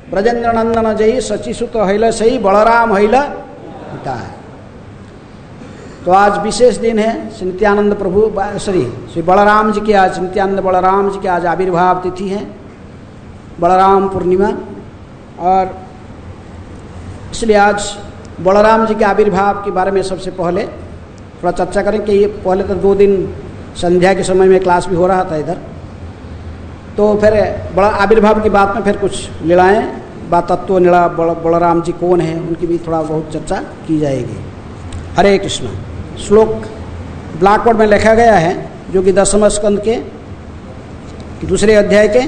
ब्रजेंद्र नंदन जय शचिसुत हैल सही बलराम हैल पिता। तो आज विशेष दिन है श्री नित्यानंद प्रभु श्री बलराम जी की आज नित्यानंद बलराम जी की आज आविर्भाव तिथि है, बलराम पूर्णिमा। और इसलिए आज बलराम जी के आविर्भाव के बारे में सबसे पहले थोड़ा चर्चा करें कि ये पहले तो 2 दिन संध्या के समय में क्लास भी हो रहा था इधर, तो फिर बड़ा आविर्भाव की बात में फिर कुछ लीलाएँ बात तत्व लीला बलराम जी कौन है उनकी भी थोड़ा बहुत चर्चा की जाएगी। हरे कृष्ण। श्लोक ब्लैकबोर्ड में लिखा गया है जो कि 10वें स्कंद के 2 अध्याय के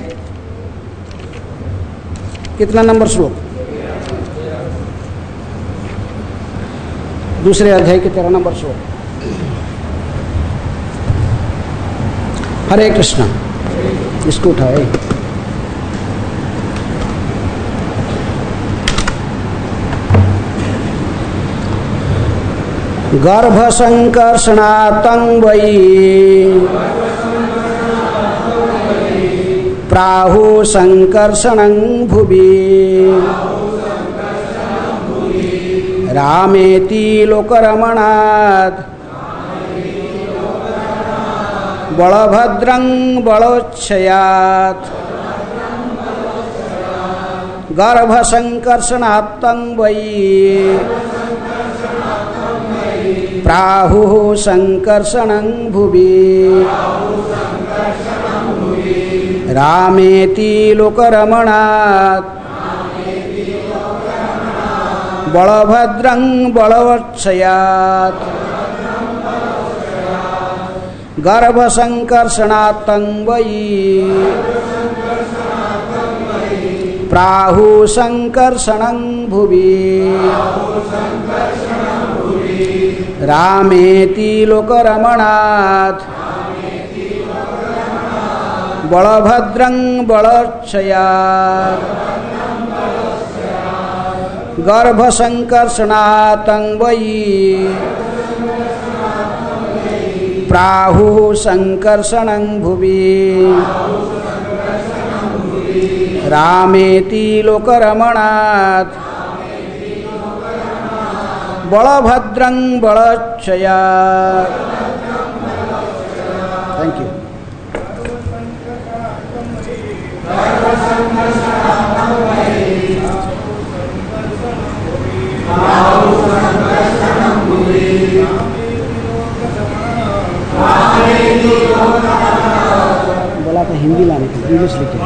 कितना नंबर श्लोक, 2 अध्याय के 13 नंबर श्लोक। हरे कृष्ण। इसको उठाए। गर्भ संकर्षणातं वै प्राहु संकर्षणं भुवि रामेति लोकरमणात् बलभद्रं बलोच्छयात् गर्भ संकर्षणातं वै प्राहुः संकर्षणं भुवि रामेति लोकरमणात् बलभद्रं बलवत्सयात् गर्भ संकर्षणातं वै प्राहु संकर्षणं भुवि रामेति लोकरमणात् बलभद्रं बलोच्छयात् गर्भ संकर्षणातं वै प्राहुः संकर्षणं भुवि रामेति लोकरमणात् बलभद्रं बलोच्छयात्। Thank you. बोला था हिंदी लाने के लिए, इंग्लिश लिखे।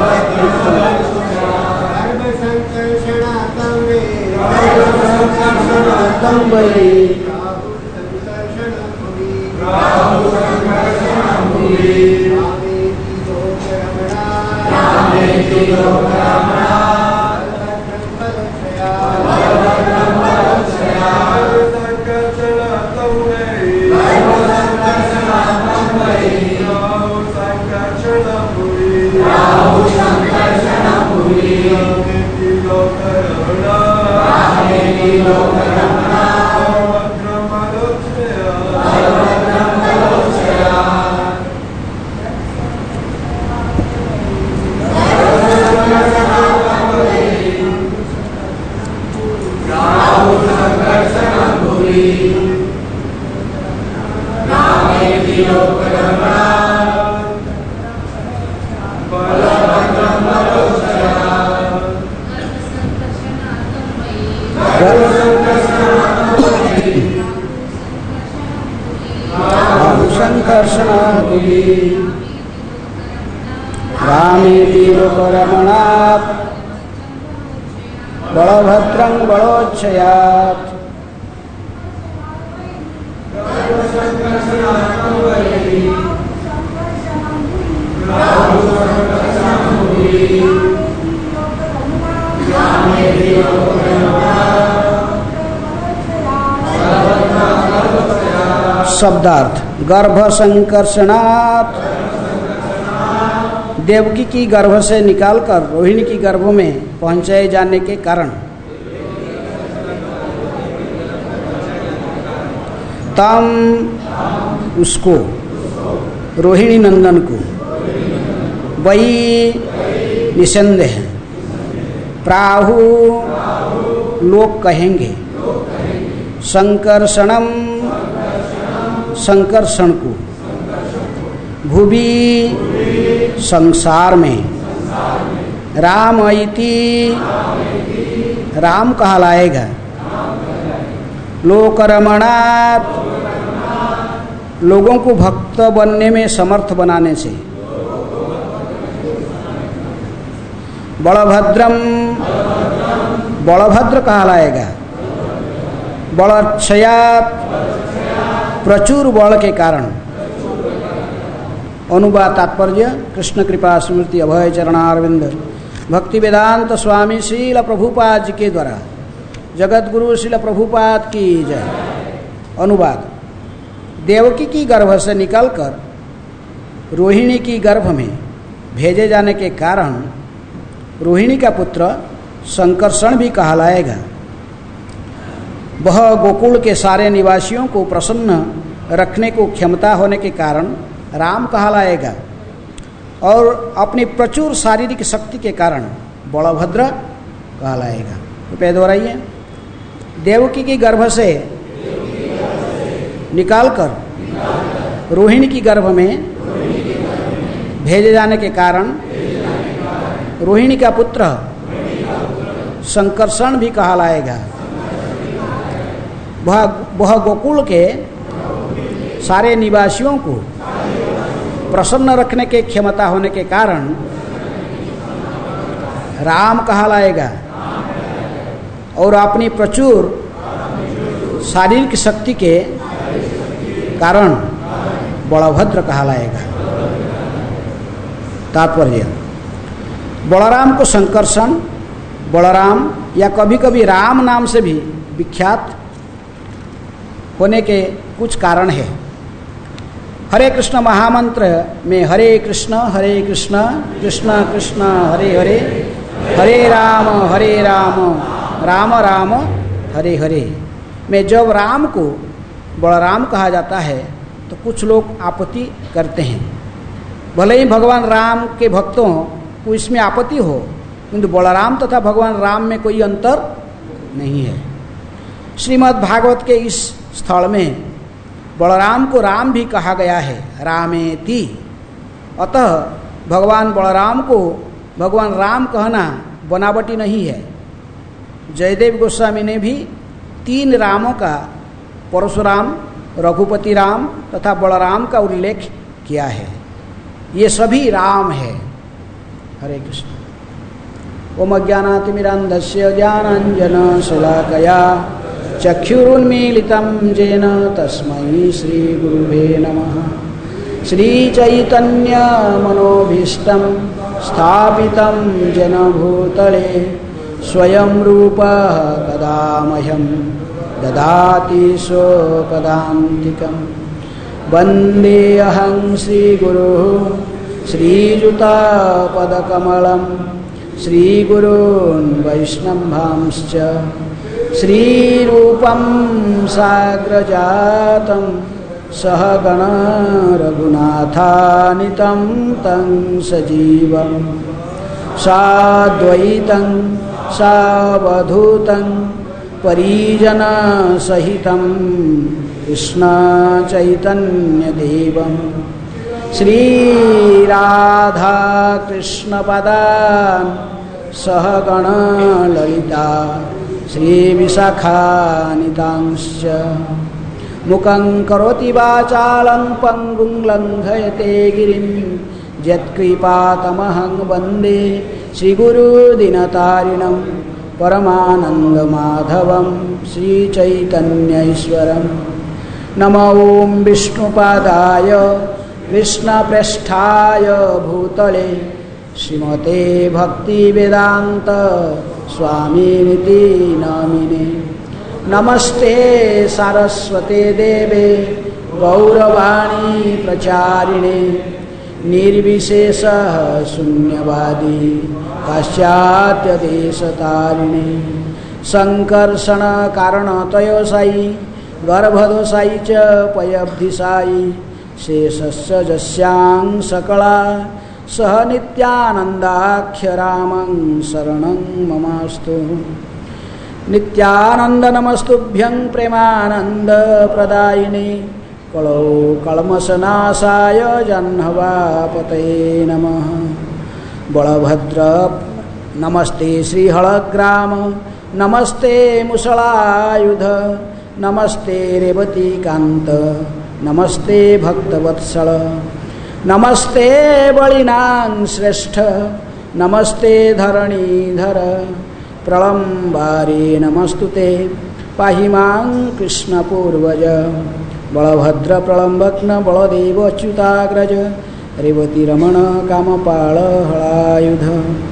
रामेति लोकरमणात् बलभद्रं बलोच्छयात् शब्दार्थ गर्भ संकर्षणात् देवकी की गर्भ से निकालकर रोहिणी की गर्भ में पहुंचाए जाने के कारण तम उसको रोहिणी नंदन को वही निसंदेह प्राहु लोग कहेंगे, संकर्षणम संकर्षण को, भुवि संसार में, राम इति राम कहलाएगा, लोकरमणात् लोगों को भक्त बनने में समर्थ बनाने से, बलभद्रम बलभद्र कहलाएगा, बलक्षयात् प्रचुर बल के कारण। अनुवाद तात्पर्य कृष्ण कृपा स्मृति अभय चरणारविंद भक्ति वेदांत स्वामी श्रील प्रभुपाद जी के द्वारा जगत गुरु श्रील प्रभुपाद की जय। अनुवाद, देवकी की गर्भ से निकलकर रोहिणी की गर्भ में भेजे जाने के कारण रोहिणी का पुत्र संकर्षण भी कहलाएगा। वह गोकुल के सारे निवासियों को प्रसन्न रखने को क्षमता होने के कारण राम कहलाएगा और अपनी प्रचुर शारीरिक शक्ति के कारण बलभद्र कहलाएगा। रुपये दोहराइए। देवकी की गर्भ से निकालकर रोहिणी की गर्भ में भेजे जाने के कारण रोहिणी का पुत्र संकर्षण भी कहलाएगा। वह गोकुल के सारे निवासियों को प्रसन्न रखने के क्षमता होने के कारण राम कहलाएगा और अपनी प्रचुर शारीरिक शक्ति के कारण बलभद्र कहलाएगा। तात्पर्य, बलराम को संकर्षण, बलराम या कभी कभी राम नाम से भी विख्यात होने के कुछ कारण है। हरे कृष्ण महामंत्र में हरे कृष्ण कृष्ण कृष्ण हरे हरे, हरे राम राम राम हरे हरे में जब राम को बलराम कहा जाता है तो कुछ लोग आपत्ति करते हैं। भले ही भगवान राम के भक्तों को इसमें आपत्ति हो, किंतु बलराम तथा भगवान राम में कोई अंतर नहीं है। श्रीमद् भागवत के इस स्थल में बलराम को राम भी कहा गया है, रामेति। अतः भगवान बलराम को भगवान राम कहना बनावटी नहीं है। जयदेव गोस्वामी ने भी 3 रामों का, परशुराम, रघुपति राम तथा बलराम का उल्लेख किया है। ये सभी राम है। हरे कृष्ण। ओम अज्ञानातिमिरान्धस्य ज्ञानाञ्जनशलाकया चक्षुरुन्मीलितं येन तस्मै श्रीगुरुवे नमः। श्रीचैतन्यमनोभीष्टं स्थापितं जनभूतले स्वयं रूपः कदा मह्यं ददाति स्वपदान्तिकं। वन्देऽहं श्रीगुरुः श्रीयुतापदकमलं श्रीगुरून् वैष्णवांश्च श्रीरूपं साग्रजातं सहगण रघुनाथान्वितं तं सजीवं साद्वैतं सावधूतं परिजनसहितं कृष्णचैतन्यदेवं श्रीराधाकृष्णपदान् सहगण ललिता श्रीविशाखान्वितांश्च मुखं करोति वाचालं पंगुं लङ्घयते गिरिं यत्कृपातमहं वन्दे श्रीगुरुदीनतारिणं परमानन्दमाधवं श्रीचैतन्यैश्वरम्। नमो ॐ विष्णुपादाय कृष्णप्रेष्ठाय भूतले श्रीमते भक्तिवेदान्त स्वामिनिति नामिने। नमस्ते सारस्वते देवे गौरवाणी प्रचारिणे निर्विशेषः शून्यवादी पाश्चात्यदेशतारिणे संकर्षण कारणतयोसायी गर्भदोषायी च पयब्धिसायी शेषस्य जस्यां सकला सह नित्यानंदाख्य रामं शरणं ममास्तु। नित्यानंद नमस्तुभ्यं प्रेमानंद प्रदायिने कलौ कल्मषनाशाय जह्नवापतये नमः। बलभद्र नमस्ते श्रीहलग्राम नमस्ते मुसलायुध नमस्ते रेवतीकांत नमस्ते भक्तवत्सल नमस्ते बलिनां श्रेष्ठ नमस्ते धरणीधर प्रलम्बारे नमस्तुते पाहि मां कृष्ण पूर्वज। बलभद्र प्रलम्बग्न बलदेव अच्युताग्रज रेवती रमण कामपाल हलायुध।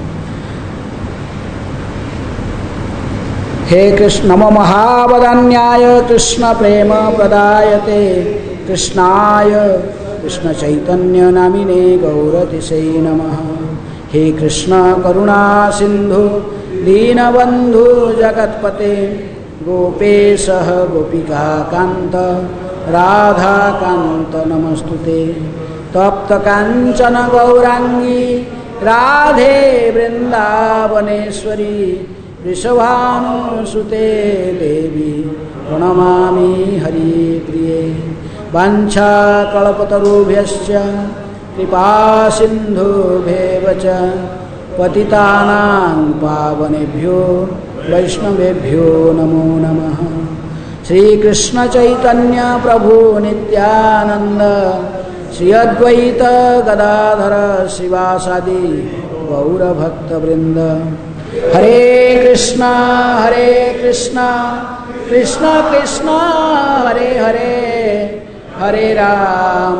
हे कृष्ण नमो महावदन्याय कृष्ण प्रेम प्रदायते कृष्णाय कृष्ण चैतन्य नामिने गौरतिशै नमः। हे कृष्ण करुणा सिंधु दीनबंधु जगत्पते गोपेश गोपिका कांत राधा कांत नमस्तुते। तप्त कांचन गौरांगी राधे वृंदावनेश्वरी वृषभानुसुते देवी प्रणमामि हरिप्रिये। वाञ्छाकल्पतरुभ्यश्च कृपा सिन्धुभ्येव च पतितानां पावनेभ्यो वैष्णवेभ्यो नमो नमः। श्रीकृष्ण चैतन्य प्रभु नित्यानंद श्री अद्वैत गदाधर शिवासादि गौरभक्तवृंद। हरे कृष्णा कृष्ण कृष्ण हरे हरे हरे राम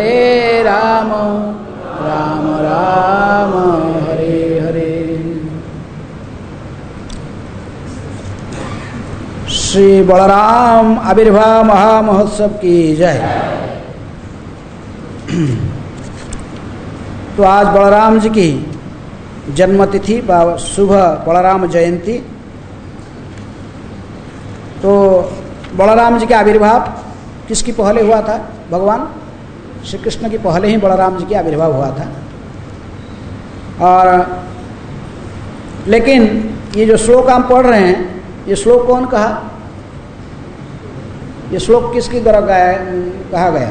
राम राम हरे हरे। श्री बलराम आविर्भाव महामहोत्सव की जय। तो आज बलराम जी की जन्मतिथि शुभ बलराम जयंती। तो बलराम जी का आविर्भाव किसकी पहले हुआ था? भगवान श्री कृष्ण की पहले ही बलराम जी का आविर्भाव हुआ था। और लेकिन ये जो श्लोक हम पढ़ रहे हैं, ये श्लोक कौन कहा? ये श्लोक किसकी द्वारा कहा गया?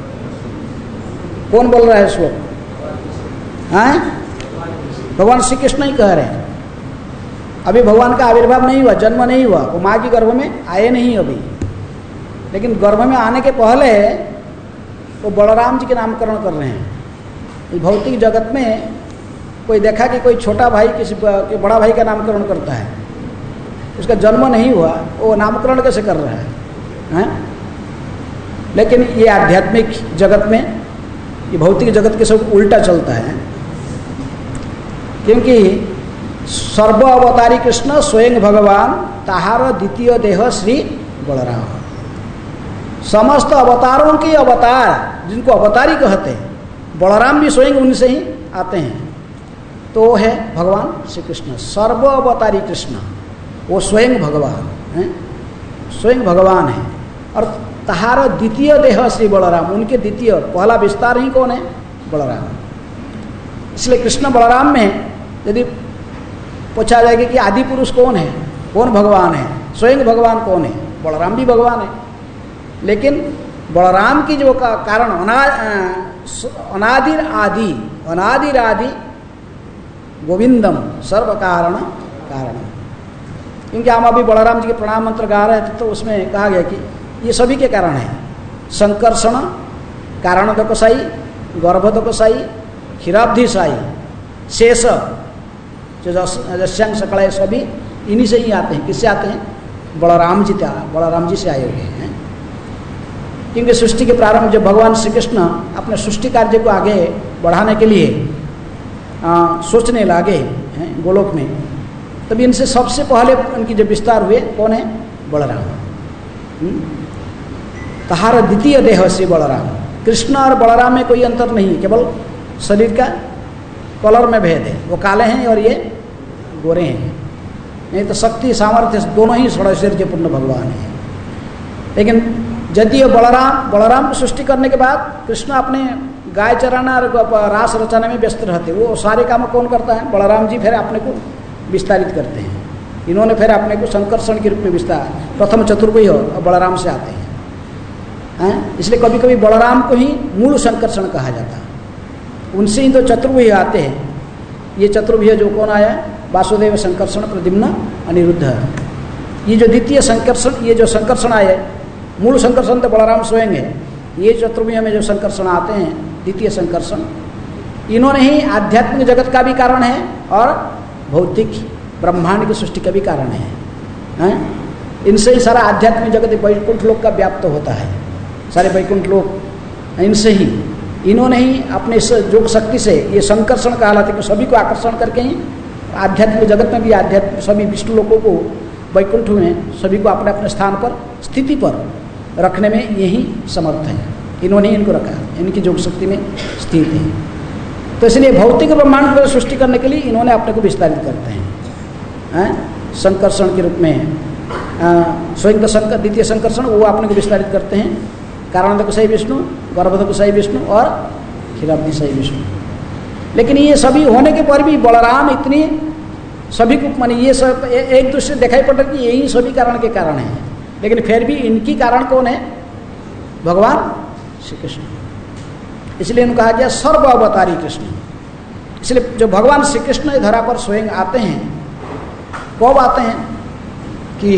कौन बोल रहा है श्लोक? हैं? भगवान श्री कृष्ण ही कह रहे हैं। अभी भगवान का आविर्भाव नहीं हुआ, जन्म नहीं हुआ, वो माँ की गर्भ में आए नहीं अभी। लेकिन गर्भ में आने के पहले वो बलराम जी के नामकरण कर रहे हैं। इस भौतिक जगत में कोई देखा कि कोई छोटा भाई किसी के बड़ा भाई का नामकरण करता है, उसका जन्म नहीं हुआ, वो नामकरण कैसे कर रहा है? लेकिन ये आध्यात्मिक जगत में, ये भौतिक जगत के सब उल्टा चलता है। क्योंकि सर्व अवतारी कृष्ण स्वयं भगवान ताहार द्वितीय देह श्री बलराम। समस्त अवतारों के अवतार जिनको अवतारी कहते हैं, बलराम भी स्वयं उनसे ही आते हैं। तो वो है भगवान श्री कृष्ण, सर्व अवतारी कृष्ण, वो स्वयं भगवान हैं, स्वयं भगवान है। और ताहार द्वितीय देह श्री बलराम, उनके द्वितीय पहला विस्तार ही कौन है? बलराम। इसलिए कृष्ण बलराम में यदि पूछा जाएगा कि आदि पुरुष कौन है, कौन भगवान है, स्वयं भगवान कौन है? बलराम भी भगवान है। लेकिन बलराम की जो कारण अनादिरादि गोविंदम सर्व कारण कारण। क्योंकि हम अभी बलराम जी के प्रणाम मंत्र गा रहे थे, तो उसमें कहा गया कि ये सभी के कारण है। संकर्षण कारण दकसाई, गर्भ दकसाई, क्षीराब्धिसाई, शेष जस्यांग सकल, सभी इन्हीं से ही आते हैं। किससे आते हैं? बलराम जी से आए हुए हैं। क्योंकि सृष्टि के प्रारंभ जब भगवान श्री कृष्ण अपने सृष्टि कार्य को आगे बढ़ाने के लिए सोचने लगे हैं गोलोक में, तब इनसे सबसे पहले उनकी जब विस्तार हुए कौन है? बलराम। तहार द्वितीय देह से बलराम। कृष्ण और बलराम में कोई अंतर नहीं है, केवल शरीर का कलर में भेद है। वो काले हैं और ये गोरे हैं। नहीं तो शक्ति सामर्थ्य दोनों ही षडैश्वर्यपूर्ण भगवान है। लेकिन यदि बलराम को सृष्टि करने के बाद कृष्ण अपने गाय चराना और रास रचाने में व्यस्त रहते, वो सारे काम कौन करता है? बलराम जी फिर अपने को विस्तारित करते हैं। इन्होंने फिर अपने को संकर्षण के रूप में विस्तार, प्रथम चतुर्भुज और बलराम से आते हैं, इसलिए कभी कभी बलराम को ही मूल संकर्षण कहा जाता है। उनसे ही तो चतुर्भुज आते हैं। ये चतुर्भुज जो कौन आया? वासुदेव, संकर्षण, प्रद्युम्न, अनिरुद्ध। ये जो द्वितीय संकर्षण, ये जो संकर्षण आए, मूल संकर्षण तो बलराम स्वयं है। ये चतुर्भुज में जो संकर्षण आते हैं, द्वितीय संकर्षण, इन्होंने ही आध्यात्मिक जगत का भी कारण है और भौतिक ब्रह्मांड की सृष्टि का भी कारण है। इनसे ही सारा आध्यात्मिक जगत वैकुंठ लोक का व्याप्त होता है। सारे वैकुंठ लोक इनसे ही, इन्होंने ही अपने इस योग शक्ति से, ये संकर्षण कहलाते हैं, सभी को आकर्षण करके ही आध्यात्मिक जगत में भी आध्यात्मिक सभी विष्णु लोकों को, वैकुंठ में सभी को अपने अपने स्थान पर, स्थिति पर रखने में यही समर्थ है। इन्होंने इनको रखा, इनकी योग शक्ति में स्थित है। तो इसलिए भौतिक ब्रह्मांड को सृष्टि करने के लिए इन्होंने अपने को विस्तारित करते हैं संकर्षण के रूप में। स्वयं का द्वितीय संकर्षण वो अपने को विस्तारित करते हैं, कारणदकशयी विष्णु, गर्भदकशयी विष्णु और क्षीराब्धिशयी विष्णु। लेकिन ये सभी होने के पर भी बलराम इतनी सभी को, माने ये सब एक दूसरे दिखाई पड़ रहा कि यही सभी कारण के कारण है, लेकिन फिर भी इनकी कारण कौन है? भगवान श्री कृष्ण। इसलिए इनको कहा गया सर्व अवतारी कृष्ण। इसलिए जो भगवान श्री कृष्ण इस धरा पर स्वयं आते हैं, कब आते हैं? कि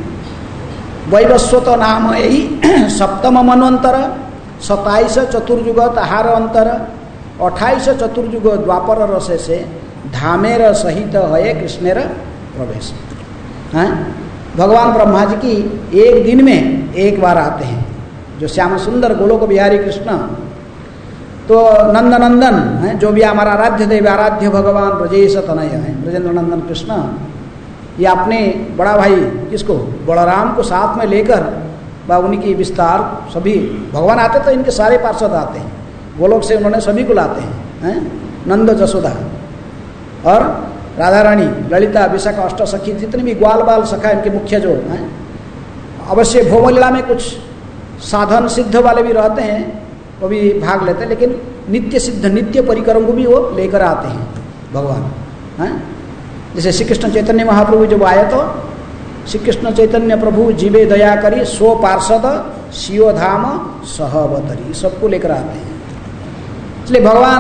वैवस्वत नाम यही सप्तम मनवंतर 27 चतुर्युग तहार अंतर 28 चतुर्युग द्वापर रसे से धामेर सहित हये कृष्णेर प्रवेश। हैं, भगवान ब्रह्मा जी की एक दिन में एक बार आते हैं, जो श्याम सुंदर गोलोक बिहारी कृष्ण, तो नंद नंदन है, जो भी हमारा आराध्य देव, आराध्य भगवान ब्रजेश तनय है, ब्रजेंद्र नंदन कृष्ण, ये अपने बड़ा भाई किसको? बलराम को साथ में लेकर व उनकी विस्तार, सभी भगवान आते तो इनके सारे पार्षद आते हैं, गोलोक से उन्होंने सभी को लाते हैं, नंद, जसोदा और राधा रानी, ललिता, विशाखा, अष्ट सखी, जितने भी ग्वाल बाल सखा इनके मुख्य जो हैं, अवश्य भोमलीला में कुछ साधन सिद्ध वाले भी रहते हैं, वो भी भाग लेते हैं, लेकिन नित्य सिद्ध, नित्य परिकरों को भी वो लेकर आते हैं भगवान। हैं, जैसे श्री कृष्ण चैतन्य महाप्रभु जब आए तो श्री कृष्ण चैतन्य प्रभु जीवे दया करी सो पार्षद शिव धाम सहवतरी, सबको लेकर आते हैं। इसलिए भगवान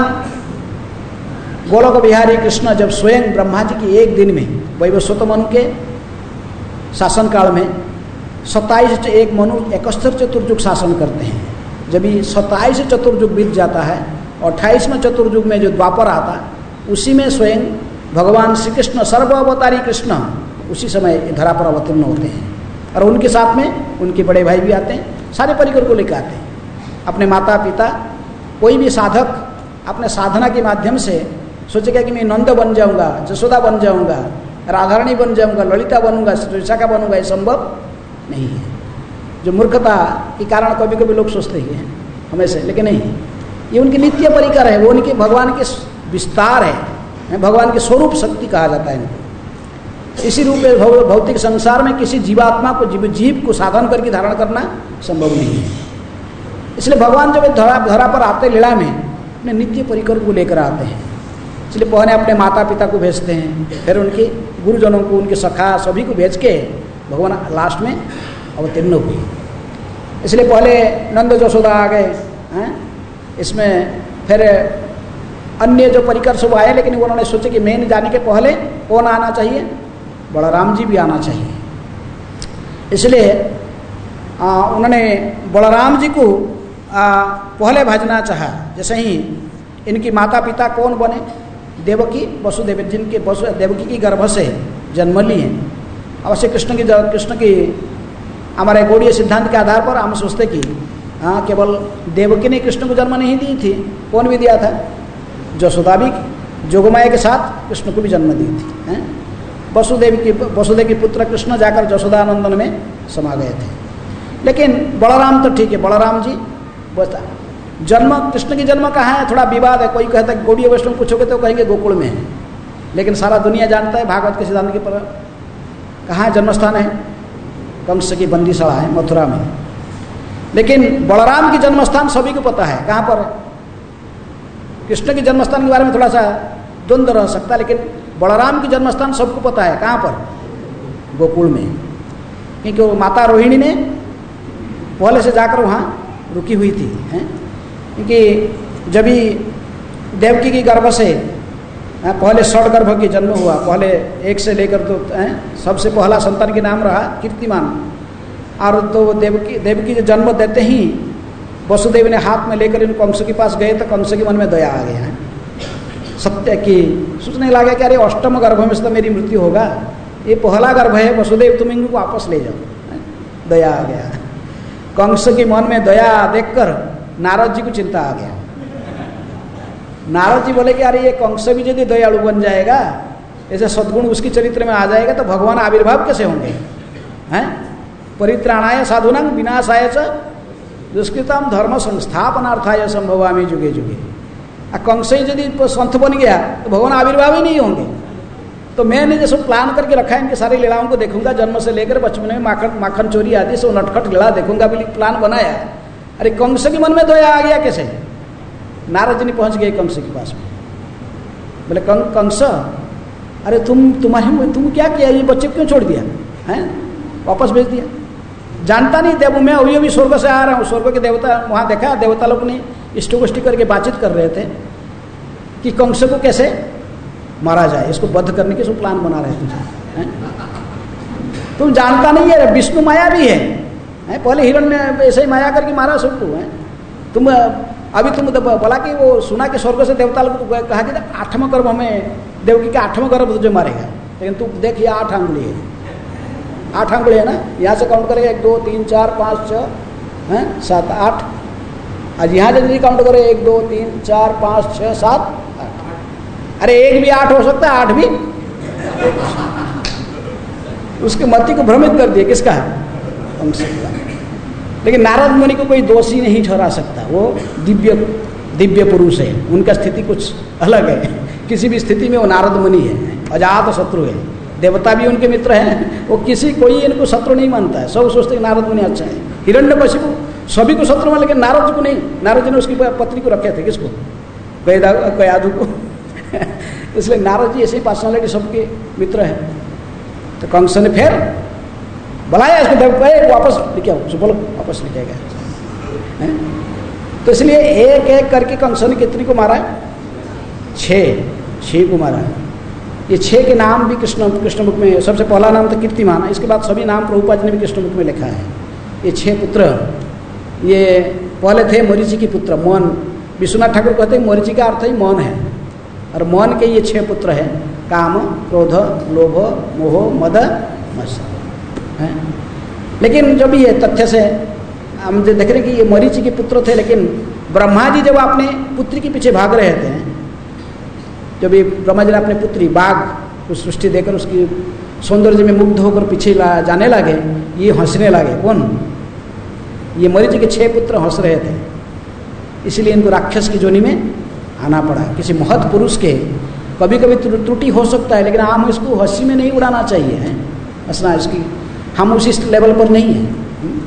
गोलोक बिहारी कृष्ण जब स्वयं ब्रह्मा जी की एक दिन में वैवस्वत मनु के शासन काल में 27 एक मनु 71 चतुर्युग शासन करते हैं। जब ये 27 चतुर्युग बीत जाता है और 28वें चतुर्युग में जो द्वापर आता, उसी में स्वयं भगवान श्री कृष्ण सर्वावतारी कृष्ण उसी समय धरा पर अवतीर्ण होते हैं, और उनके साथ में उनके बड़े भाई भी आते हैं, सारे परिकर को लेकर आते हैं। अपने माता पिता, कोई भी साधक अपने साधना के माध्यम से सोचेगा कि मैं नंद बन जाऊंगा, जसोदा बन जाऊंगा, राधारानी बन जाऊंगा, ललिता बनूंगा, विशाखा बनूंगा, ये संभव नहीं है। जो मूर्खता के कारण कभी कभी लोग सोचते हैं हमेशा, लेकिन नहीं, ये उनकी नित्य परिकर है, वो उनके भगवान के विस्तार है, भगवान के स्वरूप शक्ति कहा जाता है इनको। इसी रूप में भौतिक संसार में किसी जीवात्मा को, जीव को साधन करके धारण करना संभव नहीं है। इसलिए भगवान जब धरा पर आते लीला में अपने नित्य परिकर को लेकर आते हैं। इसलिए पहले अपने माता पिता को भेजते हैं, फिर उनके गुरुजनों को, उनके सखा, सभी को भेज के भगवान लास्ट में अवतीर्ण हुए। इसलिए पहले नंद जसोदा आ गए हैं, इसमें फिर अन्य जो परिकर सब आए, लेकिन उन्होंने सोचे कि मेन जाने के पहले कौन आना चाहिए? बलराम जी भी आना चाहिए। इसलिए उन्होंने बलराम जी को पहले भजना चाहा। जैसे ही इनकी माता पिता कौन बने? देवकी, वसुदेव, जिनके देवकी की गर्भ से जन्म ली है। अवश्य कृष्ण की हमारे गौड़ीय सिद्धांत के आधार पर हम सोचते कि केवल देवकी ने कृष्ण को जन्म नहीं दी थी, कौन भी दिया था? जसोदा भी जोगमाया के साथ कृष्ण को भी जन्म दी थी। वसुदेव के पुत्र कृष्ण जाकर जसोदानंदन में समा गए थे। लेकिन बलराम तो ठीक है, बलराम जी बता जन्म, कृष्ण की जन्म कहाँ है? थोड़ा विवाद है। कोई कहता है गौड़ीय वैष्णव पूछोगे तो कहेंगे गोकुल में है, लेकिन सारा दुनिया जानता है भागवत के सिद्धांत के पर कहाँ जन्म स्थान है? कंस की बंदीशाला है मथुरा में। लेकिन बलराम की जन्म स्थान सभी को पता है, कहाँ पर है? कृष्ण के जन्मस्थान के बारे में थोड़ा सा द्वंद्व रह सकता है, लेकिन बलराम की जन्मस्थान सबको पता है कहाँ पर, गोकुल में, क्योंकि वो माता रोहिणी ने पहले से जाकर वहाँ रुकी हुई थी, हैं? क्योंकि जब भी देवकी की गर्भ से पहले षडगर्भ की जन्म हुआ, पहले एक से लेकर तो सबसे पहला संतान के नाम रहा कीर्तिमान, और तो देवकी जो जन्म देते ही वसुदेव ने हाथ में लेकर इन कंस के पास गए तो कंस के मन में दया आ गया है, सत्य की सोचने लगा कि अरे अष्टम गर्भ में से तो मेरी मृत्यु होगा, ये पहला गर्भ है, वसुदेव तुम इनको वापस ले जाओ, दया आ गया। कंस के मन में दया देखकर नारद जी को चिंता आ गया। नारद जी बोले कि अरे ये कंस भी यदि दयालु बन जाएगा, ऐसे सद्गुण उसकी चरित्र में आ जाएगा तो भगवान आविर्भाव कैसे होंगे, हैं? परित्राणाय साधुनां विनाशाय च दुष्कृतम धर्म संस्थापनार्थाय संभवामि जुगे जुगे। कंस यदि संत बन गया तो भगवान आविर्भाव ही नहीं होंगे। तो मैंने जैसे प्लान करके रखा है, इनके सारी लीलाओं को देखूंगा, जन्म से लेकर बचपन में माखन चोरी आदि से नटखट लीला देखूंगा, भी प्लान बनाया। अरे कंस के मन में दया आ गया कैसे? नारद जी ने पहुंच गए कंस के पास में, बोले कंस अरे तुम क्या किया, ये बच्चे क्यों छोड़ दिया है, वापस भेज दिया? जानता नहीं देव, मैं अभी स्वर्ग से आ रहा हूँ, स्वर्ग के देवता वहाँ देखा, देवता लोग ने इष्टगोष्ठी करके बातचीत कर रहे थे कि कंस को कैसे मारा जाए, इसको बद्ध करने की सब प्लान बना रहे थे। तुम जानता नहीं है विष्णु माया भी है, पहले हिरण्य ऐसे ही माया करके मारा सबको है। तुम अभी तुम बोला कि वो सुना कि स्वर्ग से देवता लोग कहा कि 8वां गर्भ हमें देवकी का 8वां गर्भ तुझे मारेगा, लेकिन तू देख ये 8 आंगुली है, 8 आंगुली है ना, यहाँ से काउंट करेगा 1 2 3 4 5 6 7 8, आज यहाँ जल्दी काउंट करे 1 2 3 4 5 6 7 8। अरे एक भी 8 हो सकता है, 8 भी उसकी मति को भ्रमित कर दिया, किसका? कंस का। लेकिन नारद मुनि को कोई दोषी नहीं ठहरा सकता, वो दिव्य पुरुष है, उनका स्थिति कुछ अलग है, किसी भी स्थिति में वो नारद मुनि है, अजात शत्रु है, देवता भी उनके मित्र हैं, वो कोई इनको शत्रु नहीं मानता है, सब सोचते हैं नारद मुनि अच्छा है। हिरण्यकशिपु सभी को शत्रु मान, लेकिन नारद जी को नहीं। नारद जी ने उसकी पत्नी को रखे थे, किसको? गयाधु को इसलिए नारद जी ऐसी पर्सनालिटी सबके मित्र है। तो कंस ने फिर बुलाया इसको, वापस लेके आओ, उसको बोलो वापस लेके आएगा। तो इसलिए एक एक करके कंस ने कितनी को मारा? 6 को मारा। ये 6 के नाम भी कृष्ण मुख में, सबसे पहला नाम था कीर्तिमान, इसके बाद सभी नाम प्रभुपाद जी ने भी कृष्ण मुख में लिखा है। ये 6 पुत्र, ये पहले थे मरीचि के पुत्र मौन। विश्वनाथ ठाकुर कहते हैं मरीचि का अर्थ ही मौन है, और मौन के ये 6 पुत्र हैं, काम, क्रोध, लोभ, मोह, मद, मत्सर है। लेकिन जो भी है तथ्य से हम देख रहे हैं कि ये मरीचि के पुत्र थे, लेकिन ब्रह्मा जी जब अपने पुत्री के पीछे भाग रहे थे, जब ये ब्रह्मा जी ने अपने पुत्री बाघ को सृष्टि देकर उसकी सौंदर्य में मुग्ध होकर पीछे जाने लगे, ये हंसने लगे। कौन? ये मरीचि के 6 पुत्र हंस रहे थे, इसलिए इनको राक्षस की जोनी में आना पड़ा। किसी महत् पुरुष के कभी कभी त्रुटि हो सकता है, लेकिन हम इसको हंसी में नहीं उड़ाना चाहिए, है हंसना, इसकी हम उसी लेवल पर नहीं है।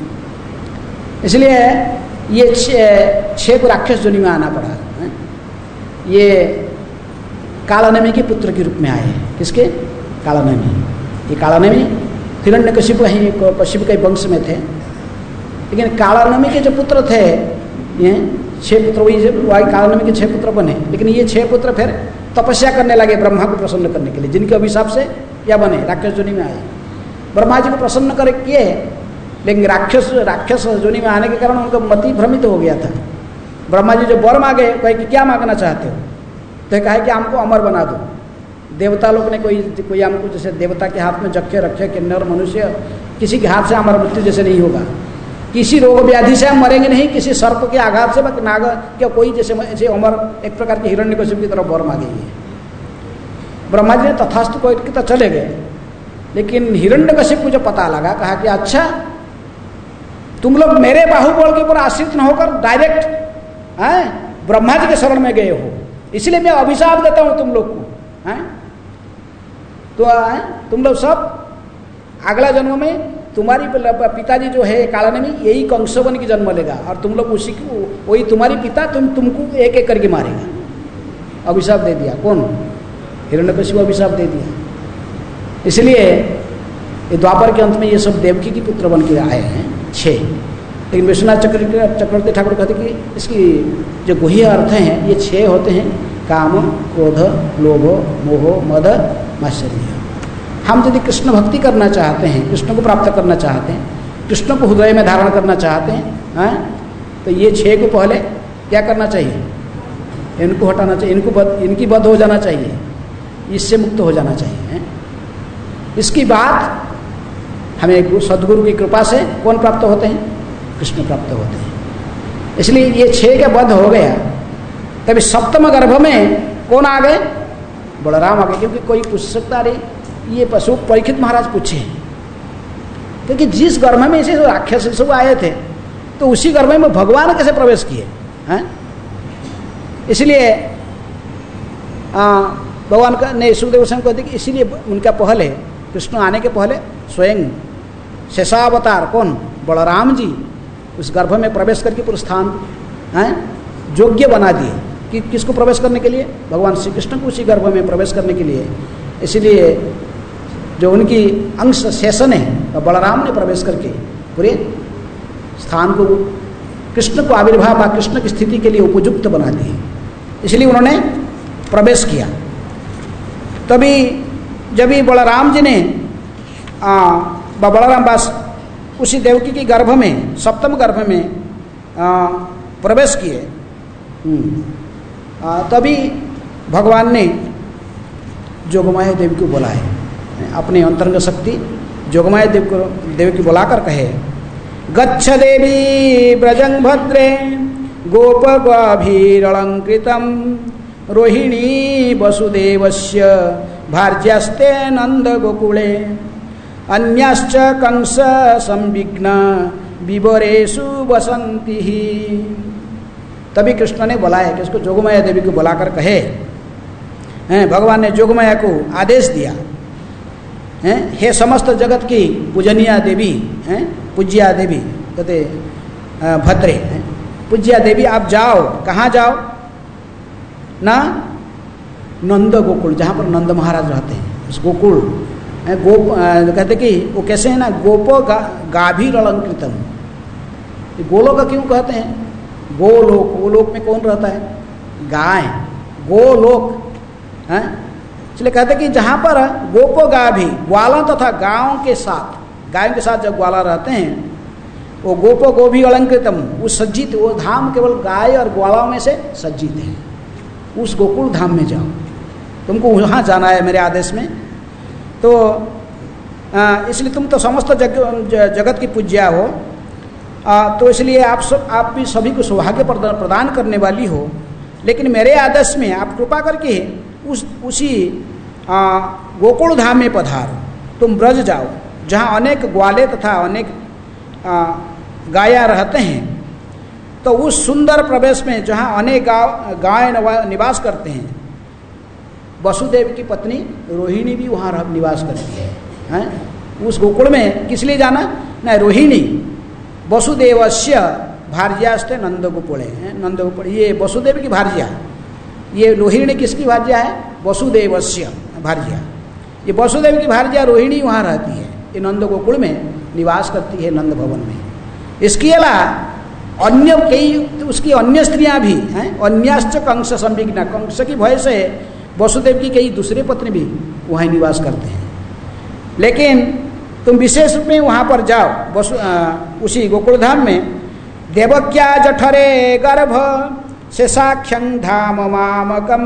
इसलिए ये 6 को राक्षस जोनी में आना पड़ा है। ये कालानेमी के पुत्र के रूप में आए। किसके? कालानेमी। ये कालानेमी हिरण्यकशिपु कशिपु के वंश में थे, लेकिन कालानेमी के जो पुत्र थे, ये 6 पुत्र, वही कालानेमी के 6 पुत्र बने। लेकिन ये 6 पुत्र फिर तपस्या करने लगे ब्रह्मा को प्रसन्न करने के लिए, जिनके अभिशाप से क्या बने? राक्षस जोनी में आए। ब्रह्मा जी को प्रसन्न कर किए, लेकिन राक्षस जोनी में आने के कारण उनका मति भ्रमित हो गया था। ब्रह्मा जी जो वर मांगे, कहे कि क्या मांगना चाहते हो? तो कहा कि हमको अमर बना दो। देवता लोग ने कोई हमको, जैसे देवता के हाथ में जख्खे रखे, किन्नर मनुष्य किसी के हाथ से हमारा मृत्यु जैसे नहीं होगा, किसी रोग व्याधि से हम मरेंगे नहीं, किसी सर्प के आघात से, नाग क्या कोई जैसे अमर, एक प्रकार के हिरण्यकशिपु की तरफ वर मांगेंगे। ब्रह्मा जी ने तथास्तु को तो चले गए, लेकिन हिरण्यकशिपु को जो पता लगा, कहा कि अच्छा तुम लोग मेरे बाहुबल के ऊपर आश्रित न होकर डायरेक्ट ब्रह्मा जी के शरण में गए हो, इसलिए मैं अभिशाप देता हूं तुम लोग को। तो तुम लोग सब अगला जन्म में तुम्हारी पिताजी जो है कालानेमी, यही कंस बन के जन्म लेगा, और तुम लोग उसी को, वही तुम्हारी पिता तुमको एक एक करके मारेगा। अभिशाप दे दिया। कौन? हिरण्यकशिपु अभिशाप दे दिया। इसलिए ये द्वापर के अंत में ये सब देवकी की पुत्र बन के आए हैं 6। लेकिन विश्वनाथ चक्रवर्ती ठाकुर कहते कि इसकी जो गुह्य अर्थ हैं ये 6 होते हैं: काम, क्रोध, लोभ, मोह, मद, मात्सर्य। हम यदि कृष्ण भक्ति करना चाहते हैं, कृष्ण को प्राप्त करना चाहते हैं, कृष्ण को हृदय में धारण करना चाहते हैं, तो ये 6 को पहले क्या करना चाहिए? इनको हटाना चाहिए, इनकी बध हो जाना चाहिए, इससे मुक्त हो जाना चाहिए। इसकी बाद हमें सदगुरु की कृपा से कौन प्राप्त होते हैं? कृष्ण प्राप्त होते हैं। इसलिए ये 6 का वध हो गया। तभी सप्तम गर्भ में कौन आ गए? बलराम आ गए। क्योंकि कोई पूछ सकता रही ये पशु परीक्षित महाराज पूछे, क्योंकि जिस गर्भ में ऐसे राक्षस सब आए थे तो उसी गर्भ में भगवान कैसे प्रवेश किए हैं? इसलिए भगवान का ने सुखदेव गोस्वामी कहते कि इसीलिए उनका पहले कृष्ण आने के पहले स्वयं शेषावतार कौन? बलराम जी उस गर्भ में प्रवेश करके पूरा स्थान योग्य बना दिए कि किसको प्रवेश करने के लिए? भगवान श्री कृष्ण को उसी गर्भ में प्रवेश करने के लिए। इसलिए जो उनकी अंश शेषन है बलराम ने प्रवेश करके पूरे स्थान को कृष्ण को आविर्भाव व कृष्ण की स्थिति के लिए उपयुक्त बना दिए। इसलिए उन्होंने प्रवेश किया। तभी जब ही बलराम जी ने बलराम बस उसी देवकी के गर्भ में सप्तम गर्भ में प्रवेश किए, तभी भगवान ने जोगमाया देवी को बुलाए। अपने अंतरंग शक्ति जोगमाया देवी को बुलाकर कहे, गच्छ देवी ब्रजं भद्रे गोपगाभीरलंकृतं रोहिणी वसुदेवस्य भार्यास्ते नंद गोकुले अन्याश्च कंस संविघ्न विवरेषु वसंती। तभी कृष्ण ने बुलाया कि उसको जोगमाया देवी को बुलाकर कहे, भगवान ने जोगमाया को आदेश दिया, हे समस्त जगत की पूजनीय देवी, पूज्या देवी कहते भद्रे, पूज्या देवी आप जाओ। कहाँ जाओ? ना नंद गोकुल, जहाँ पर नंद महाराज रहते हैं उस गोकुल। कहते कि वो कैसे है ना, गोपो गाभीर अलंकृतम। गोलोक क्यों कहते हैं? गोलोक, गोलोक में कौन रहता है? गाय। गोलोक है, इसलिए कहते कि जहाँ पर गोपो गाभी, ग्वाला तथा गायों के साथ जब ग्वाला रहते हैं वो गोपो गोभी अलंकृतम, उस सज्जित, वो धाम केवल गाय और ग्वालाओं में से सज्जित है। उस गोकुल धाम में जाओ, तुमको वहाँ जाना है मेरे आदेश में। तो इसलिए तुम तो समस्त जगत की पूज्या हो, तो इसलिए आप भी सभी को सौभाग्य प्रदान करने वाली हो। लेकिन मेरे आदेश में आप कृपा करके उसी गोकुल धाम में पधारो। तुम ब्रज जाओ जहाँ अनेक ग्वाले तथा अनेक गाया रहते हैं। तो उस सुंदर प्रदेश में जहाँ अनेक गाय निवास करते हैं, वसुदेव की पत्नी रोहिणी भी वहाँ निवास करती है। उस गोकुल में किस लिए जाना? न रोहिणी वसुदेवस्य भार्यास्ते नंद गोकुले, नंद गोकुल ये वसुदेव की भार्या, ये रोहिणी किसकी भार्या है? वसुदेवस्य भार्या। ये वसुदेव की भार्या रोहिणी वहाँ रहती है, ये नंद गोकुल में निवास करती है, नंद भवन में। इसके अलावा अन्य कई उसकी अन्य स्त्रियां भी हैं, अन्याश्च कंस संविघ्ना, कंस की भय से वसुदेव की कई दूसरे पत्नी भी वहाँ निवास करते हैं। लेकिन तुम विशेष रूप में वहाँ पर जाओ, उसी गोकुल धाम में। देवक्या जठरे गर्भ शेषाख्यं धाम मामकम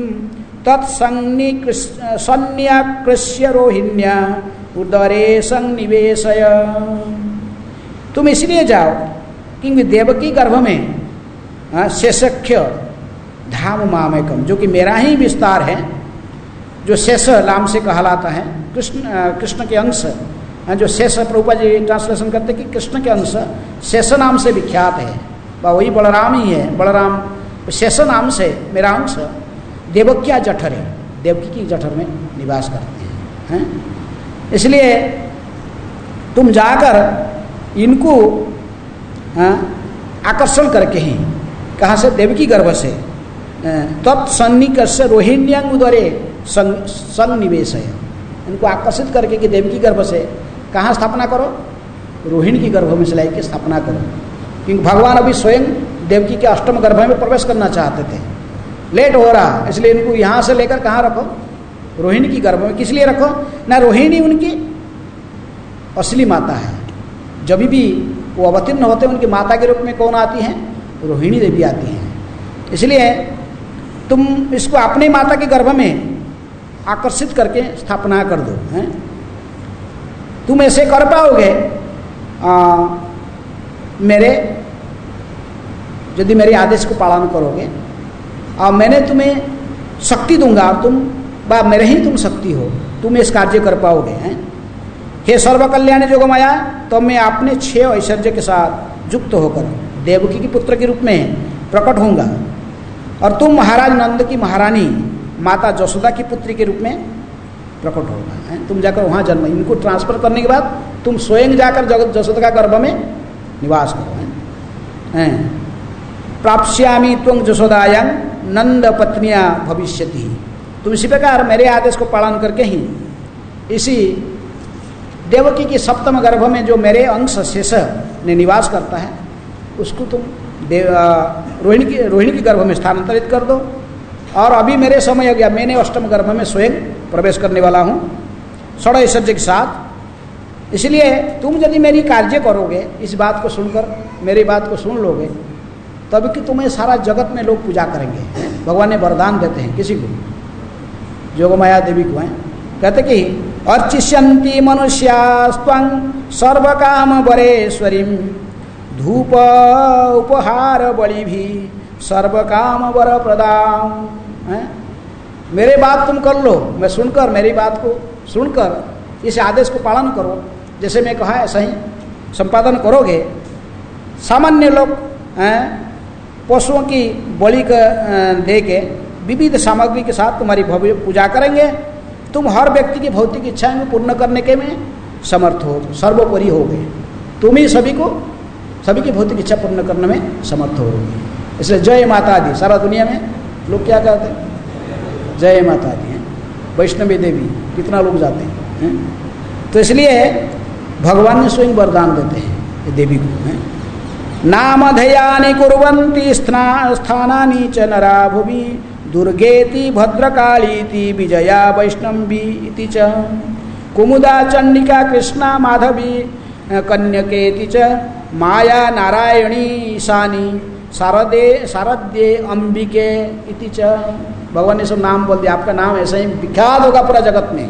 तत्सन्निकृष्य रोहिण्या उदरे संनिवेशय। तुम इसलिए जाओ क्योंकि देवकी गर्भ में शेषख्य धाम मामकम, जो कि मेरा ही विस्तार है, जो शेष नाम से कहलाता है, कृष्ण के अंश, जो शेष प्रभुपा जी ट्रांसलेशन करते कि कृष्ण के अंश शेष नाम से विख्यात है, वही बलराम ही है। बलराम शेष नाम से मेरा अंश देवक्या जठर है, देवकी की जठर में निवास करते हैं। इसलिए तुम जाकर इनको आकर्षण करके ही, कहाँ से? देवकी गर्भ से तत्सन्निकर्ष रोहिण्यंग उदरे संनिवेश है। इनको आकर्षित करके कि देवकी गर्भ से कहाँ स्थापना करो, रोहिणी की गर्भ में से लाकर स्थापना करो, क्योंकि भगवान अभी स्वयं देवकी के अष्टम गर्भ में प्रवेश करना चाहते थे, लेट हो रहा, इसलिए इनको यहाँ से लेकर कहाँ रखो, रोहिणी की गर्भ में। किस लिए रखो ना, रोहिणी उनकी असली माता है। जब भी वो अवतीर्ण होते हैं उनकी माता के रूप में कौन आती हैं, रोहिणी देवी आती हैं। इसलिए तुम इसको अपनी माता के गर्भ में आकर्षित करके स्थापना कर दो हैं। तुम ऐसे कर पाओगे मेरे, यदि मेरे आदेश को पालन करोगे और मैंने तुम्हें शक्ति दूंगा और तुम मेरे ही तुम शक्ति हो, तुम इस कार्य कर पाओगे हैं। हे सर्व कल्याणी जोगमाया, तो मैं अपने 6 ऐश्वर्य के साथ युक्त होकर देवकी के पुत्र के रूप में प्रकट होऊंगा और तुम महाराज नंद की महारानी माता जसोदा की पुत्री के रूप में प्रकट होगा है। तुम जाकर वहाँ जन्म, इनको ट्रांसफर करने के बाद तुम स्वयं जाकर जगत जसोदा का गर्भ में निवास करो हैं। प्राप्स्यामि त्वं जसोदायं नंद पत्निया भविष्यति। तुम इसी प्रकार मेरे आदेश को पालन करके ही इसी देवकी की सप्तम गर्भ में जो मेरे अंश शेष ने निवास करता है उसको तुम रोहिणी की गर्भ में स्थानांतरित कर दो। और अभी मेरे समय हो गया, मैंने अष्टम गर्भ में स्वयं प्रवेश करने वाला हूँ षड ऐश्वर्य के साथ। इसलिए तुम यदि मेरी कार्य करोगे, इस बात को सुनकर मेरी बात को सुन लोगे, तब कि तुम्हें सारा जगत में लोग पूजा करेंगे। भगवान ने वरदान देते हैं किसी को, जोगमाया देवी को हैं, कहते कि अर्चिष्यन्ति मनुष्यास्त्वं सर्वकाम वरेश्वरीं धूप उपहार बलि भी सर्वकाम वर प्रदाम। मेरे बात तुम कर लो, मैं सुनकर मेरी बात को सुनकर इस आदेश को पालन करो, जैसे मैं कहा ऐसा ही संपादन करोगे। सामान्य लोग पशुओं की बलि दे के विविध सामग्री के साथ तुम्हारी भव्य पूजा करेंगे। तुम हर व्यक्ति की भौतिक इच्छाएं को पूर्ण करने के में समर्थ हो, सर्वोपरि हो गए। तुम ही सभी की भौतिक इच्छा पूर्ण करने में समर्थ हो गए। इसलिए जय माता दी, सारा दुनिया में लोग क्या कहते हैं, जय माता दी हैं। वैष्णवी देवी कितना लोग जाते हैं। तो इसलिए भगवान ने स्वयं वरदान देते हैं देवी को। नामधेयानि कुर्वन्ति स्थानानि च नरा भुवि दुर्गेति भद्रकालीति विजया वैष्णवी इति च कुमुदा चंडिका कृष्णा माधवी कन्यकेति च माया नारायणी ईशानी शारदे अंबिके इति च। भगवान ने सब नाम बोल दिया, आपका नाम ऐसा ही विख्यात होगा पूरा जगत में।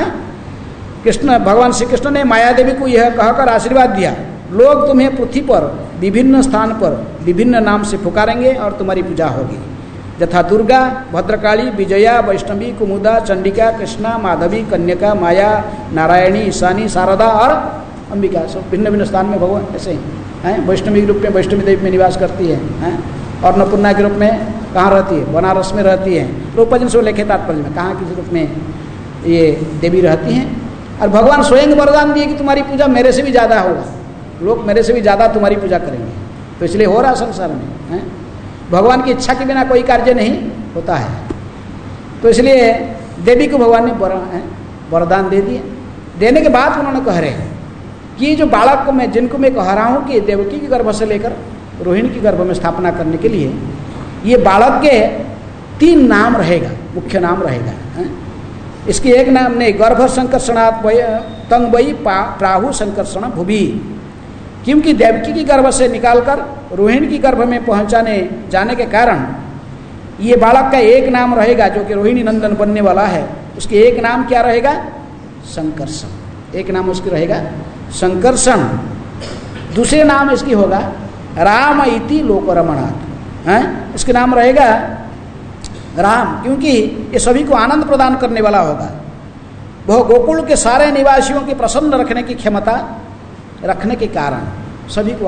कृष्ण, भगवान श्री कृष्ण ने माया देवी को यह कहकर आशीर्वाद दिया, लोग तुम्हें पृथ्वी पर विभिन्न स्थान पर विभिन्न नाम से पुकारेंगे और तुम्हारी पूजा होगी, यथा दुर्गा, भद्रकाली, विजया, वैष्णवी, कुमुदा, चंडिका, कृष्णा, माधवी, कन्यका, माया, नारायणी, ईशानी, शारदा और अंबिका। सब भिन्न भिन्न स्थान में भगवान ऐसे हैं। वैष्णवी के रूप में वैष्णवी देवी में निवास करती है और अन्नपूर्णा के रूप में कहाँ रहती है, बनारस में रहती है। रूपजन से लिखे तात्पर्य में कहाँ किस रूप में ये देवी रहती हैं। और भगवान स्वयं वरदान दिए कि तुम्हारी पूजा मेरे से भी ज़्यादा होगा, लोग मेरे से भी ज़्यादा तुम्हारी पूजा करेंगे। तो इसलिए हो रहा संसार में भगवान की इच्छा के बिना कोई कार्य नहीं होता है। तो इसलिए देवी को भगवान ने वरदान दे दिए। देने के बाद उन्होंने कह रहे हैं कि जो बालक को मैं, जिनको मैं कह रहा हूँ कि देवकी की गर्भ से लेकर रोहिणी की गर्भ में स्थापना करने के लिए, ये बालक के 3 नाम रहेगा, मुख्य नाम रहेगा। इसके एक नाम ने गर्भ संकर्षणात् तंग वही प्राहु संकर्षण भुवि, क्योंकि देवकी की गर्भ से निकालकर रोहिणी की गर्भ में पहुंचाने जाने के कारण ये बालक का एक नाम रहेगा जो कि रोहिणी नंदन बनने वाला है। उसके एक नाम क्या रहेगा, संकर्षण। एक नाम उसकी रहेगा संकर्षण। दूसरे नाम इसकी होगा राम इति लोकरमणात्। इसके नाम रहेगा राम, क्योंकि ये सभी को आनंद प्रदान करने वाला होगा। वह गोकुल के सारे निवासियों की प्रसन्न रखने की क्षमता रखने के कारण सभी को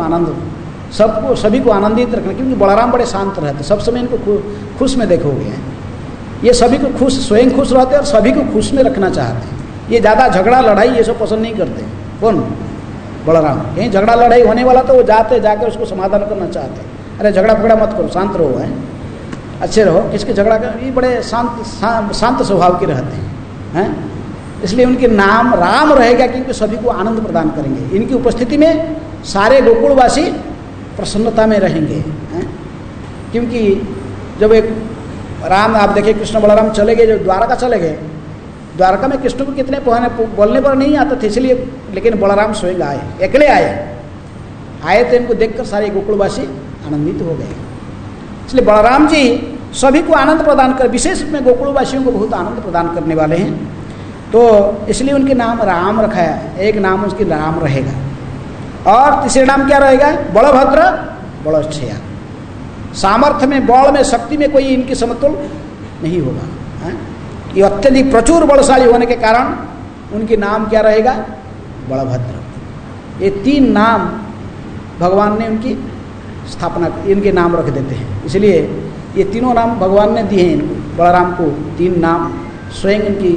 आनंदित रखने, क्योंकि बलराम बड़े शांत रहते, सब समय इनको खुश में देखोगे। ये सभी को खुश, स्वयं खुश रहते हैं और सभी को खुश में रखना चाहते हैं। ये ज़्यादा झगड़ा लड़ाई ये सब पसंद नहीं करते। कौन, बलराम। कहीं झगड़ा लड़ाई होने वाला तो वो जाकर उसको समाधान करना चाहते हैं। अरे झगड़ा फगड़ा मत करो, शांत रहो है। अच्छे रहो, किसके झगड़ा कर, ये बड़े शांत स्वभाव के रहते हैं। इसलिए उनके नाम राम रहेगा क्योंकि सभी को आनंद प्रदान करेंगे। इनकी उपस्थिति में सारे गोकुलवासी प्रसन्नता में रहेंगे। क्योंकि जब एक राम, आप देखिए कृष्ण बलराम चले गए, जो द्वारका चले गए, द्वारका में कृष्ण को कितने बोलने पर नहीं आते थे, इसलिए, लेकिन बलराम स्वयं आए, अकेले आए तो इनको देखकर सारे गोकुलवासी आनंदित हो गए। इसलिए बलराम जी सभी को आनंद प्रदान कर, विशेष में गोकुलवासियों को बहुत आनंद प्रदान करने वाले हैं, तो इसलिए उनके नाम राम रखा है। एक नाम उसके राम रहेगा। और तीसरे नाम क्या रहेगा? बलभद्र बलच्छया। सामर्थ्य में, बल में, शक्ति में कोई इनके समतुल नहीं होगा। ये अत्यधिक प्रचुर बलशाली होने के कारण उनके नाम क्या रहेगा? बलभद्र। ये 3 नाम भगवान ने उनकी स्थापना, इनके नाम रख देते हैं। इसलिए ये तीनों नाम भगवान ने दिए हैं इनको, बलराम को 3 नाम स्वयं इनकी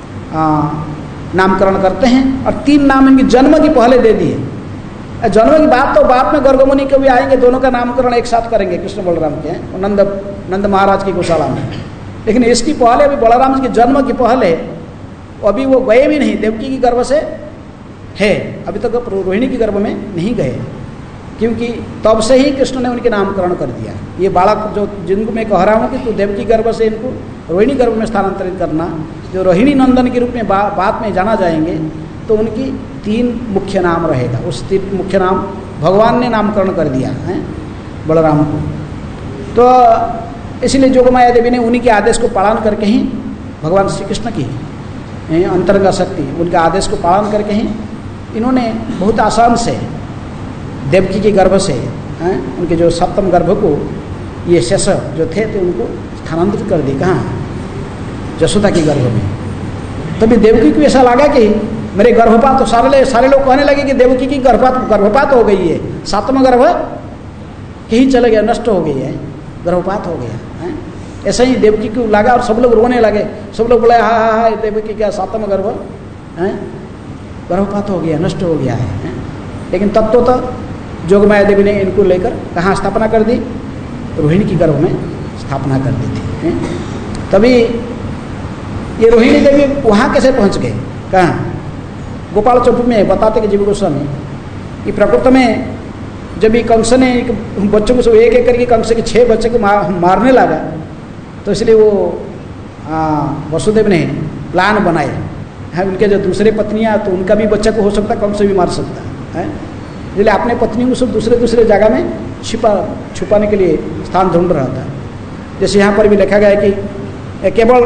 नामकरण करते हैं। और 3 नाम इनकी जन्म की पहले दे दिए। जन्म की बात तो बाद में गर्गमुनि के भी आएंगे, दोनों का नामकरण एक साथ करेंगे, कृष्ण बलराम के हैं, नंद महाराज की गौशाला में। लेकिन इसकी पहले, अभी बलराम जी के जन्म की पहले, अभी वो गए भी नहीं, देवकी की गर्भ से है, अभी तक रोहिणी की गर्भ में नहीं गए, क्योंकि तब से ही कृष्ण ने उनके नामकरण कर दिया। ये बालक जो जिनको मैं कह रहा हूँ कि तो देवकी गर्भ से इनको रोहिणी गर्भ में स्थानांतरित करना, जो रोहिणी नंदन के रूप में बाद में जाना जाएंगे, तो उनकी 3 मुख्य नाम रहेगा। उस 3 मुख्य नाम भगवान ने नामकरण कर दिया है बलराम को। तो इसलिए जोगमाया देवी ने उन्हीं के आदेश को पालन करके ही, भगवान श्री कृष्ण की अंतरंगा शक्ति, उनके आदेश को पालन करके ही इन्होंने बहुत आसान से देवकी के गर्भ से, उनके जो 7वें गर्भ को ये शेष जो थे तो उनको स्थानांतरित कर दी। कहाँ? यशोदा के गर्भ में। तभी देवकी को ऐसा लगा कि मेरे गर्भपात, तो सारे लोग कहने लगे कि देवकी की गर्भपात हो गई है, 7वां गर्भ कहीं चले गया, नष्ट हो गई है, गर्भपात हो गया है। ऐसा ही देवकी को लगा और सब लोग रोने लगे। सब लोग बोले हाँ देवकी क्या 7वां गर्भ है, गर्भपात हो गया, नष्ट हो गया है। लेकिन तब तो जोगमाया देवी ने इनको लेकर कहाँ स्थापना कर दी? रोहिणी की गर्भ में स्थापना कर दी थी। तभी ये रोहिणी देवी वहाँ कैसे पहुँच गए? कहाँ? गोपाल चौपू में बताते कि जीव गोस्वामी कि प्रकृति में जब ये कंस ने बच्चों को एक एक करके कंस के 6 बच्चे को मारने लगा, तो इसलिए वो वसुदेव ने प्लान बनाए हैं। उनके जो दूसरे पत्नियाँ, तो उनका भी बच्चा को हो सकता है, कंस भी मार सकता है। इसलिए अपने पत्नी को सब दूसरे जगह में छुपाने के लिए स्थान ढूंढ रहा था। जैसे यहाँ पर भी लिखा गया है कि केवल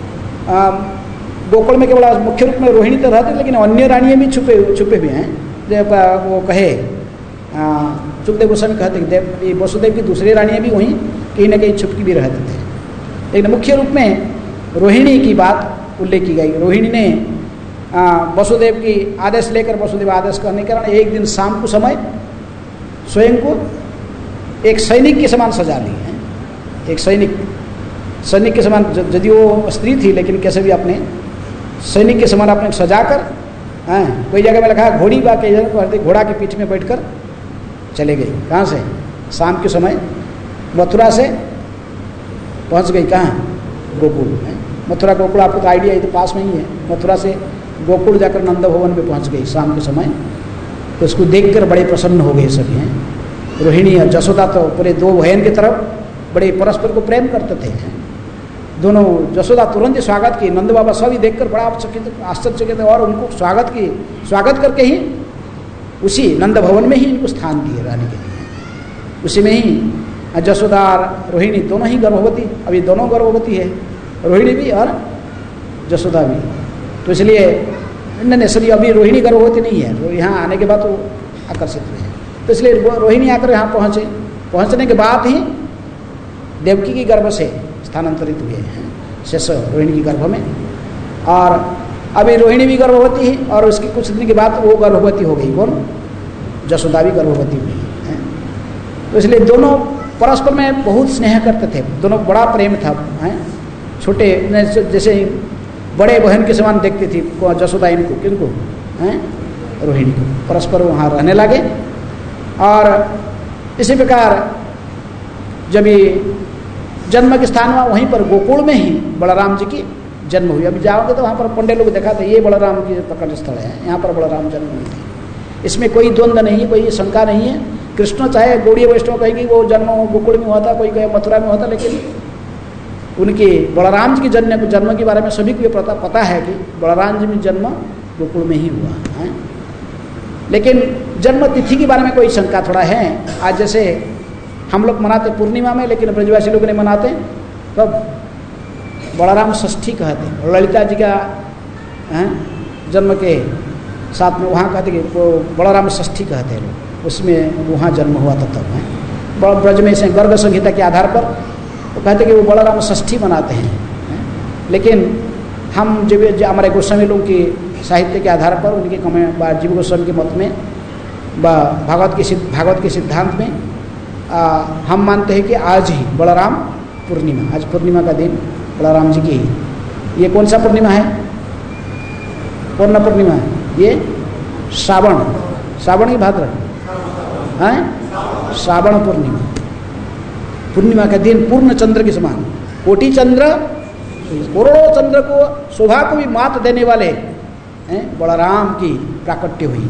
गोकुल में केवल मुख्य रूप में रोहिणी तो रहती, लेकिन अन्य रानियाँ भी छुपे हुए हैं। जब वो कहे सुखदेव गोस्वामी कहते कि वसुदेव की दूसरी रानियाँ भी वहीं कहीं ना कहीं छुपकी भी रहते थे, लेकिन मुख्य रूप में रोहिणी की बात उल्लेख की गई। रोहिणी ने वसुदेव की आदेश लेकर, वसुदेव आदेश करने के कारण एक दिन शाम को समय स्वयं को एक सैनिक के समान सजा ली है। एक सैनिक के समान, यदि वो स्त्री थी लेकिन कैसे भी अपने सैनिक के समान अपने सजा कर, कोई जगह में लिखा है घोड़ी बा के घोड़ा के पीठ में बैठकर चले गई। कहाँ से? शाम के समय मथुरा से पहुँच गई। कहाँ? गोकुल। मथुरा गोकुल आपको तो आइडिया, ये तो पास में ही है। मथुरा से गोकुल जाकर नंद भवन में पहुँच गई शाम के समय। तो उसको देखकर बड़े प्रसन्न हो गए सभी हैं। रोहिणी और यशोदा तो पूरे 2 बहन की तरफ बड़े परस्पर को प्रेम करते थे। दोनों, यशोदा तुरंत ही स्वागत की, नंद बाबा सभी देखकर बड़ा आश्चर्यचकित थे और उनको स्वागत करके ही उसी नंद भवन में ही इनको स्थान दिए रहने के लिए। उसी में ही यशोदा और रोहिणी दोनों ही गर्भवती, अभी दोनों गर्भवती है, रोहिणी भी और यशोदा भी। तो इसलिए नहीं सॉरी, अभी रोहिणी गर्भवती नहीं है, तो यहाँ आने के बाद वो आकर्षित हुए हैं। तो इसलिए रोहिणी आकर यहाँ पहुँचे। पहुँचने के बाद ही देवकी की गर्भ से स्थानांतरित हुए हैं शेष रोहिणी की गर्भ में। और अभी रोहिणी भी गर्भवती है और उसके कुछ दिन के बाद वो गर्भवती हो गई। कौन? यशोदा भी गर्भवती हुई है। तो इसलिए दोनों परस्पर में बहुत स्नेह करते थे, दोनों बड़ा प्रेम था। छोटे जैसे बड़े बहन के समान देखती थी यशोदा इनको, किनको? रोहिणी को। परस्पर वहाँ रहने लगे। और इसी प्रकार जब ये जन्म के स्थान वहीं पर गोकुल में ही बलराम जी की जन्म हुई। अभी जाओगे तो वहाँ पर पंडित लोग देखा था, ये बलराम की प्रकट स्थल है, यहाँ पर बलराम जन्म हुई थी। इसमें कोई द्वंद्व नहीं है, कोई शंका नहीं है। कृष्ण चाहे गौड़ीय वैष्णव कहेंगे वो जन्म गोकुल में हुआ था, कोई कहे मथुरा में हुआ था, लेकिन उनके बलराम जी के जन्म के बारे में सभी को ये पता है कि बलराम जी में जन्म गोकुल में ही हुआ है। लेकिन जन्म तिथि के बारे में कोई शंका थोड़ा है। आज जैसे हम लोग मनाते पूर्णिमा में, लेकिन ब्रजवासी लोग नहीं मनाते, तब बलराम षष्ठी कहते हैं। ललिता जी का जन्म के साथ में वहाँ कहते कि वो बलराम षष्ठी कहते हैं लोग, उसमें वहाँ जन्म हुआ था तब है। ब्रज में से गर्ग संहिता के आधार पर वो कहते कि वो बलराम षष्ठी मनाते हैं। लेकिन हम जब हमारे गोस्वामी लोग की साहित्य के आधार पर उनके जीव गोस्वामी के मत में भागवत के सिद्धांत में हम मानते हैं कि आज ही बलराम पूर्णिमा, आज पूर्णिमा का दिन बलराम जी की। ये कौन सा पूर्णिमा है? कौन पूर्णिमा है ये? श्रावण की भाद्र है, श्रावण पूर्णिमा का दिन पूर्ण चंद्र के समान, कोटि चंद्र करोड़ों चंद्र को शोभा को भी मात देने वाले बलराम की प्राकट्य हुई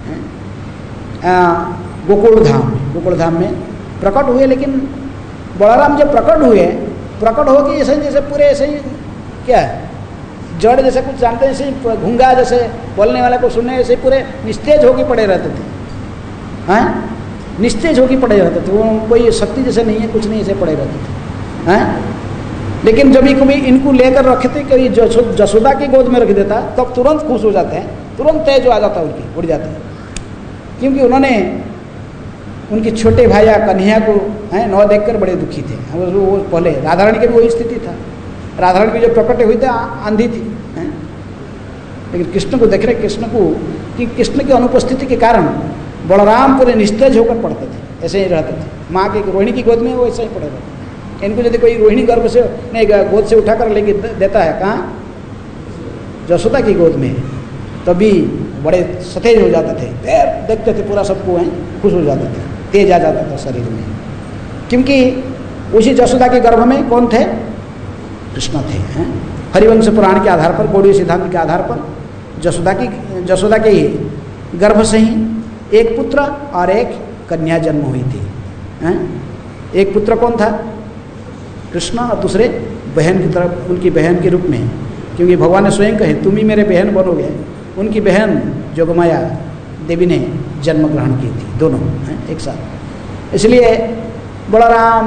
गोकुल धाम में प्रकट हुए। लेकिन बलराम जब प्रकट हो कि जैसे पूरे ऐसे ही क्या जड़ जैसे कुछ जानते हैं, ऐसे घूंगा जैसे बोलने वाले को सुनने ऐसे पूरे निस्तेज होके पड़े रहते थे, निस्तेज होके पड़े रहते थे। वो कोई शक्ति जैसे नहीं है, कुछ नहीं, ऐसे पड़े रहते थे। लेकिन जब कभी इनको लेकर रखे थे, कोई जसोदा की गोद में रख देता तब तुरंत खुश हो जाते हैं, तुरंत तेज आ जाता है, उनकी उड़ जाते हैं। क्योंकि उन्होंने उनके छोटे भाई कन्हैया को न देखकर बड़े दुखी थे। वो पहले राधारानी की भी वही स्थिति था। राधारानी भी जब प्रकट हुई थी आंधी थी, लेकिन कृष्ण को देख रहे, कृष्ण की अनुपस्थिति के कारण बलराम पूरे निस्तेज होकर पड़ते थे, ऐसे ही रहते थे। माँ की रोहिणी की गोद में वो ऐसा ही पड़े रहते। इनको यदि कोई रोहिणी गर्भ से नहीं गोद से उठाकर लेके देता है, कहाँ? जसोदा की गोद में, तभी बड़े सतेज हो जाते थे, देखते थे पूरा सबको खुश हो जाते थे, तेज आ जाता था शरीर में। क्योंकि उसी जसोदा के गर्भ में कौन थे? कृष्ण थे। हरिवंश पुराण के आधार पर, गौड़ीय सिद्धांत के आधार पर जसोदा के गर्भ से ही एक पुत्र और एक कन्या जन्म हुई थी। एक पुत्र कौन था? कृष्ण, और दूसरे बहन की तरफ, उनकी बहन के रूप में, क्योंकि भगवान ने स्वयं कहे तुम ही मेरे बहन बनोगे। उनकी बहन जोगमाया देवी ने जन्म ग्रहण की थी, दोनों एक साथ। इसलिए बलराम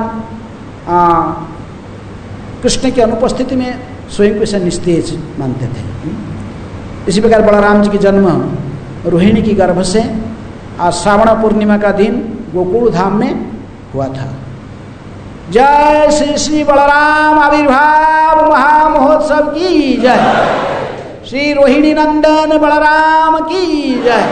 कृष्ण की अनुपस्थिति में स्वयं को इसे निस्तेज मानते थे। इसी प्रकार बलराम जी की जन्म रोहिणी की गर्भ से श्रावण पूर्णिमा का दिन गोकुल धाम में हुआ था। जय श्री श्री बलराम आविर्भाव महामहोत्सव की जय। श्री रोहिणी नंदन बलराम की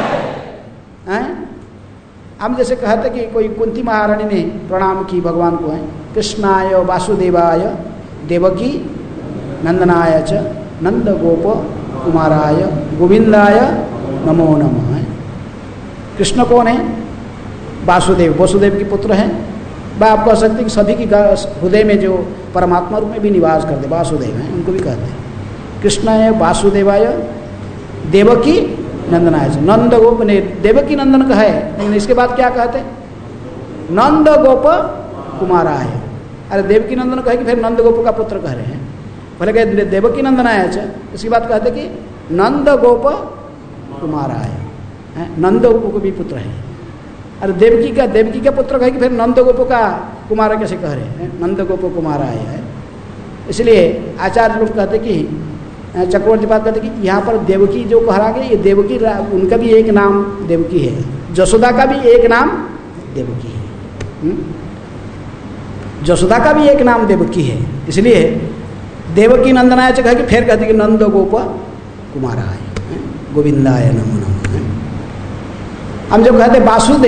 जय। हम जैसे कहते कि कोई कुंती महारानी ने प्रणाम की भगवान को, कृष्णाय वासुदेवाय देवकी नंदनाय च नंद गोप कुमाराय गोविंदाय नमो नमः। कृष्ण कौन है? वासुदेव, वसुदेव के पुत्र हैं। वह आप कह सकते हैं कि सभी की हृदय में जो परमात्मा रूप में भी निवास करते वासुदेव हैं, उनको भी कहते हैं। कृष्ण है वासुदेवाय देवकी नंदनाय च, नंद गोप ने देवकी नंदन का है, लेकिन इसके बाद क्या कहते हैं? नंद गोप कुमाराय। अरे देवकी नंदन कहे कि फिर नंद गोप का पुत्र कह रहे हैं। पहले कहे देवकी नंदनाय च, इसके बाद कहते कि नंद गोप कुमाराय, नंद गोप भी पुत्र है। अरे देवकी का पुत्र कहे कि फिर नंद गोप का कुमार कैसे कह रहे हैं? नंद गोप कुमाराय है। इसलिए आचार्य लोग कहते कि चक्रवर्ती पाद कहते कि यहाँ पर देवकी जो कहा गया, ये देवकी उनका भी एक नाम देवकी है, जसोदा का भी एक नाम देवकी है। जसोदा का भी एक नाम देवकी है। इसलिए देवकी नंदनाय च कहा कि फिर कहते कि नंद गोप कुमाराय गोविंदाय नमो नमः। हम जब कहते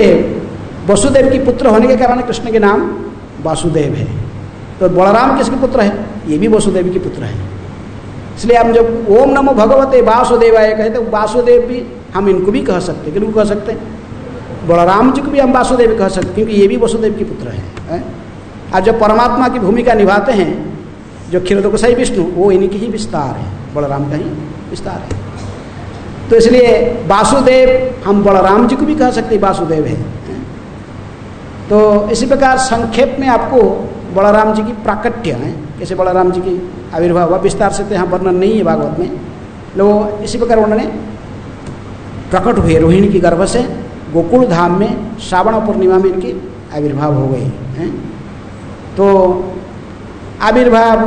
वसुदेव की पुत्र होने के कारण कृष्ण के नाम वासुदेव है। तो बलराम किसके पुत्र है? ये भी वसुदेव के पुत्र है। इसलिए हम जब ओम नमो भगवते वासुदेवाय कहते तो वासुदेव भी हम इनको भी कह सकते हैं। किनको कह सकते हैं? बलराम जी को भी हम वासुदेव कह सकते, क्योंकि ये भी वसुदेव के पुत्र है। और जो परमात्मा की भूमिका निभाते हैं जो क्षीरोदकोसाई विष्णु, वो इन्हीं ही विस्तार है, बलराम का ही विस्तार है। तो इसलिए वासुदेव, हम बलराम जी को भी कह सकते हैं वासुदेव है। तो इसी प्रकार संक्षेप में आपको बलराम जी की प्राकट्य है, कैसे बलराम जी की आविर्भाव हुआ, विस्तार से तो यहाँ वर्णन नहीं है भागवत में। लोग इसी प्रकार उन्होंने प्रकट हुए रोहिणी की गर्भ से गोकुल धाम में श्रावण पूर्णिमा में इनकी आविर्भाव हो गई हैं। तो आविर्भाव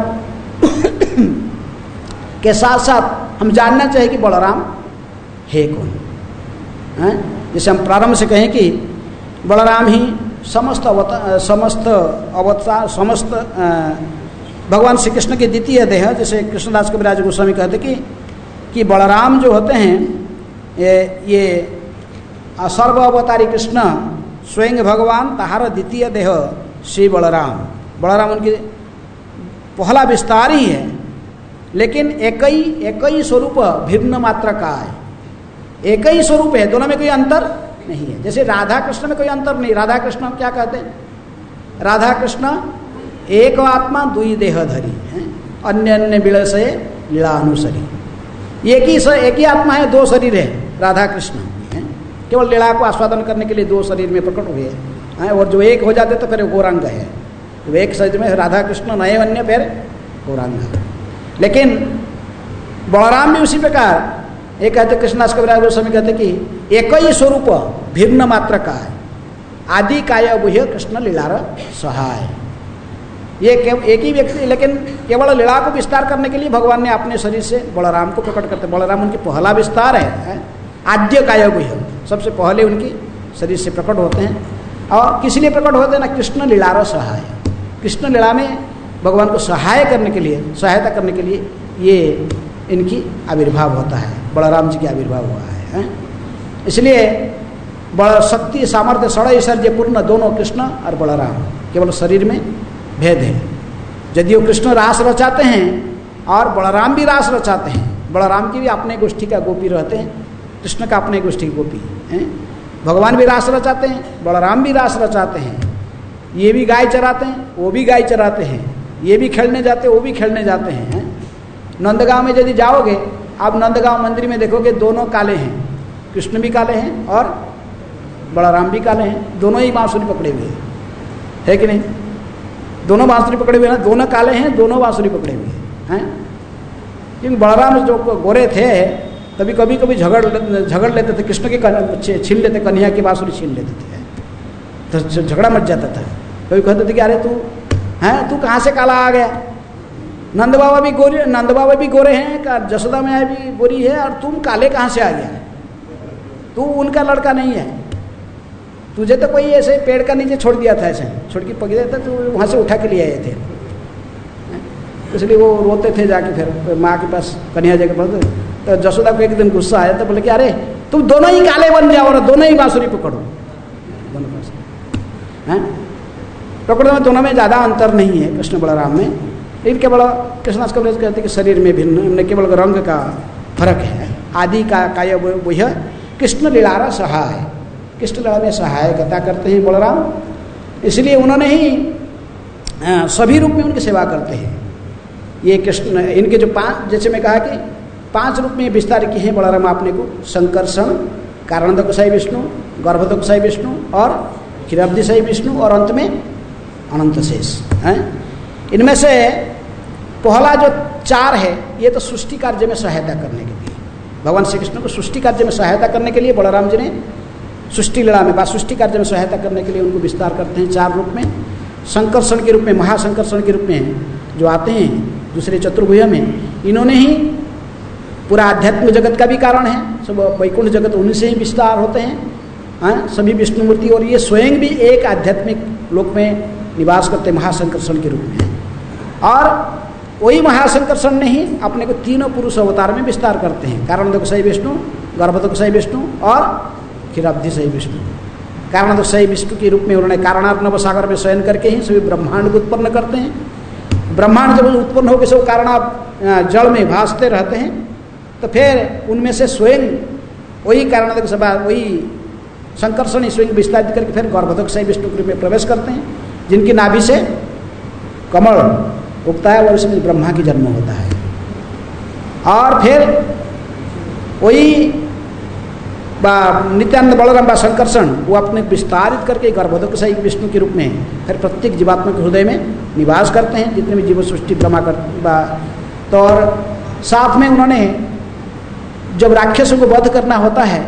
के साथ साथ हम जानना चाहिए कि बलराम है कौन हैं। जैसे हम प्रारंभ से कहें कि बलराम ही समस्त भगवान श्री कृष्ण के द्वितीय देह, जैसे कृष्णदास कविराज गोस्वामी कहते कि बलराम जो होते हैं ये सर्व अवतारी कृष्ण स्वयं भगवान तहार द्वितीय देह श्री बलराम। बलराम उनकी पहला विस्तार ही है, लेकिन एक ही स्वरूप भिन्न मात्रा का है, एक ही स्वरूप है, दोनों में कोई अंतर नहीं है। जैसे राधा कृष्ण में कोई अंतर नहीं, राधा कृष्ण हम क्या कहते हैं, राधा कृष्ण एक आत्मा दुई देह धरी है, अन्य अन्य विलय लीला अनुसरी। एक ही आत्मा है, दो शरीर है राधा कृष्ण है, केवल लीला को आस्वादन करने के लिए दो शरीर में प्रकट हुए हैं। और जो एक हो जाते तो फिर गौरांग है, तो एक शरीर में राधा कृष्ण नए अन्य फिर गौरांग। लेकिन बलराम भी उसी प्रकार, एक कहते कृष्णदास कविराज गोस्वामी कहते कि एक ही स्वरूप भिन्न मात्र का है, आदि काय बुह्य कृष्ण लीलार सहाय। ये एक ही व्यक्ति, लेकिन केवल लीला को विस्तार करने के लिए भगवान ने अपने शरीर से बलराम को प्रकट करते। बलराम उनकी पहला विस्तार है, आद्य काय बुह्य, सबसे पहले उनकी शरीर से प्रकट होते हैं। और किस लिए प्रकट होते हैं ना, कृष्ण लीलार सहाय, कृष्ण लीला में भगवान को सहाय करने के लिए, सहायता करने के लिए ये इनकी आविर्भाव होता है, बलराम जी की आविर्भाव हुआ है। इसलिए बड़ शक्ति सामर्थ्य षड ऐश्वर्य पूर्ण दोनों कृष्ण और बलराम, केवल शरीर में भेद है। यदि वो कृष्ण रास रचाते हैं और बलराम भी रास रचाते हैं, बलराम की भी अपने गोष्ठी का गोपी रहते हैं, कृष्ण का अपने गोष्ठी की गोपी हैं। भगवान भी रास रचाते हैं, बलराम भी रास रचाते हैं, ये भी गाय चराते हैं, वो भी गाय चराते हैं, ये भी खेलने जाते हैं, वो भी खेलने जाते हैं। नंदगांव में यदि जाओगे आप, नंदगांव मंदिर में देखोगे दोनों काले हैं, कृष्ण भी काले हैं और बलराम भी काले हैं, दोनों ही बांसुरी पकड़े हुए है कि नहीं, दोनों बांसुरी पकड़े हुए हैं, दोनों काले हैं, दोनों बांसुरी पकड़े हुए हैं। क्योंकि बलराम जो गोरे थे तभी कभी कभी झगड़ लेते थे, कृष्ण के छीन लेते, कन्हैया की बांसुरी छीन लेते थे, तो झगड़ा मच जाता था। कभी कहते थे कि अरे तू कहाँ से काला आ गया, नंद बाबा भी गोरे हैं, जसोदा मैया भी गोरी है, और तुम काले कहाँ से आ गया, तू उनका लड़का नहीं है, तुझे तो कोई ऐसे पेड़ का नीचे छोड़ दिया था, ऐसे छोड़ के पकड़े था, तो वहाँ से उठा के लिए आए थे। इसलिए वो रोते थे जाके, फिर माँ के पास कन्हैया जाके पढ़ते। तो जसोदा को एक दिन गुस्सा आया तो बोले कि अरे तुम दोनों ही काले बन जाओ और दोनों ही बांसुरी पकड़ो, दोनों बांसुरी पकड़ो में, दोनों में ज़्यादा अंतर नहीं है कृष्ण बलराम में। लेकिन केवल कृष्णदास कविराज कहते हैं कि शरीर में भिन्न, इनमें केवल रंग का फर्क है। आदि का काय बुह्य कृष्ण लीलारा सहाय, कृष्ण लीला में सहायकता करते हैं बलराम, इसलिए उन्होंने ही सभी रूप में उनकी सेवा करते हैं। ये कृष्ण इनके जो पांच, जैसे मैं कहा कि 5 रूप में विस्तार किए हैं बलराम आपने को, संकर्षण, कारणदकोसाई विष्णु, गर्भदकोसाई विष्णु और क्षीराब्धिसाई विष्णु, और अंत में अनंत शेष हैं। इनमें से पहला जो 4 है ये तो सृष्टि कार्य में सहायता करने के लिए, भगवान श्री कृष्ण को सृष्टि कार्य में सहायता करने के लिए बलराम जी ने सृष्टि लीला में, सृष्टि कार्य में सहायता करने के लिए उनको विस्तार करते हैं 4 रूप में। संकर्षण के रूप में, महासंकर्षण के रूप में जो आते हैं दूसरे चतुर्भुज में, इन्होंने ही पूरा आध्यात्मिक जगत का भी कारण है, सब वैकुंठ जगत उन्हीं से ही विस्तार होते हैं सभी विष्णु मूर्ति, और ये स्वयं भी एक आध्यात्मिक लोक में निवास करते हैं महासंकर्षण के रूप में। और वही महासंकर्षण ने ही अपने को 3 पुरुष अवतार में विस्तार करते हैं, कारणदकोसाई विष्णु, गर्भदकोसाई विष्णु और क्षीराब्धिसाई विष्णु। कारणदकोसाई विष्णु के रूप में उन्होंने कारणार्णव सागर में शयन करके ही सभी ब्रह्मांड को उत्पन्न करते हैं। ब्रह्मांड जब उत्पन्न होकर सब कारण जल में भासते रहते हैं, तो फिर उनमें से स्वयं वही कारणदकोसाई, वही संकर्षण ही स्वयं विस्तारित करके फिर गर्भदकोसाई विष्णु के रूप में प्रवेश करते हैं, जिनकी नाभि से कमल उगता है और उसमें ब्रह्मा की जन्म होता है। और फिर वही नित्यानंद बलराम व संकर्षण वो अपने विस्तारित करके गर्भोदक से विष्णु के रूप में फिर प्रत्येक जीवात्मा के हृदय में निवास करते हैं, जितने भी जीव सृष्टि ब्रह्मा कर। तो और साथ में उन्होंने जब राक्षसों को वध करना होता है,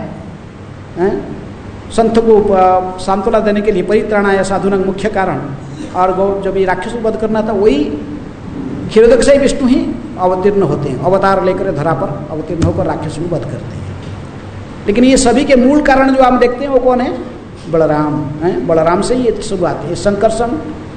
संत को सांत्वना देने के लिए परित्राणाय साधुनां मुख्य कारण, और जब ये राक्षसों को वध करना था वही क्षीरोदक से विष्णु ही अवतीर्ण होते हैं, अवतार लेकर धरा पर अवतीर्ण होकर राक्षसों को वध करते हैं। लेकिन ये सभी के मूल कारण जो हम देखते हैं वो कौन है? बलराम है। बलराम से ही शुरुआत है। संकर्षण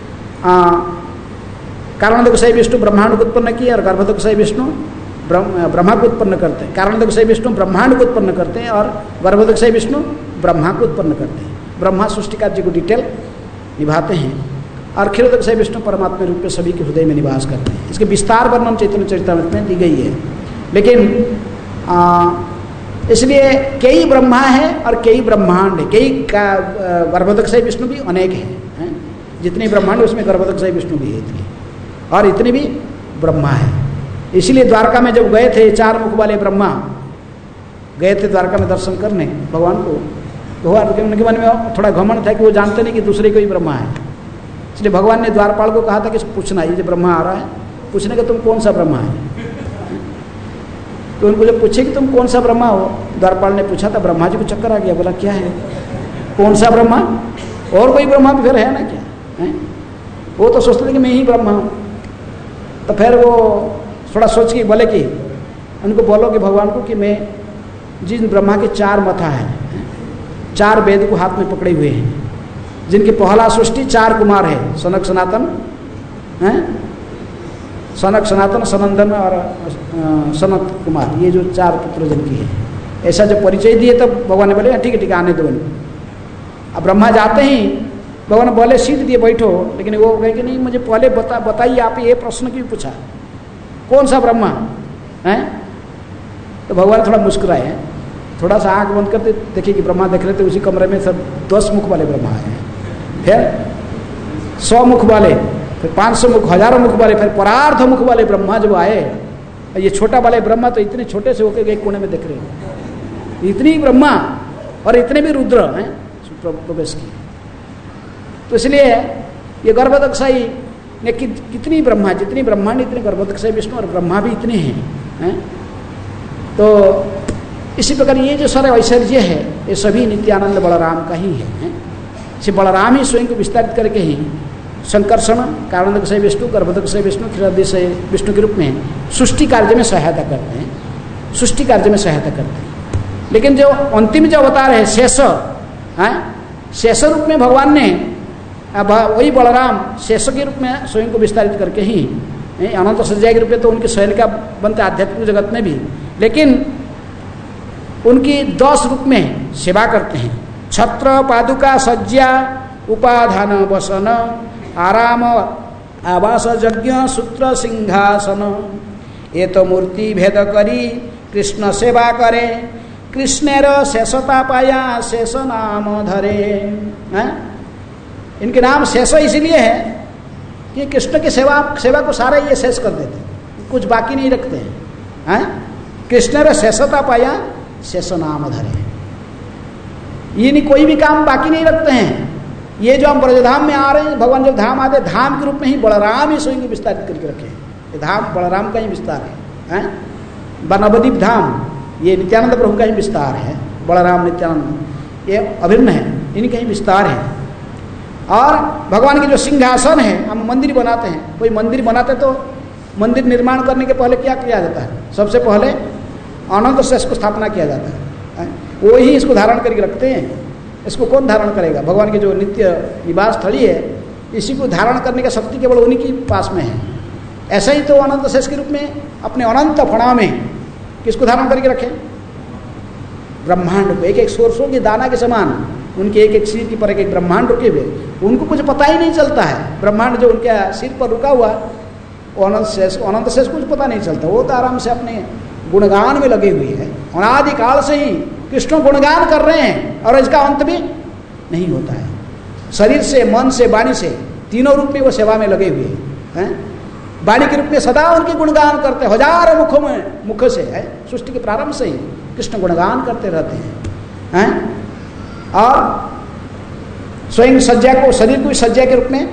कारणोदक से विष्णु ब्रह्मांड को उत्पन्न किए और गर्भोदक से विष्णु ब्रह्मा को उत्पन्न करते हैं। कारणोदक से विष्णु ब्रह्मांड को उत्पन्न करते हैं और गर्भोदक से विष्णु ब्रह्मा को उत्पन्न करते हैं। ब्रह्मा सृष्टि कार्य को डिटेल निभाते हैं और क्षीरोदक से विष्णु परमात्मा रूप में सभी के हृदय में निवास करते हैं। इसके विस्तार वर्णन चैतन्य चरितामृत में दी गई है। लेकिन इसलिए कई ब्रह्मा है और कई ब्रह्मांड है, कई गर्भोदक से विष्णु भी अनेक हैं। जितने ब्रह्मांड उसमें गर्भोदक से विष्णु भी है इतने, और इतने भी ब्रह्मा है। इसलिए द्वारका में जब गए थे 4 मुख वाले ब्रह्मा गए थे द्वारका में दर्शन करने भगवान को, भगवान के उनके मन में थोड़ा घमंड था कि वो जानते नहीं कि दूसरे कोई ब्रह्मा है। इसलिए भगवान ने द्वारपाल को कहा था कि पूछना, ये जो ब्रह्मा आ रहा है पूछने का तुम कौन सा ब्रह्मा है। तो उनको जब पूछे कि तुम कौन सा ब्रह्मा हो, द्वारपाल ने पूछा था, ब्रह्मा जी को चक्कर आ गया, बोला क्या है कौन सा ब्रह्मा, और कोई ब्रह्मा भी फिर है ना क्या है? वो तो सोचते थे कि मैं ही ब्रह्मा हूँ। तो फिर वो थोड़ा सोच के बोले कि उनको बोलो कि भगवान को कि मैं जिन ब्रह्मा के 4 मथा हैं, 4 वेद को हाथ में पकड़े हुए हैं, जिनकी पहला सृष्टि 4 कुमार है, सनक सनातन हैं, सनक सनातन सनंदन और सनत कुमार, ये जो 4 पुत्र जिनकी है, ऐसा जब परिचय दिए तब भगवान ने बोले ठीक है आने दो। अब ब्रह्मा जाते ही भगवान बोले सीट दिए बैठो, लेकिन वो कहे कि नहीं मुझे पहले बताइए आप ये प्रश्न क्यों पूछा, कौन सा ब्रह्मा है? तो भगवान थोड़ा मुस्कुराए, थोड़ा सा आँख बंद करते देखिए कि ब्रह्मा देख रहे थे उसी कमरे में सब 10 मुख वाले ब्रह्मा हैं, फिर 100 मुख वाले, फिर 500 मुख, 1000 मुख वाले, फिर परार्थ मुख वाले ब्रह्मा जब आए, ये छोटा वाले ब्रह्मा तो इतने छोटे से होकर एक कोने में देख रहे हैं, इतनी ब्रह्मा और इतने भी रुद्र हैं प्रवेश की। तो इसलिए ये गर्भोदकशाही ने कितनी ब्रह्मा, जितनी ब्रह्मांड इतने गर्भोदकशाही विष्णु और ब्रह्मा भी इतने हैं। तो इसी प्रकार ये जो सारे ऐश्वर्य है ये सभी नित्यानंद बलराम का ही है। श्री बलराम ही स्वयं को विस्तारित करके ही संकर्षण कारणोदक से विष्णु, गर्भोदक से विष्णु, क्षीरोदय से विष्णु के रूप में सृष्टि कार्य में सहायता करते हैं, सृष्टि कार्य में सहायता करते हैं। लेकिन जो अंतिम जो अवतार है शेष, शेष रूप में भगवान ने वही बलराम शेष के रूप में स्वयं को विस्तारित करके ही अनंत सज्जा के रूप में तो उनके शयन का बनते आध्यात्मिक जगत में भी, लेकिन उनकी 10 रूप में सेवा करते हैं। छत्र पादुका सज्जा उपाधान वसन आराम आवास यज्ञ सूत्र सिंहासन, ये तो मूर्ति भेद करी कृष्ण सेवा करे, कृष्णेर शेषता पाया शेष नाम धरे। इनके नाम शेष इसलिए है कि कृष्ण की सेवा को सारे ये शेष कर देते, कुछ बाकी नहीं रखते हैं। कृष्णेर शेषता पाया शेष नाम धरे, ये नहीं कोई भी काम बाकी नहीं रखते हैं। ये जो हम ब्रजधाम में आ रहे हैं, भगवान जब धाम आते धाम के रूप में ही बलराम ही स्वयं विस्तारित करके रखे, ये धाम बलराम का ही विस्तार है। नवद्वीप धाम ये नित्यानंद प्रभु का ही विस्तार है, बलराम नित्यानंद ये अभिन्न है, इनका ही विस्तार है। और भगवान के जो सिंहासन है, हम मंदिर बनाते हैं, कोई मंदिर बनाते तो मंदिर निर्माण करने के पहले क्या किया जाता है? सबसे पहले अनंत शेष को स्थापना किया जाता है, वो ही इसको धारण करके रखते हैं। इसको कौन धारण करेगा? भगवान के जो नित्य निवास स्थली है, इसी को धारण करने का शक्ति केवल उन्हीं के पास में है। ऐसा ही तो अनंत शेष के रूप में अपने अनंत फणा में किसको धारण करके रखे? ब्रह्मांड को, एक एक सोर्सों की दाना के समान उनके एक एक सिर के पर एक एक ब्रह्मांड रुके हुए, उनको कुछ पता ही नहीं चलता है। ब्रह्मांड जो उनके सिर पर रुका हुआ वो अनंत शेष कुछ पता नहीं चलता, वो तो आराम से अपने गुणगान में लगे हुए हैं। अनादिकाल से ही कृष्ण गुणगान कर रहे हैं और इसका अंत भी नहीं होता है। शरीर से, मन से, वाणी से, तीनों रूप में वो सेवा में लगे हुए हैं। हैं, वाणी के रूप में सदा उनके गुणगान करते, हजारों मुखों में मुख से है, सृष्टि के प्रारंभ से ही कृष्ण गुणगान करते रहते हैं, और स्वयं सज्जा को, शरीर को सज्जा के रूप में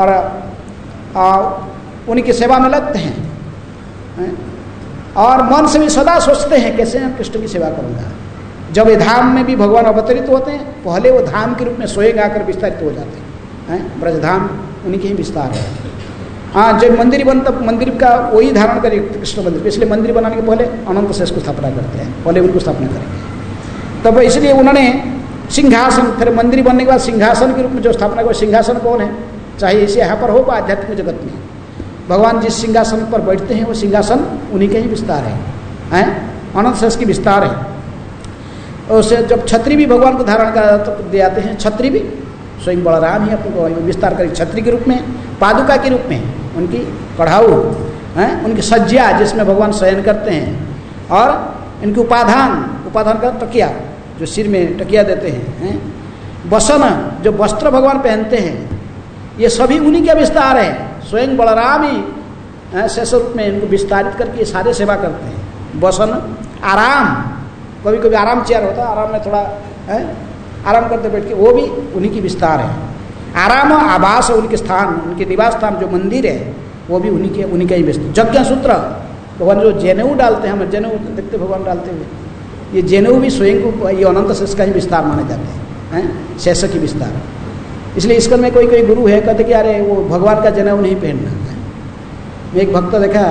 और उन्हीं की सेवा में लगते हैं, और मन से भी सदा सोचते हैं कैसे मैं कृष्ण की सेवा करूंगा। जब ये धाम में भी भगवान अवतरित होते हैं, पहले वो धाम के रूप में स्वयं आकर विस्तारित हो जाते हैं, ब्रजधाम उन्हीं के ही विस्तार है। हाँ, जब मंदिर बनता, मंदिर का वही धारण करे कृष्ण मंदिर, इसलिए मंदिर बनाने के पहले अनंत शेष को स्थापना करते हैं, पहले उनको स्थापना करेंगे। तब इसलिए उन्होंने सिंहासन, फिर मंदिर बनने के बाद सिंहासन के रूप में जो स्थापना कर, सिंहासन कौन है, चाहे इसे यहाँ पर हो या आध्यात्मिक जगत में, भगवान जिस सिंहासन पर बैठते हैं वो सिंहासन उन्हीं का ही विस्तार है, अनंत शेष की विस्तार है। और उसे जब छत्री भी भगवान को धारण कर दे आते हैं, छत्री भी स्वयं बलराम ही अपने को विस्तार करें, छत्री के रूप में, पादुका के रूप में, उनकी कढ़ाऊ, उनकी सज्जा जिसमें भगवान शयन करते हैं, और इनकी उपाधान का तकिया, जो सिर में तकिया देते हैं, वसन जो वस्त्र भगवान पहनते हैं, ये सभी उन्हीं का विस्तार है। स्वयं बलराम ही शेष रूप में इनको विस्तारित करके सारे सेवा करते हैं। वसन, आराम, कभी कभी आराम चेयर होता है, आराम में थोड़ा आराम करते बैठ के, वो भी उन्हीं की विस्तार है। आराम आवास, उनके स्थान, उनके निवास स्थान जो मंदिर है, वो भी उन्हीं का ही विस्तार। यज्ञ सूत्र, भगवान जो जनेऊ डालते हैं, हम जनेऊ देखते भगवान डालते हुए, ये जनेऊ भी स्वयं को ये अनंत शेष का ही विस्तार माने जाते हैं, शेष की विस्तार। इसलिए इसका में कोई कोई गुरु है कहते कि अरे वो भगवान का जनेऊ नहीं पहनना है। मैं एक भक्त देखा,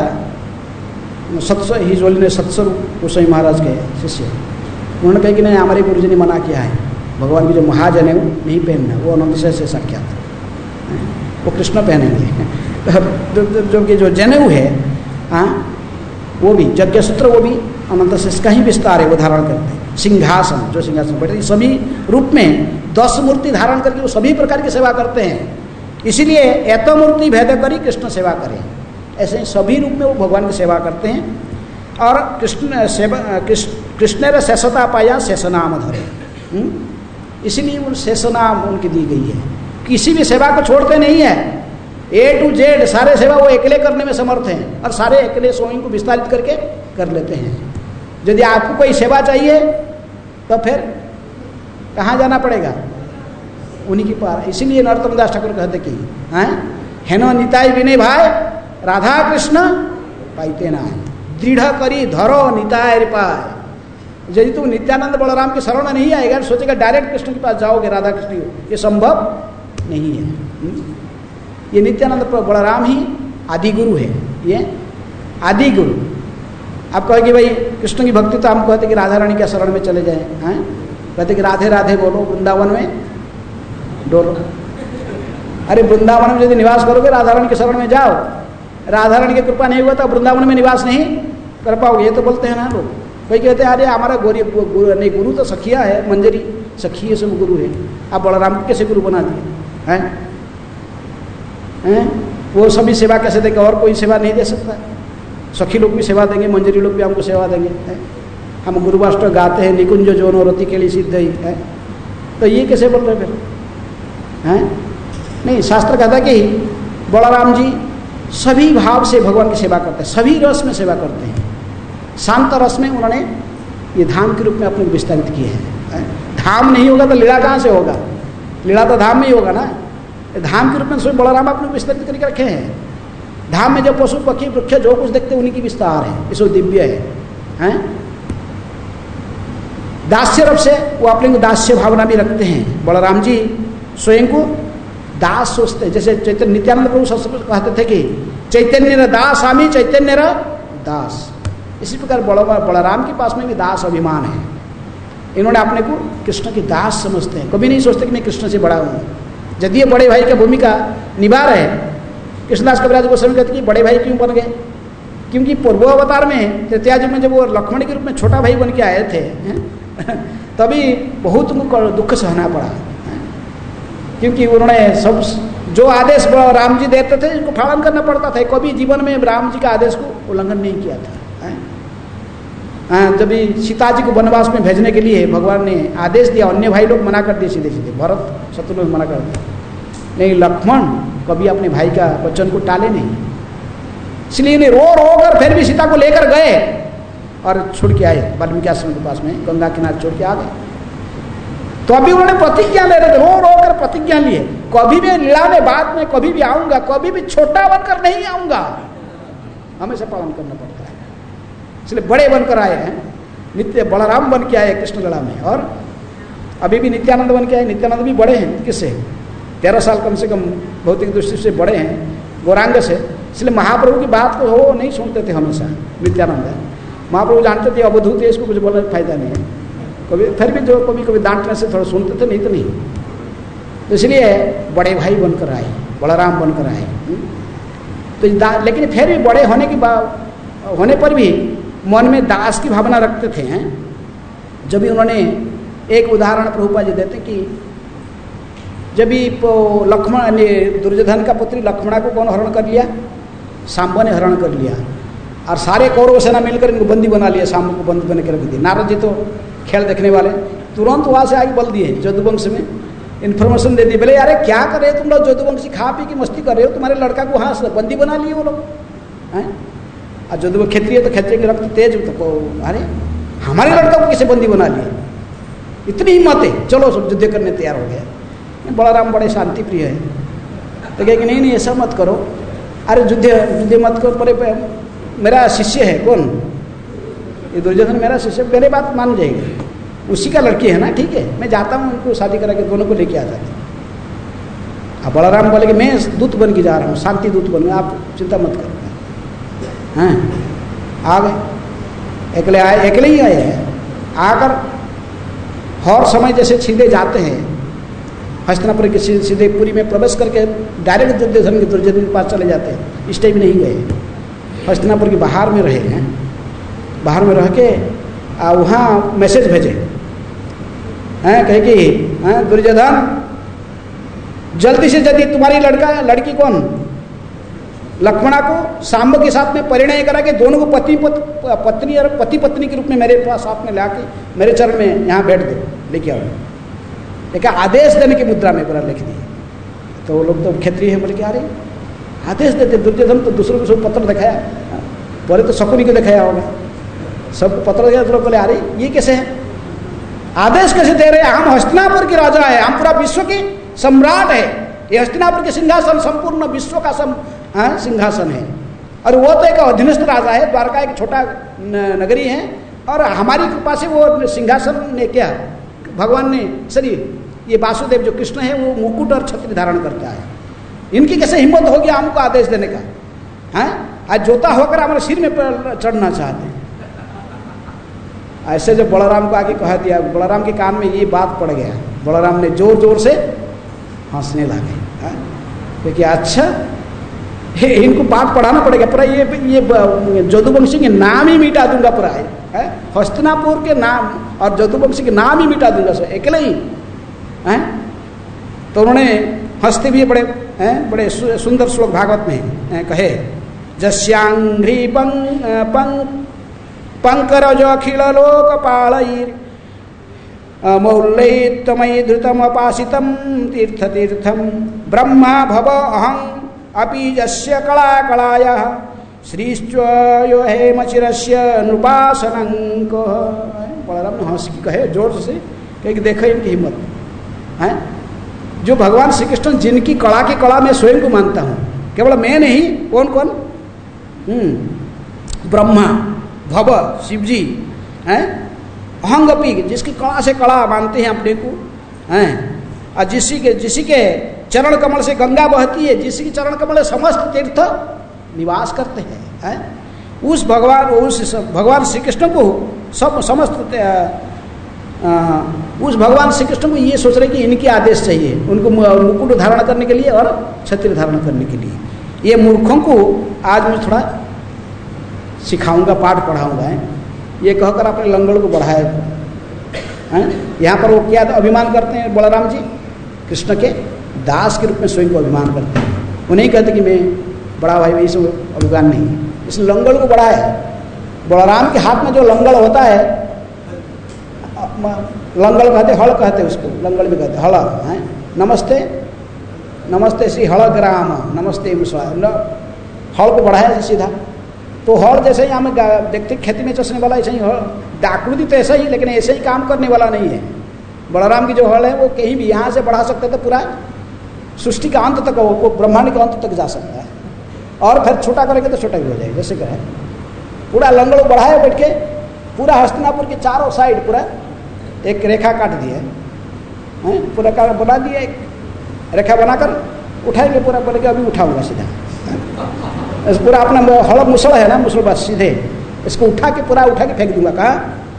सत्सर गोसाई महाराज के शिष्य, उन्होंने कहा कि नहीं, हमारे गुरु जी ने मना किया है, भगवान की जो महाजनेऊ नहीं पहनना, वो अनंत शेष से साक्षात, वो कृष्ण पहनेंगे। जो कि जो जनेऊ है, वो भी यज्ञ सूत्र, वो भी अनंत शेष का ही विस्तार है, वो धारण करते हैं। सिंहासन, जो सिंहासन बैठे, सभी रूप में 10 मूर्ति धारण करके वो सभी प्रकार की सेवा करते हैं। इसीलिए एत मूर्ति भेद करी कृष्ण सेवा करें, ऐसे ही सभी रूप में वो भगवान की सेवा करते हैं। और कृष्ण शेषता पाया शेषनाम धरे, इसीलिए वो शेषनाम उनकी दी गई है। किसी भी सेवा को छोड़ते नहीं है, A to Z सारे सेवा वो अकेले करने में समर्थ हैं, और सारे अकेले स्वयं को विस्तारित करके कर लेते हैं। यदि आपको कोई सेवा चाहिए तो फिर कहाँ जाना पड़ेगा, उन्हीं की पार। इसीलिए नरोत्तम दास ठाकुर कहते कि हेनो निताई विनय भाई राधा कृष्ण पाइते ना, दृढ़ करी धरो निताय पाए। यदि तुम नित्यानंद बलराम के शरण नहीं आएगा, सोचेगा डायरेक्ट कृष्ण के पास जाओगे, राधा कृष्ण, ये संभव नहीं है। ये नित्यानंद बलराम ही आदि गुरु है, ये आदि गुरु। आप कहेंगे भाई कृष्ण की भक्ति, तो हम कहते कि राधा रानी के शरण में चले जाएं, कहते कि राधे राधे बोलो, वृंदावन में डोलो। अरे वृंदावन में यदि निवास करोगे, राधा रानी के शरण में जाओ, राधा रानी की कृपा नहीं हुआ तो वृंदावन में निवास नहीं कर पाओगे। ये तो बोलते हैं ना लोग, कोई कहते हैं अरे हमारा गुरु तो सखिया है, मंजरी सखी से गुरु है, आप बलराम को कैसे गुरु बना दिए हैं? वो सभी सेवा कैसे देंगे, और कोई सेवा नहीं दे सकता। सखी लोग भी सेवा देंगे, मंजरी लोग भी हमको सेवा देंगे, हम गुरुवाष्टक गाते हैं, निकुंज जोनो रति के लिए सिद्ध ही है, तो ये कैसे बोल रहे फिर हैं? नहीं, शास्त्र कहता है कि बलराम जी सभी भाव से भगवान की सेवा करते हैं, सभी रस में सेवा करते हैं। शांत रस में उन्होंने ये धाम के रूप में अपने विस्तारित किए हैं। धाम नहीं होगा तो लीला कहाँ से होगा, लीला तो धाम में ही होगा ना। धाम के रूप में स्वयं बलराम अपने विस्तारित करके रखे हैं। धाम में जो पशु पक्षी वृक्ष जो कुछ देखते हैं उन्हीं की विस्तार है, इसको दिव्य है। दास्य रस से वो अपने को दास्य भावना भी रखते हैं। बलराम जी स्वयं को दास सोचते हैं, जैसे चैतन्य नित्यानंद प्रभु कहते थे कि चैतन्य दास आमी चैतन्य दास। इसी प्रकार बलराम के पास में भी दास अभिमान है। इन्होंने अपने को कृष्ण की दास समझते हैं, कभी नहीं सोचते कि मैं कृष्ण से बड़ा हूँ। यदि ये बड़े भाई की भूमिका निभा रहे, कृष्णदास कविराज गोस्वामी कहते कि बड़े भाई क्यों बन गए, क्योंकि पूर्व अवतार में त्रेता युग में जब वो लक्ष्मण के रूप में छोटा भाई बन के आए थे तभी बहुत उनको दुख सहना पड़ा, क्योंकि उन्होंने सब जो आदेश राम जी देते थे इनको पालन करना पड़ता था। कभी जीवन में राम जी का आदेश को उल्लंघन नहीं किया था। जब सीता जी को वनवास में भेजने के लिए भगवान ने आदेश दिया, अन्य भाई लोग मना कर दिए सीधे सीधे, भरत शत्रुघ्न मना कर दिया। नहीं, लक्ष्मण कभी अपने भाई का वचन को टाले नहीं, इसलिए इन्हें रो रो कर फिर भी सीता को लेकर गए और छोड़ के आए वाल्मीकि आश्रम के पास में, गंगा किनारे छोड़ के आ गए। तो अभी उन्होंने प्रतिज्ञा ले रहे थे, रो रो कर प्रतिज्ञा लिए, कभी भी लीला में बाद में कभी भी आऊंगा, कभी भी छोटा बनकर नहीं आऊंगा, हमेशा पालन करना पड़ता है। इसलिए बड़े बनकर आए हैं, नित्य बलराम बन के आए कृष्ण लीला में, और अभी भी नित्यानंद बन के आए। नित्यानंद भी बड़े हैं, किससे 13 साल कम से कम भौतिक दृष्टि से बड़े हैं, गौरांग से। इसलिए महाप्रभु की बात को वो नहीं सुनते थे हमेशा। नित्यानंद महाप्रभु जानते थे अवधूत है, इसको कुछ बोलने का फायदा नहीं है, कभी फिर भी जो कभी कभी डांटने से थोड़ा सुनते थे, नहीं तो नहीं। तो इसलिए बड़े भाई बनकर आए, बलराम बनकर आए। तो लेकिन फिर भी बड़े होने पर भी मन में दास की भावना रखते थे हैं। जब भी उन्होंने एक उदाहरण प्रभुपाद जी देते कि जब भी लक्ष्मण ने दुर्योधन का पुत्री लक्ष्मणा को कौन हरण कर लिया, सांब ने हरण कर लिया, और सारे कौरव सेना मिलकर इनको बंदी बना लिया, सांब को बंदी बना के रख दिया। नारद जी तो खेल देखने वाले, तुरंत वहाँ से आगे बोल दिए जदुवंश में इन्फॉर्मेशन दे दी, बोले यार क्या कर रहे हो तुम लोग, जदुवंशी खा पी की मस्ती कर रहे हो, तुम्हारे लड़का को वहाँ से बंदी बना लिए वो लोग हैं। और जदु क्षेत्रीय तो क्षेत्रीय के रक्त तेज, तो अरे हमारे लड़का को किसे बंदी बना लिया, इतनी हिम्मत है, चलो सब युद्ध करने तैयार हो गया। बलराम बड़े शांति प्रिय है, तो कहे कि नहीं नहीं ऐसा मत करो, अरे युद्ध मत करो, बड़े मेरा शिष्य है कौन, ये दुर्योधन मेरा शिष्य, मेरी बात मान जाएगी, उसी का लड़की है ना, ठीक है मैं जाता हूँ, उनको शादी करा के दोनों को लेके आ जाते। अब बलराम बोले कि मैं दूत बन के जा रहा हूँ, शांति दूत बन, आप चिंता मत करो। हैं आ गए, अकेले ही आए हैं, आकर हर समय जैसे सीधे जाते हैं हस्तिनापुर के सीधे पुरी में प्रवेश करके डायरेक्ट दुर्योधन के पास चले जाते हैं। इस टाइम नहीं गए, हस्तिनापुर के बाहर में रहे हैं, बाहर में रह के वहाँ मैसेज भेजे हैं, कहे कि दुर्योधन जल्दी से जल्दी तुम्हारी लड़की कौन लक्ष्मणा को सांब के साथ में परिणय करा के दोनों को पत्नी और पति पत्नी के रूप में मेरे पास साथ में लाके मेरे चरण में यहाँ बैठ दो, लेके आओ। लेकिन आदेश देने की मुद्रा में पूरा लिख दिए। तो वो लोग तो क्षेत्रीय है, बोले कि अरे आदेश देते, दुर्योधन तो दूसरों को सब पत्र दिखाया, पहले तो शकुनी को दिखाया होगा, सबको पत्र दिखाया, तो लोग बोले अरे ये कैसे है, आदेश कैसे दे रहे हैं, हम हस्तिनापुर के राजा है, हम पूरा विश्व के सम्राट है, ये हस्तिनापुर के सिंहासन संपूर्ण विश्व का सिंहासन है, और वो तो एक अधीनस्थ राजा है, द्वारका एक छोटा नगरी है, और हमारी कृपा से वो सिंहासन ने क्या भगवान ने, सॉरी ये वासुदेव जो कृष्ण है वो मुकुट और छत्र धारण करता है, इनकी कैसे हिम्मत हो गया हमको आदेश देने का, हैं आज जोता होकर हमारे सिर में चढ़ना चाहते हैं। ऐसे जब बलराम को आगे कह दिया, बलराम के कान में ये बात पड़ गया, बलराम ने जोर जोर से हंसने लगे, क्योंकि अच्छा इनको पाठ पढ़ाना पड़ेगा, पूरा ये जदुवंशी के नाम ही मिटा दूंगा, पूरा है हस्तिनापुर के नाम और जदुवंशी के नाम ही मिटा दूंगा, सो अकेले ही हैं। तो उन्होंने हंसते भी बड़े सुंदर श्लोक भागवत में कहे, जस्यांघ्री पंकरज अखिल लोकपालैर मौल्यैत्तमयि धृतम अपासितम तीर्थ तीर्थम ब्रह्मा भव अहं अपि यस्य कला कलायः श्रीश्चयो हेमचिरस्य नृपासनंक। बलराम ने हंस की कहे जोर से, कहे कि देखो इनकी हिम्मत है, जो भगवान श्री कृष्ण जिनकी कला की कला मैं स्वयं को मानता हूँ, केवल मैं नहीं, कौन कौन, ब्रह्मा भव शिव जी हैं, अहंगपी जिसकी कला से कला मानते हैं अपने को हैं, और जिसी के चरण कमल से गंगा बहती है, जिसकी चरण कमल से समस्त तीर्थ निवास करते हैं, उस भगवान श्री कृष्ण को उस भगवान श्री कृष्ण को ये सोच रहे कि इनके आदेश चाहिए उनको मुकुट धारण करने के लिए और छत्र धारण करने के लिए। ये मूर्खों को आज मैं थोड़ा सिखाऊंगा, पाठ पढ़ाऊंगा, ये कहकर अपने लंगड़ को बढ़ाया। यहाँ पर वो क्या अभिमान करते हैं बलराम जी, कृष्ण के दास के रूप में स्वयं को अभिमान करते हैं। वो नहीं कहते कि मैं बड़ा भाई, इस अभिमान नहीं, इस लंगड़ को बढ़ाया। बलराम के हाथ में जो लंगड़ होता है, लंगड़ कहते, हल कहते उसको, लंगड़ भी कहते हल है, नमस्ते नमस्ते श्री हड़ग्राम नमस्ते हल को बढ़ाया सीधा। तो हल जैसे ही हम देखते खेती में चसने वाला ऐसे ही आकृति तो ऐसा ही, लेकिन ऐसे ही काम करने वाला नहीं है। बलराम की जो हल है वो कहीं भी यहाँ से बढ़ा सकते तो पूरा सृष्टि का अंत तक, वो ब्रह्मांड के अंत तक जा सकता है, और फिर छोटा करेंगे तो छोटा भी हो जाएगा। जैसे कहे पूरा लंगड़ बढ़ाए बैठ के पूरा हस्तिनापुर के चारों साइड पूरा एक रेखा काट दी है, पूरा का बना दिया, एक रेखा बनाकर उठाएंगे पूरा, बोलेंगे अभी उठाऊंगा सीधा। पूरा अपना हड़ मुसड़ है ना, मुसड़ बस सीधे इसको उठा के फेंक दूंगा। कहाँ?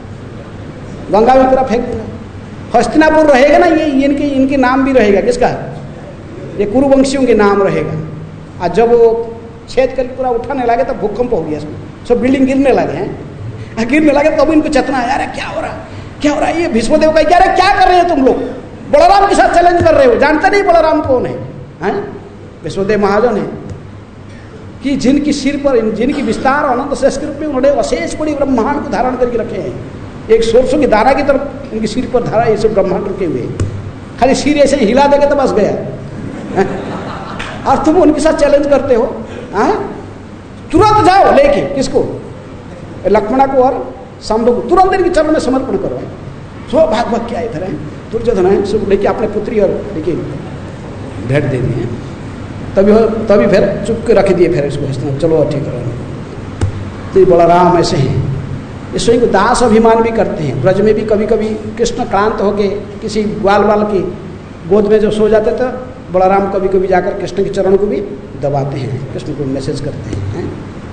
गंगा में पूरा फेंक दूंगा। हस्तिनापुर रहेगा ना, ये इनके नाम भी रहेगा। किसका? ये कुरुवंशियों के नाम रहेगा। और जब वो छेद करके पूरा उठाने लगे तब भूकंप हो गया, इसमें सब बिल्डिंग गिरने लगे हैं, गिरने लगे तब इनको चेतना आया, अरे क्या हो रहा है? ये भीष्मदेव का क्या कर रहे हो तुम लोग? बलराम के साथ चैलेंज कर रहे हो, जानते नहीं बलराम कौन है? भीष्मदेव महाजन है कि जिनकी सिर पर, जिनकी विस्तार अनंत संस्कृत में उन्होंने अशेष बड़ी ब्रह्मांड को धारण करके रखे हैं। एक सोरसों की धारा की तरफ उनकी सिर पर धारा, ये सब ब्रह्मांड रुके हुए, खाली सिर ऐसे हिला देंगे तो बस गया। और तुम उनके साथ चैलेंज करते हो? तुरंत जाओ लेके किसको? लक्ष्मणा को और शंभु को तुरंत इनके चरण में समर्पण करो। सो भाग क्या इधर है, दुर्योधन है, सब लेके अपने पुत्री और लेके भेंट दे दिए। तभी फिर चुप के रख दिए, फिर इसको चलो ठीक करो। तो बलराम ऐसे हैं, ईश्वरी को दास अभिमान भी करते हैं। ब्रज में भी कभी कभी कृष्ण क्लांत होके किसी ग्वाल वाल की गोद में जो सो जाते थे, बलराम कभी कभी जाकर कृष्ण के चरण को भी दबाते हैं, कृष्ण को मैसेज करते हैं।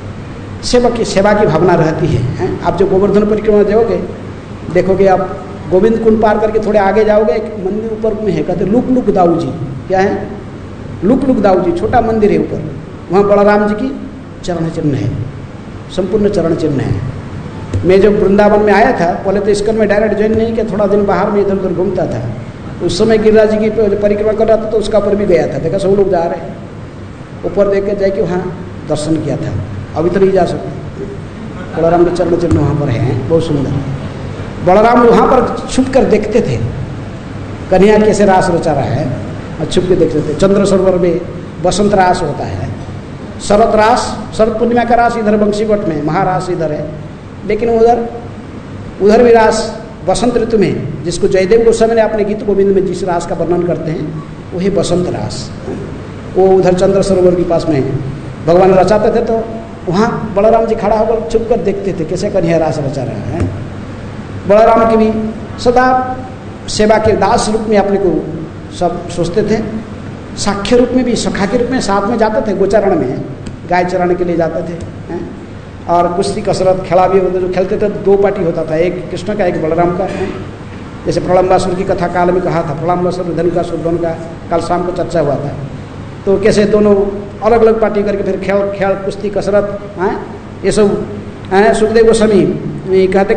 सेवा की भावना रहती है। आप जो गोवर्धन परिक्रमा जाओगे, देखोगे आप गोविंद कुंड पार करके थोड़े आगे जाओगे, एक मंदिर ऊपर में है, कहते लुक लुक दाऊ जी। क्या है? लुक लुक दाऊ जी, छोटा मंदिर है ऊपर, वहाँ बलराम जी की चरण चिन्ह है, संपूर्ण चरण चिन्ह है। मैं जब वृंदावन में आया था, पहले तो इस्कन में डायरेक्ट ज्वाइन नहीं किया, थोड़ा दिन बाहर में इधर उधर घूमता था। उस समय गिरिराज जी की परिक्रमा कर रहा था तो उसका ऊपर भी गया था, देखा सब लोग जा रहे हैं, ऊपर देख के जाके वहाँ दर्शन किया था। अभी तो नहीं जा सकते, बलराम के चरण चिन्ह वहाँ पर है, बहुत सुंदर। बलराम वहाँ पर छुप कर देखते थे कन्हैया कैसे रास रचा रहा है, और छुप के देखते थे। चंद्र सरोवर में बसंत रास होता है, शरद रास, शरद पूर्णिमा का रास इधर बंशीवट में, महारास इधर है, लेकिन उधर भी रास बसंत ऋतु में, जिसको जयदेव गोस्वामी ने अपने गीत गोविंद में जिस रास का वर्णन करते हैं वही बसंत रास, वो उधर चंद्र सरोवर के पास में भगवान रचाते थे। तो वहाँ बलराम जी खड़ा होकर छुप कर देखते थे कैसे कन्हैया रास रचा रहा है। बलराम की भी सदा सेवा के दास रूप में अपने को सब सोचते थे, साख्य रूप में भी, सखा के रूप में साथ में जाते थे, गोचरण में गाय चराने के लिए जाते थे। और कुश्ती कसरत खेला भी होता, जो खेलते थे 2 पार्टी होता था, एक कृष्ण का एक बलराम का। जैसे प्रलंबासुर की कथा काल में कहा था, प्रलंबासुर धनुकासुर दोनों का कल शाम को चर्चा हुआ था। तो कैसे दोनों अलग अलग पार्टी करके फिर खेल कुश्ती कसरत, ये सब सुखदेव गोस्वामी कहते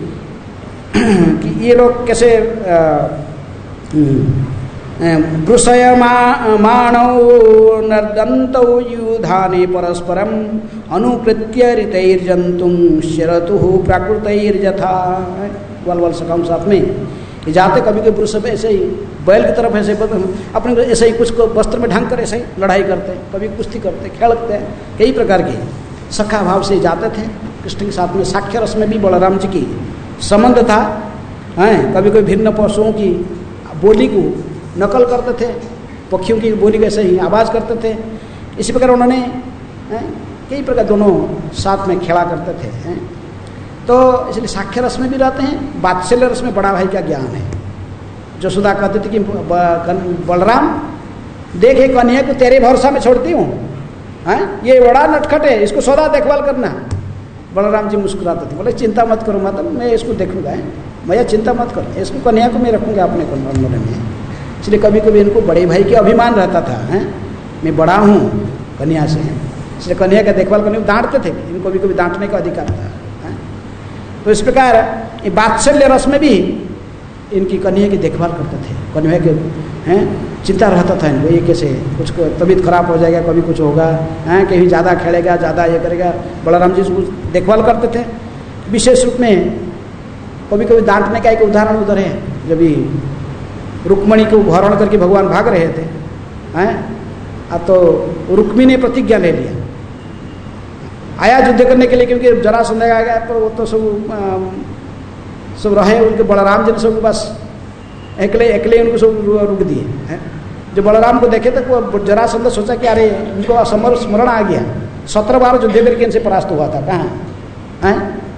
कि ये लोग कैसे वृषयमाणौ नर्दन्तौ युधाने परस्परम अनुकृत्य ऋतैर्जन्तुं शरतुः प्राकृतैर्यथा। वल सकाम साथ में ये जाते कभी के वृषभ ऐसे ही बैल की तरफ ऐसे अपने ऐसे ही कुछ को वस्त्र में ढंग कर ऐसे ही लड़ाई करते, कभी कुश्ती करते, खेलते, कई प्रकार के सखा भाव से जाते थे कृष्ण के साथ में। साख्य रस में भी बलराम जी की संबंध था। कभी कोई भिन्न पशुओं की बोली को नकल करते थे, पक्षियों की बोली कैसे ही आवाज़ करते थे। इसी प्रकार उन्होंने कई प्रकार दोनों साथ में खेला करते थे। तो इसलिए साख्य रस में भी रहते हैं, वात्सल्य रस में बड़ा भाई का ज्ञान है। जसोदा कहती थी कि बलराम देखे कन्हैया को तेरे भरोसा में छोड़ती हूँ, ये बड़ा नटखट है, इसको सदा देखभाल करना। बलराम जी मुस्कुराते थे, बोले चिंता मत करो मतलब मैं इसको देखूंगा, भैया चिंता मत करो, इसको कन्हैया को मैं रखूँगा अपने कमरे में। इसलिए कभी कभी इनको बड़े भाई के अभिमान रहता था, मैं बड़ा हूँ कन्हैया से, इसलिए कन्हैया का देखभाल करने को डांटते थे, इनको कभी कभी डांटने का अधिकार था। तो इस प्रकार वात्सल्य रस में भी इनकी कन्हैया की देखभाल करते थे। कन्हैया के चिंता रहता था इनको, ये कैसे कुछ तबीयत खराब हो जाएगा, कभी कुछ होगा, कहीं ज़्यादा खेलेगा, ज़्यादा ये करेगा। बलराम जी उसको देखभाल करते थे विशेष रूप में। कभी कभी डांटने का एक उदाहरण उधर है, जब रुक्मणी को हरण करके भगवान भाग रहे थे, तो रुक्मी ने प्रतिज्ञा ले लिया, आया युद्ध करने के लिए, क्योंकि जरासंध आ गया पर वो तो सब रहे उनके बलराम जी ने सब बस एकले उनको सब रुक दिए। जो बलराम को देखे तो वो जरासंध सोचा कि अरे उनको स्मरण आ गया, 17 बार युद्ध करके इनसे परास्त हुआ था। कहाँ?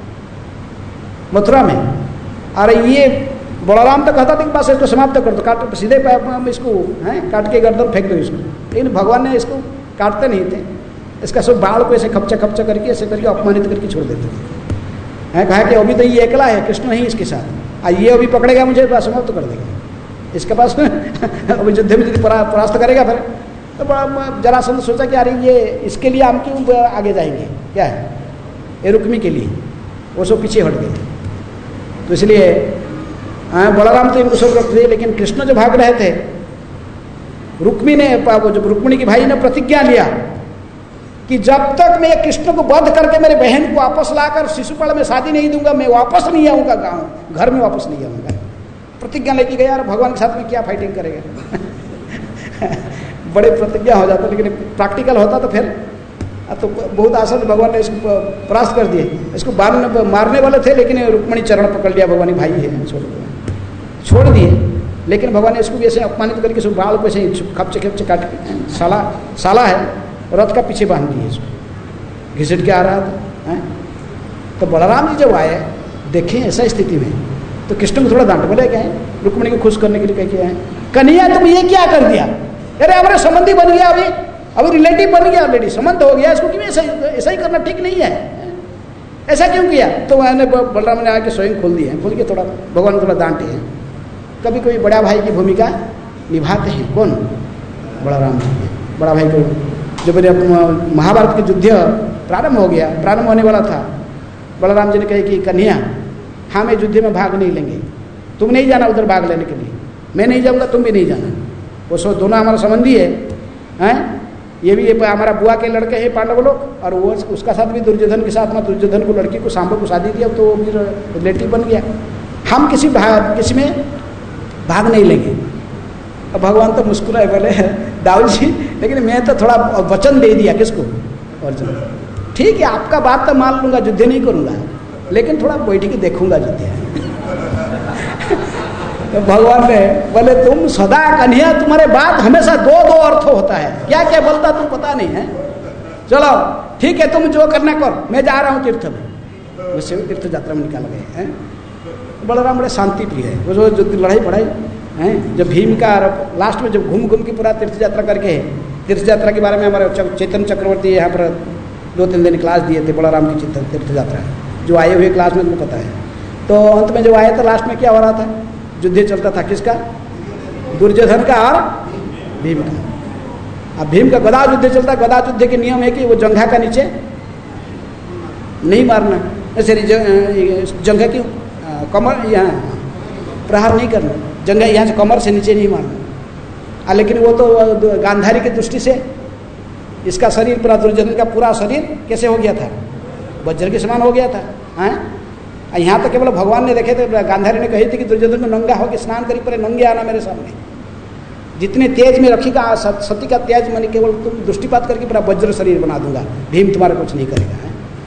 मथुरा में। अरे ये बलराम तो कहता था कि बस इसको समाप्त कर दो, काट सीधे इसको काट के गर्दन फेंक दो इसको, लेकिन भगवान ने इसको काटते नहीं थे, इसका सब बाल को ऐसे खपचा खपचा करके ऐसे करके अपमानित करके छोड़ देते थे। कहा कि अभी तो ये अकेला है, कृष्ण नहीं इसके साथ, ये अभी पकड़ेगा मुझे समाप्त कर देगा, इसके पास अभी युद्ध में यदि परास्त करेगा फिर तो जरासंध सोचा कि अरे ये इसके लिए हम क्यों आगे जाएंगे, क्या है ये रुक्मी के लिए, वो सब पीछे हट गए। तो इसलिए बलराम तो इनको सब रख दिए, लेकिन कृष्ण जो भाग रहे थे, रुक्मी ने जब रुक्मिणी की भाई ने प्रतिज्ञा लिया कि जब तक मैं कृष्ण को वध करके मेरे बहन को वापस लाकर शिशुपाल में शादी नहीं दूंगा, मैं वापस नहीं आऊंगा गाँव, घर में वापस नहीं आऊंगा। प्रतिज्ञा लेके गया, और भगवान के साथ में क्या फाइटिंग करेगा बड़े प्रतिज्ञा हो जाता, लेकिन प्रैक्टिकल होता तो फिर तो बहुत आसान, भगवान ने इसको परास्त कर दिए। इसको मारने वाले थे, लेकिन रुक्मिणी चरण पकड़ लिया, भगवान भाई है छोड़ दिए, लेकिन भगवान ने इसको भी ऐसे अपमानित करके सब बाल को ऐसे खपचे खपचे काट के, साला है, रथ का पीछे बांध दिए, इसको घिसट के आ रहा था। तो बलराम जी जब आए देखें ऐसा स्थिति में, तो कृष्ण को थोड़ा डांट बोले क्या है, रुक्मिणी को खुश करने के लिए कह के कन्हैया तुम ये क्या कर दिया, अरे हमारे संबंधी बन गया, अभी रिलेटिव बन गया, ऑलरेडी संबंध हो गया, इसको क्यों ऐसा ही करना ठीक नहीं है, ऐसा क्यों किया। तो मैंने बलराम ने आके स्वयं खोल के थोड़ा भगवान थोड़ा डांटे हैं। कभी कोई बड़ा भाई की भूमिका निभाते हैं, कौन? बलराम जी, बड़ा भाई को। जब महाभारत के युद्ध प्रारंभ हो गया, प्रारंभ होने वाला था, बलराम जी ने कहे कि कन्हैया हम इस युद्ध में भाग नहीं लेंगे, तुम नहीं जाना उधर भाग लेने के लिए, मैं नहीं जाऊँगा, तुम भी नहीं जाना। वो सो दोनों हमारा संबंधी है, ये भी हमारा बुआ के लड़के हैं पांडव लोग, और वो उसका साथ भी दुर्योधन के साथ में, दुर्योधन को लड़की को सांबो को शादी दिया, तो वो भी रिलेटिव बन गया, हम किसी में भाग नहीं लेंगे। अब भगवान तो मुस्कुराए, बोले दाऊ जी लेकिन मैं तो थोड़ा वचन दे दिया, किसको? अर्जुन। ठीक है आपका बात तो मान लूंगा, युद्ध नहीं करूंगा, लेकिन थोड़ा बैठ के देखूंगा युद्ध। तो भगवान ने बोले तुम सदा कन्हैया, तुम्हारे बात हमेशा दो अर्थ होता है, क्या क्या बोलता तुम पता नहीं है, चलो ठीक है तुम जो करना कर, मैं जा रहा हूँ तीर्थ में। उससे तीर्थ यात्रा में निकाल गए हैं। बलराम बड़े शांति प्रिय है, वो जो लड़ाई पढ़ाई हैं, जब भीम का लास्ट में जब घूम के पूरा तीर्थ यात्रा करके, तीर्थ यात्रा के बारे में हमारे चैतन्य चक्रवर्ती यहाँ पर 2-3 दिन क्लास दिए थे, बलराम की तीर्थ यात्रा, जो आए हुए क्लास में उनको पता है। तो अंत में जब आए थे लास्ट में क्या हो रहा था, युद्ध चलता था किसका? दुर्योधन का और भीम का। अब भीम का गदा युद्ध चलता, गदा युद्ध के नियम है कि वो जंघा का नीचे नहीं मारना, जंघा की कमर यहाँ प्रहार नहीं करना, जंघा यहाँ से कमर से नीचे नहीं मारना। लेकिन वो तो गांधारी की दृष्टि से इसका शरीर पूरा, दुर्योधन का पूरा शरीर कैसे हो गया था? वज्र के समान हो गया था। यहाँ तो केवल भगवान ने देखे थे, गांधारी ने कही थी कि दुर्योधन को नंगा होकर स्नान करी, पर नंगे आना मेरे सामने, जितने तेज में रखी का सती का तेज मैंने केवल तुम दृष्टिपात करके पूरा वज्र शरीर बना दूंगा, भीम तुम्हारा कुछ नहीं करेगा।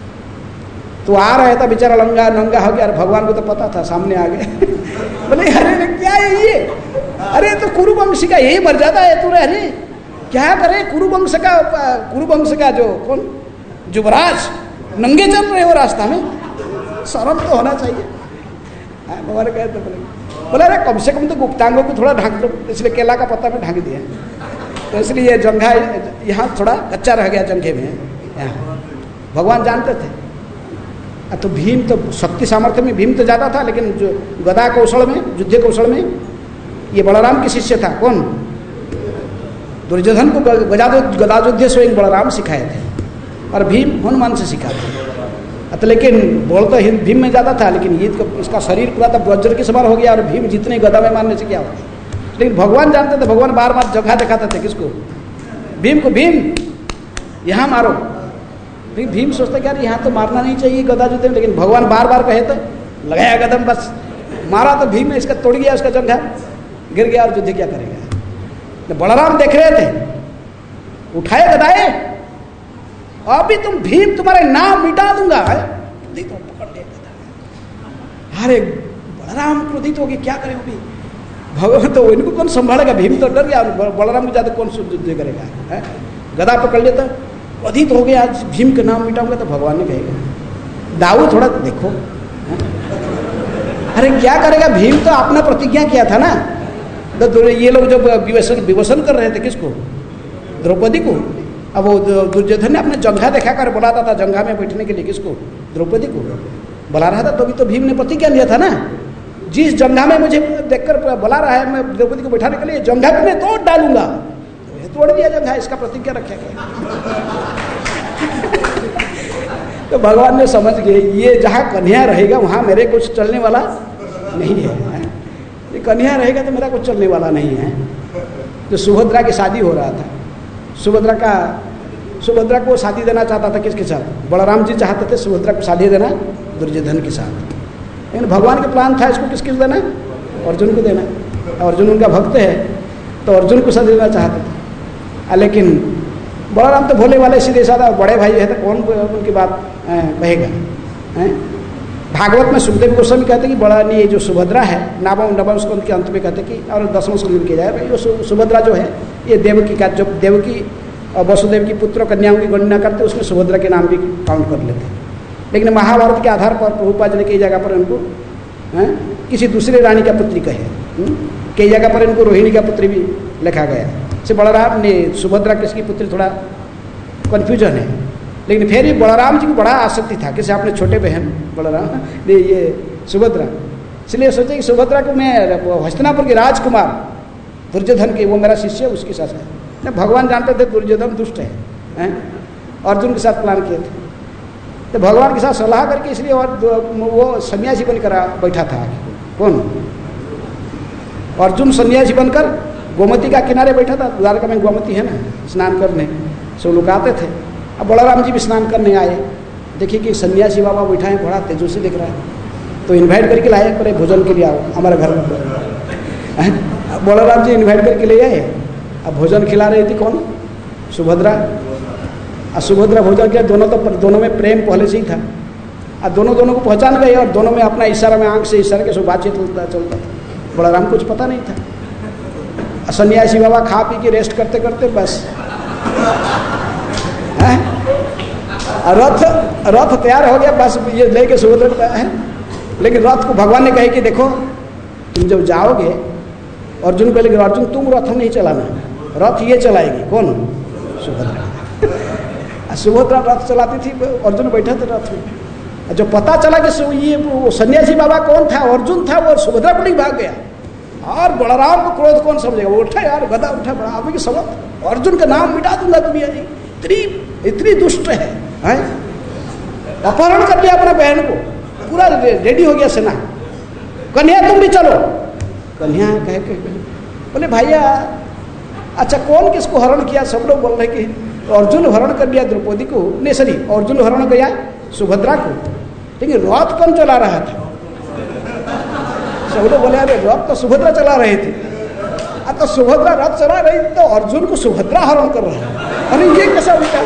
तो आ रहा था बेचारा नंगा हो गया, और भगवान को तो पता था, सामने आ गए बोले अरे क्या है ये, अरे तो कुरुवंश का यही मर्यादा है तुरे, अरे क्या करे, कुरुवंश का जो कौन युवराज नंगे चल रहे हो रास्ता में, शर्म तो होना चाहिए। भगवान कहे तो बोले अरे कम से कम तो गुप्तांगों को थोड़ा ढांक दो, इसलिए केला का पत्ता में ढांक दिया, तो इसलिए जंघा यहाँ थोड़ा कच्चा रह गया जंघे में। यहाँ भगवान जानते थे। तो भीम तो शक्ति सामर्थ्य में भीम तो ज़्यादा था, लेकिन जो गदा कौशल में, युद्ध कौशल में ये बलराम के शिष्य था। कौन? दुर्योधन को गदा युद्ध स्वयं बलराम सिखाए थे, और भीम हनुमान से सीखा था। तो लेकिन बोल तो भीम में ज़्यादा था, लेकिन ये इसका शरीर पूरा तो वज्र के समान हो गया, और भीम जितने गदा में मारने से क्या होता। लेकिन भगवान जानते थे, भगवान बार बार जगह दिखाते थे किसको? भीम को, भीम यहाँ मारो। भीम सोचते क्या यहाँ तो मारना नहीं चाहिए गदा युद्ध में, लेकिन भगवान बार बार कहे तो लगाया कदम, बस मारा तो भीम ने इसका तोड़ गया, उसका जंघा गिर गया, और युद्ध क्या करेगा। तो बलराम देख रहे थे उठाए गदाए, अभी तुम भीम तुम्हारे नाम मिटा दूंगा। क्रोधित हो पकड़ ले गदा। अरे बलराम क्रोधित हो गए, क्या करें अभी भगवान, तो इनको कौन संभालेगा? भीम तो डर गया, बलराम को ज्यादा कौन युद्ध करेगा? गदा पकड़ लेता, क्रोधित हो गया, आज भीम का नाम मिटाऊंगा। तो भगवान ने कहेगा दाऊ थोड़ा देखो, अरे क्या करेगा? भीम तो अपना प्रतिज्ञा किया था ना। तो ये लोग जब विवसन कर रहे थे किसको? द्रौपदी को। अब वो दुर्योधन ने अपना जंघा दिखा कर बुलाता था जंघा में बैठने के लिए, किसको? द्रौपदी को बुला रहा था। तो अभी तो भीम ने प्रतिज्ञा लिया था ना, जिस जंघा में मुझे देखकर बुला रहा है, मैं द्रौपदी को बैठाने के लिए जंघा को मैं तोड़ डालूंगा। तोड़ दिया जंघा, इसका प्रतिज्ञा रखा गया। तो भगवान ने समझ गए ये जहाँ कन्हैया रहेगा वहाँ मेरे कुछ चलने वाला नहीं है। ये कन्हैया रहेगा तो मेरा कुछ चलने वाला नहीं है। तो सुभद्रा की शादी हो रहा था, सुभद्रा को शादी देना चाहता था किसके साथ? बलराम जी चाहते थे सुभद्रा को शादी देना दुर्योधन के साथ, लेकिन भगवान का प्लान था इसको किसको देना? अर्जुन को देना। अर्जुन उनका भक्त है तो अर्जुन को शादी देना चाहते थे। लेकिन बलराम तो भोले वाले सीधे साधा बड़े भाई है, तो कौन उनकी बात कहेगा? भागवत में सुखदेव गोस्वामी कहते कि बड़ा नहीं, जो सुभद्रा है नवम स्कंद के अंत में कहते कि, और 10वां स्कंद किया जाए, ये सुभद्रा जो है ये देवकी का, जो देवकी और वसुदेव की पुत्र कन्याओं की गणना करते उसमें सुभद्रा के नाम भी काउंट कर लेते। लेकिन महाभारत के आधार पर प्रभुपाद ने कई जगह पर इनको किसी दूसरे रानी का पुत्री कहे, कई जगह पर इनको रोहिणी का पुत्री भी लिखा गया। से बलराम ने सुभद्रा किसकी पुत्री, थोड़ा कन्फ्यूजन है। लेकिन फिर भी बलराम जी को बड़ा आसक्ति था किसी अपने छोटे बहन बलराम ने ये सुभद्रा, इसलिए सोचे कि सुभद्रा को मैं हस्तिनापुर के राजकुमार दुर्योधन के, वो मेरा शिष्य है, उसके साथ है। भगवान जानते थे दुर्योधन दुष्ट है, अर्जुन के साथ प्लान किए थे। तो भगवान के साथ सलाह करके इसलिए और वो सन्यासी बनकर बैठा था। कौन? अर्जुन सन्यासी बनकर गोमती का किनारे बैठा था। द्वारका में गोमती है ना, स्नान करने सब लोग आते थे। अब बलराम जी भी स्नान करने आए, देखिए कि सन्यासी बाबा बैठा है, बड़ा तेजस्वी दिख रहा है, तो इनवाइट करके लाए, पर भोजन के लिए आओ हमारे घर में। बलराम जी इनवाइट करके ले आए। अब भोजन खिला रही थी कौन? सुभद्रा। और सुभद्रा भोजन किया, दोनों में प्रेम पहले से ही था। और दोनों को पहचान गए और दोनों में अपना इशारा में आंख से इशारे के सब बातचीत चलता था। बलराम कुछ पता नहीं था। सन्यासी बाबा खा पी के रेस्ट करते करते बस रथ तैयार हो गया, बस ये लेके सुभद्रा है। लेकिन रथ को भगवान ने कहे कि देखो तुम जब जाओगे, अर्जुन को, लेकिन अर्जुन तुम रथ नहीं चलाना, रथ ये चलाएगी। कौन? सुभद्रा। सुभद्रा रथ चलाती थी, अर्जुन बैठा था रथ में। जब पता चला कि ये सन्यासी बाबा कौन था, अर्जुन था, वो सुभद्रा पर नहीं भाग गया। और बलराम को क्रोध कौन समझेगा? वो उठा यार, गदा उठा, बड़ा अभी की समझ, अर्जुन का नाम मिटा दूंगा दुनिया जी, इतनी दुष्ट है। अपहरण कर लिया अपना बहन को, पूरा रेडी हो गया सेना। कन्हैया तुम भी चलो। कन्हैया कहे बोले भैया अच्छा कौन किसको हरण किया? सब लोग बोल रहे कि अर्जुन हरण कर लिया द्रौपदी को, नहीं सॉरी अर्जुन हरण किया सुभद्रा को, लेकिन रथ कौन चला रहा था? सब लोग बोले अरे रथ तो सुभद्रा चला रहे थे। तो सुभद्रा रथ चला रही तो अर्जुन को सुभद्रा हरण कर रहा है, अरे ये कैसा उल्टा?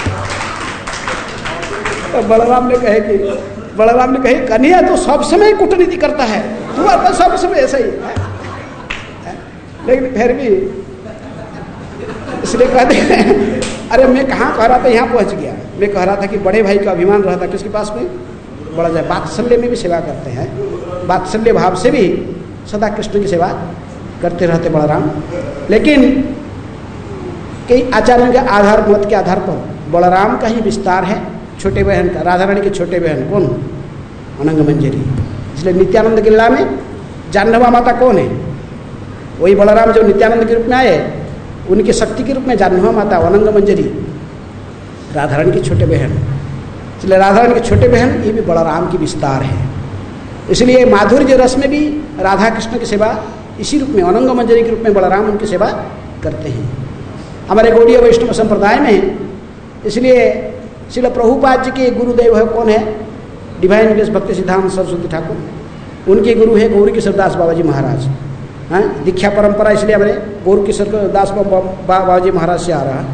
तो बलराम ने कहे कन्हैया तो सब समय कूटनीति करता है, तू आता सब समय ऐसा ही है। लेकिन फिर भी इसलिए कहते हैं अरे मैं कहाँ कह रहा था, यहाँ पहुँच गया। मैं कह रहा था कि बड़े भाई का अभिमान रहता किसके पास में? बड़ा जाए। वात्सल्य में भी सेवा करते हैं, वात्सल्य भाव से भी सदा कृष्ण की सेवा करते रहते बलराम। लेकिन कई आचार्यों के आधार मत के आधार पर बलराम का ही विस्तार है छोटे बहन का, राधा रानी के छोटे बहन कौन? अनंग मंजरी। इसलिए नित्यानंद के लीला में जाह्नवा माता कौन है? वही बलराम जो नित्यानंद के रूप में आए, उनकी शक्ति के रूप में जाह्नवा माता अनंग मंजरी, राधा रानी की छोटे बहन। इसलिए राधा रानी के छोटे बहन ये भी बलराम की विस्तार है। इसलिए माधुर्य रस में भी राधा कृष्ण की सेवा इसी रूप में अनंग मंजरी के रूप में बलराम उनकी सेवा करते हैं हमारे गौड़ीय वैष्णव संप्रदाय में। इसलिए श्रील प्रभुपाद जी के गुरुदेव है कौन है? डिवाइन ग्रेस भक्ति सिद्धांत सरस्वती ठाकुर। उनके गुरु है गौरी किशोर दास बाबा जी महाराज। दीक्षा परंपरा इसलिए हमारे गौर किशोर दास बाबा जी महाराज से आ रहा।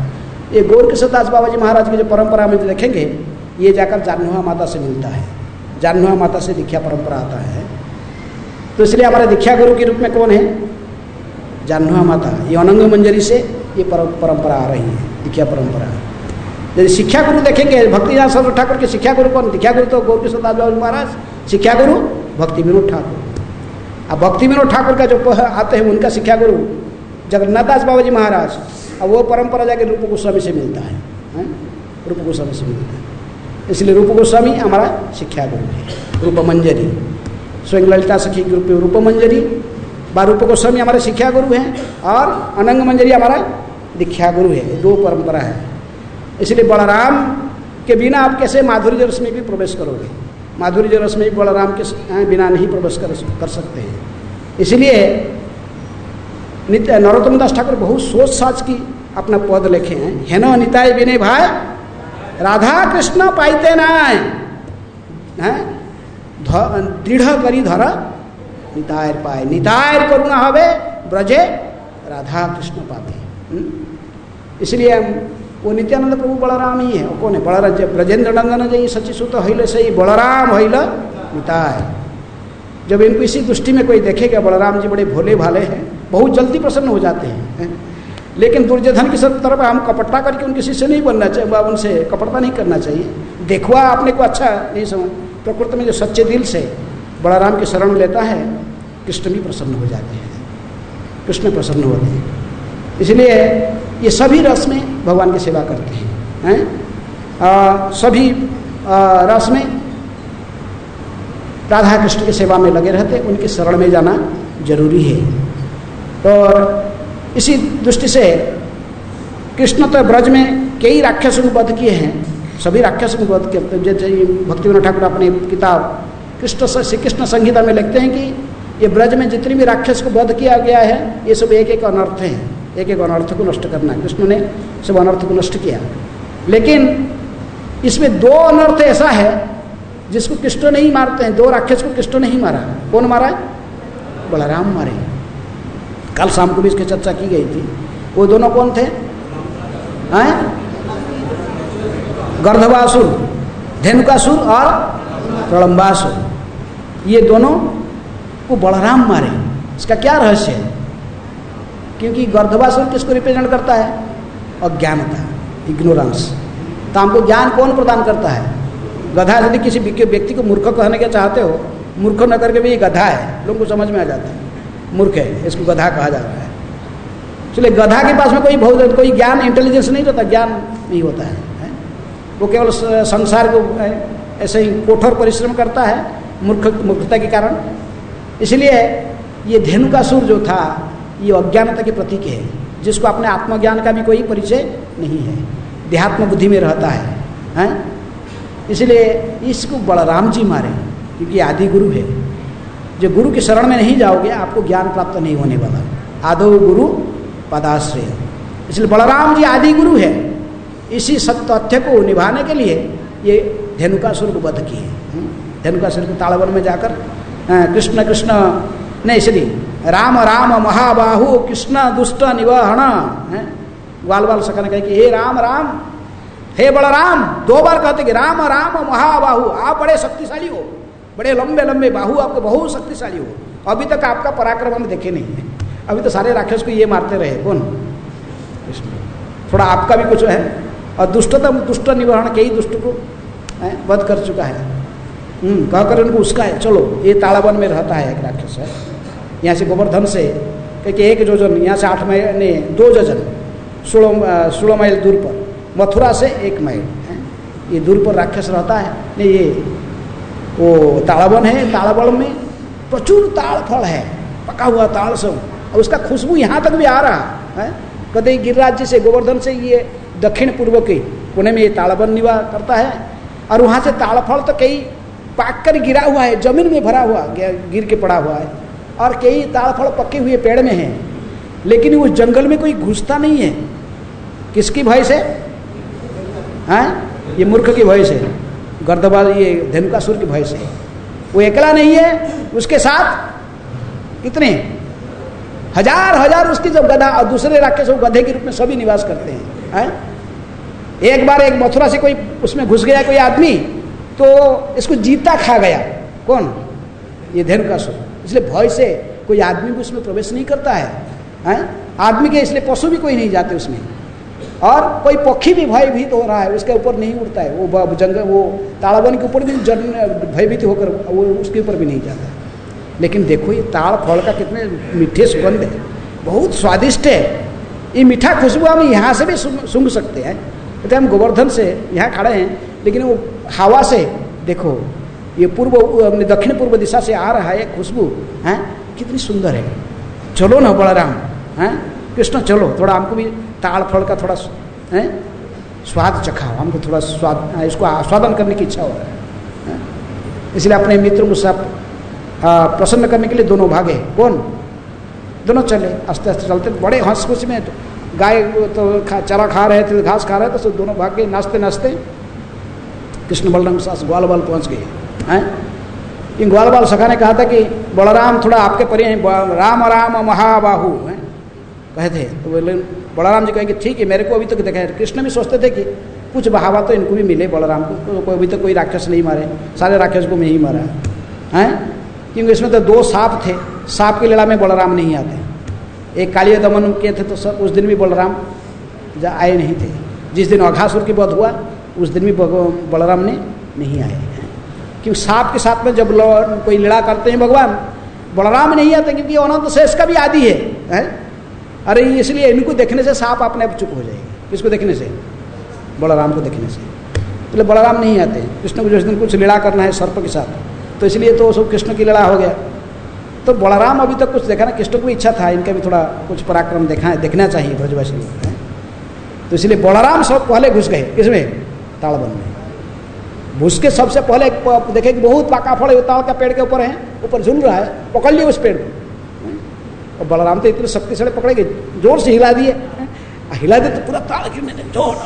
ये गौर किशोरदास बाबा जी महाराज की जो परंपरा में देखेंगे, ये जाकर जाननुआ माता से मिलता है। जाननुआ माता से दीक्षा परंपरा आता है। तो इसलिए हमारे दीक्षा गुरु के रूप में कौन है? जाननुआ माता। ये अनंग मंजरी से ये परंपरा आ रही है, दीक्षा परंपरा। यदि शिक्षा गुरु देखेंगे, भक्तिनाथ सरस्वती ठाकुर के शिक्षा गुरु कौन? दीक्षा गुरु तो गौर किशोरदास बाबा जी महाराज, शिक्षा गुरु भक्ति विनोद ठाकुर। अब भक्ति विनोद ठाकुर का जो आते हैं उनका शिक्षा गुरु जगन्नाथ दास बाबा जी महाराज। अब वो परंपरा जाकर रूप गोस्वामी से मिलता है, रूप गोस्वामी से मिलता है। इसलिए रूप गोस्वामी हमारा शिक्षा गुरु है। रूप मंजरी स्वयं ललिता सखी के रूप में रूप मंजरी, रूप गोस्वामी हमारे शिक्षा गुरु हैं और अनंग मंजरी हमारा दीक्षा गुरु है। दो परंपरा है। इसलिए बलराम के बिना आप कैसे माधुर्य रस में भी प्रवेश करोगे? माधुर्य रस में भी बलराम के बिना नहीं प्रवेश कर सकते हैं। इसलिए नित्य नरोत्तम दास ठाकुर बहुत सोच साच की अपना पद लिखे हैं। हेनो निताय बिने भाई राधा कृष्ण पाइते नाय, दृढ़ करी धर नितायर पाए। नितायर करुणा हवे ब्रजे राधा कृष्ण पाते। इसलिए वो नित्यानंद प्रभु बलराम ही है। वो कौन है? बलराम। ब्रजेंद्र नंदन जय सचिसुत हईल सही बलराम हईल निताय। जब इनको इसी दृष्टि में कोई देखेगा, बलराम जी बड़े भोले भाले हैं, बहुत जल्दी प्रसन्न हो जाते हैं। लेकिन दुर्योधन की सब तरफ हम कपटता करके उनके शिष्य नहीं बनना चाहिए, उनसे कपटता नहीं करना चाहिए। देखवा अपने को अच्छा नहीं समझ। प्रकृति में जो सच्चे दिल से बलराम की शरण लेता है, कृष्ण भी प्रसन्न हो जाते हैं, कृष्ण प्रसन्न होते हैं। इसलिए ये सभी रस में भगवान की सेवा करते हैं, सभी रस में राधा कृष्ण की सेवा में लगे रहते, उनकी शरण में जाना जरूरी है। और इसी दृष्टि से कृष्ण तो ब्रज में कई राक्षसों को वध किए हैं, सभी राक्षसों को वध किए। जैसे भक्ति विनोद ठाकुर अपनी किताब श्री कृष्ण संहिता में लिखते हैं कि ये ब्रज में जितने भी राक्षस को वध किया गया है, ये सब एक एक अनर्थ हैं, एक एक अनर्थ को नष्ट करना। कृष्ण ने सब अनर्थ को नष्ट किया। लेकिन इसमें दो अनर्थ ऐसा है जिसको कृष्ण नहीं मारते हैं। दो राक्षस को कृष्ण नहीं मारा। कौन मारा? बलराम मारे। कल शाम को भी इसकी चर्चा की गई थी। वो दोनों कौन थे? गर्दभासुर, धेनुकासुर और प्रलंबासुर। ये दोनों को बलराम मारे। इसका क्या रहस्य है? क्योंकि गर्दभासुर किसको रिप्रेजेंट करता है? अज्ञानता, इग्नोरेंस। तो हमको ज्ञान कौन प्रदान करता है? गधा। यदि किसी व्यक्ति को मूर्ख कहने के चाहते हो, मूर्ख न करके भी ये गधा है, लोगों को समझ में आ जाता है, मूर्ख है, इसको गधा कहा जा रहा है। इसलिए गधा के पास में कोई ज्ञान, इंटेलिजेंस नहीं रहता, ज्ञान नहीं होता है। वो केवल संसार को ऐसे ही कठोर परिश्रम करता है मूर्खता के कारण। इसलिए ये धेनुकासुर जो था, ये अज्ञानता के प्रतीक है, जिसको अपने आत्मज्ञान का भी कोई परिचय नहीं है, देहात्म बुद्धि में रहता है। इसलिए इसको बलराम जी मारे, क्योंकि आदि गुरु है। जो गुरु की शरण में नहीं जाओगे, आपको ज्ञान प्राप्त नहीं होने वाला। आदौ गुरु पदाश्रय। इसलिए बलराम जी आदि गुरु है। इसी सत्य तथ्य को निभाने के लिए ये धेनुकासुर को वध किए। धेनुकासुर के ताड़वन में जाकर कृष्ण कृष्ण नहीं, इसलिए राम राम महाबाहु कृष्ण दुष्ट निवाहण। ग्वाल बाल सकन कहे कि हे राम राम, हे बलराम। दो बार कहते कि राम राम महाबाहु, आप बड़े शक्तिशाली हो, बड़े लंबे लंबे बाहु आपके बहुत शक्तिशाली हो। अभी तक आपका पराक्रम हम देखे नहीं है। अभी तो सारे राक्षस को ये मारते रहे। कौन? कृष्ण। थोड़ा आपका भी कुछ है। और दुष्टतम दुष्ट निवारण, कई दुष्ट को वध कर चुका है। कहकर उनको उसका है। चलो, ये तालाबन में रहता है एक राक्षस है, यहाँ से गोवर्धन से क्योंकि 1 योजन, यहाँ से 8 माइल नहीं 2 योजन 16 माइल दूर पर, मथुरा से 1 माइल ये दूर पर राक्षस रहता है। नहीं, ये वो तालाबन है। तालाबन में प्रचुर ताड़ फल है, पका हुआ ताड़ सब, और उसका खुशबू यहाँ तक भी आ रहा है। कदई गिरिराज जी से, गोवर्धन से ये दक्षिण पूर्व के कोने में ये ताड़वन निवास करता है। और वहाँ से ताड़फल तो कई पाक कर गिरा हुआ है, जमीन में भरा हुआ, गिर के पड़ा हुआ है। और कई ताड़फल पके हुए पेड़ में हैं, लेकिन उस जंगल में कोई घुसता नहीं है। किसकी भय से? ये मूर्ख की भय से, गर्दबाल, ये धेनुकासुर की भय से। वो अकेला नहीं है, उसके साथ कितने हजार हजार उसकी जब गधा, और दूसरे राक्षस गधे के रूप में सभी निवास करते हैं। एक बार एक मथुरा से कोई उसमें घुस गया कोई आदमी, तो इसको जीता खा गया। कौन? ये धेनुकासुर। इसलिए भय से कोई आदमी भी उसमें प्रवेश नहीं करता है, आदमी के, इसलिए पशु भी कोई नहीं जाते उसमें, और कोई पक्षी भी भयभीत हो रहा है उसके ऊपर नहीं उड़ता है, वो जंगल, वो ताड़वन के ऊपर भी भयभीत होकर वो उसके ऊपर भी नहीं जाता। लेकिन देखो ये ताड़ फल का कितने मीठे सुगंध है, बहुत स्वादिष्ट है। ये मीठा खुशबू हम यहाँ से भी सूंघ सकते हैं। तो हम गोवर्धन से यहाँ खड़े हैं, लेकिन वो हवा से देखो ये दक्षिण पूर्व दिशा से आ रहा है खुशबू, है कितनी सुंदर है। चलो ना बलराम, हैं कृष्ण चलो, थोड़ा हमको भी ताड़ फल का थोड़ा स्वाद चखाओ, हमको थोड़ा स्वाद, इसको आस्वादन करने की इच्छा हो रहा है। इसलिए अपने मित्रों को सब प्रसन्न करने के लिए दोनों भागे। कौन? दोनों चले, आस्ते आस्ते चलते, बड़े हंस खुशी में। तो गाय तो चारा खा रहे थे, घास खा रहे थे, तो दोनों भाग गए नाचते नाचते। कृष्ण बलराम के साथ ग्वाल बाल पहुँच गए हैं। इन ग्वाल बाल सखा ने कहा था कि बलराम थोड़ा आपके परि हैं, राम राम महाबाहु हैं कहे थे। तो बोले बलराम जी कहेंगे ठीक है, मेरे को अभी तक देखा है। कृष्ण भी सोचते थे कि कुछ बहावा तो इनको भी मिले बलराम को, कोई अभी तक कोई राक्षस नहीं मारे, सारे राक्षस को मैं ही मारा है। क्योंकि इसमें तो 2 सांप थे, सांप की लड़ा में बलराम नहीं आते। एक कालिया दमन के थे, तो सब उस दिन भी बलराम आए नहीं थे। जिस दिन अघासुर की वध हुआ उस दिन भी बलराम ने नहीं आए। क्योंकि सांप के साथ में जब कोई लड़ा करते हैं भगवान, बलराम नहीं आते, क्योंकि अनंत शेष का भी आदि है? अरे इसलिए इनको देखने से सांप अपने आप चुप हो जाएगी। किसको देखने से? बलराम को देखने से। इसलिए बलराम नहीं आते। कृष्ण को जिस दिन कुछ लड़ा करना है सर्प के साथ, तो इसलिए तो सब कृष्ण की लड़ा हो गया। तो बलराम अभी तक कुछ देखा ना, कृष्ण को भी इच्छा था इनका भी थोड़ा कुछ पराक्रम देखना चाहिए ब्रजवासी लोग। तो इसलिए बलराम सब पहले घुस गए किसमें? ताड़वन में। घुस के सबसे पहले देखे कि बहुत पाका फल ताड़ का पेड़ के ऊपर है, ऊपर झूल रहा है, पकड़ लिए उस पेड़ को। और बलराम तो इतने शक्तिशाली पकड़ेंगे, जोर से हिला दिए, हिला दे तो पूरा ताड़ गिरने लगे, जोर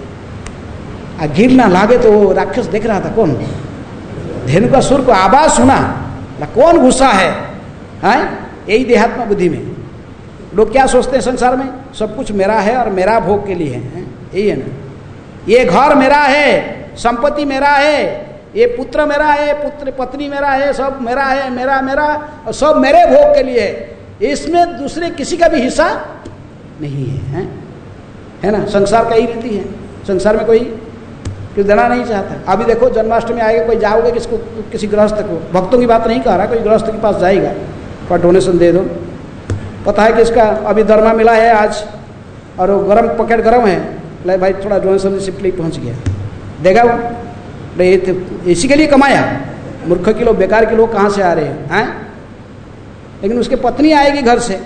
गिर ना लागे। तो वो राक्षस देख रहा था, कौन? धेनुकासुर को आवाज सुना, कौन घुसा है? यही देहात्म बुद्धि में लोग क्या सोचते हैं संसार में, सब कुछ मेरा है और मेरा भोग के लिए है। यही है ना, ये घर मेरा है, संपत्ति मेरा है, ये पुत्र मेरा है, पुत्र पत्नी मेरा है, सब मेरा है, मेरा मेरा, और सब मेरे भोग के लिए है। इसमें दूसरे किसी का भी हिस्सा नहीं है, है ना। संसार का ही रीति है, संसार में कोई देना नहीं चाहता। अभी देखो जन्माष्टमी आएगा, कोई जाओगे किसको, किसी गृहस्थ को, भक्तों की बात नहीं कह रहा, कोई गृहस्थ के पास जाएगा, कोई डोनेशन दे दो। पता है कि इसका अभी दरमा मिला है आज, और वो गर्म पॉकेट गर्म है, ले भाई थोड़ा डोनेशन रिसिप्ट पहुँच गया, देगा वो। इसी के लिए कमाया। मूर्ख के लोग, बेकार के लोग कहाँ से आ रहे हैं? लेकिन उसकी पत्नी आएगी घर से,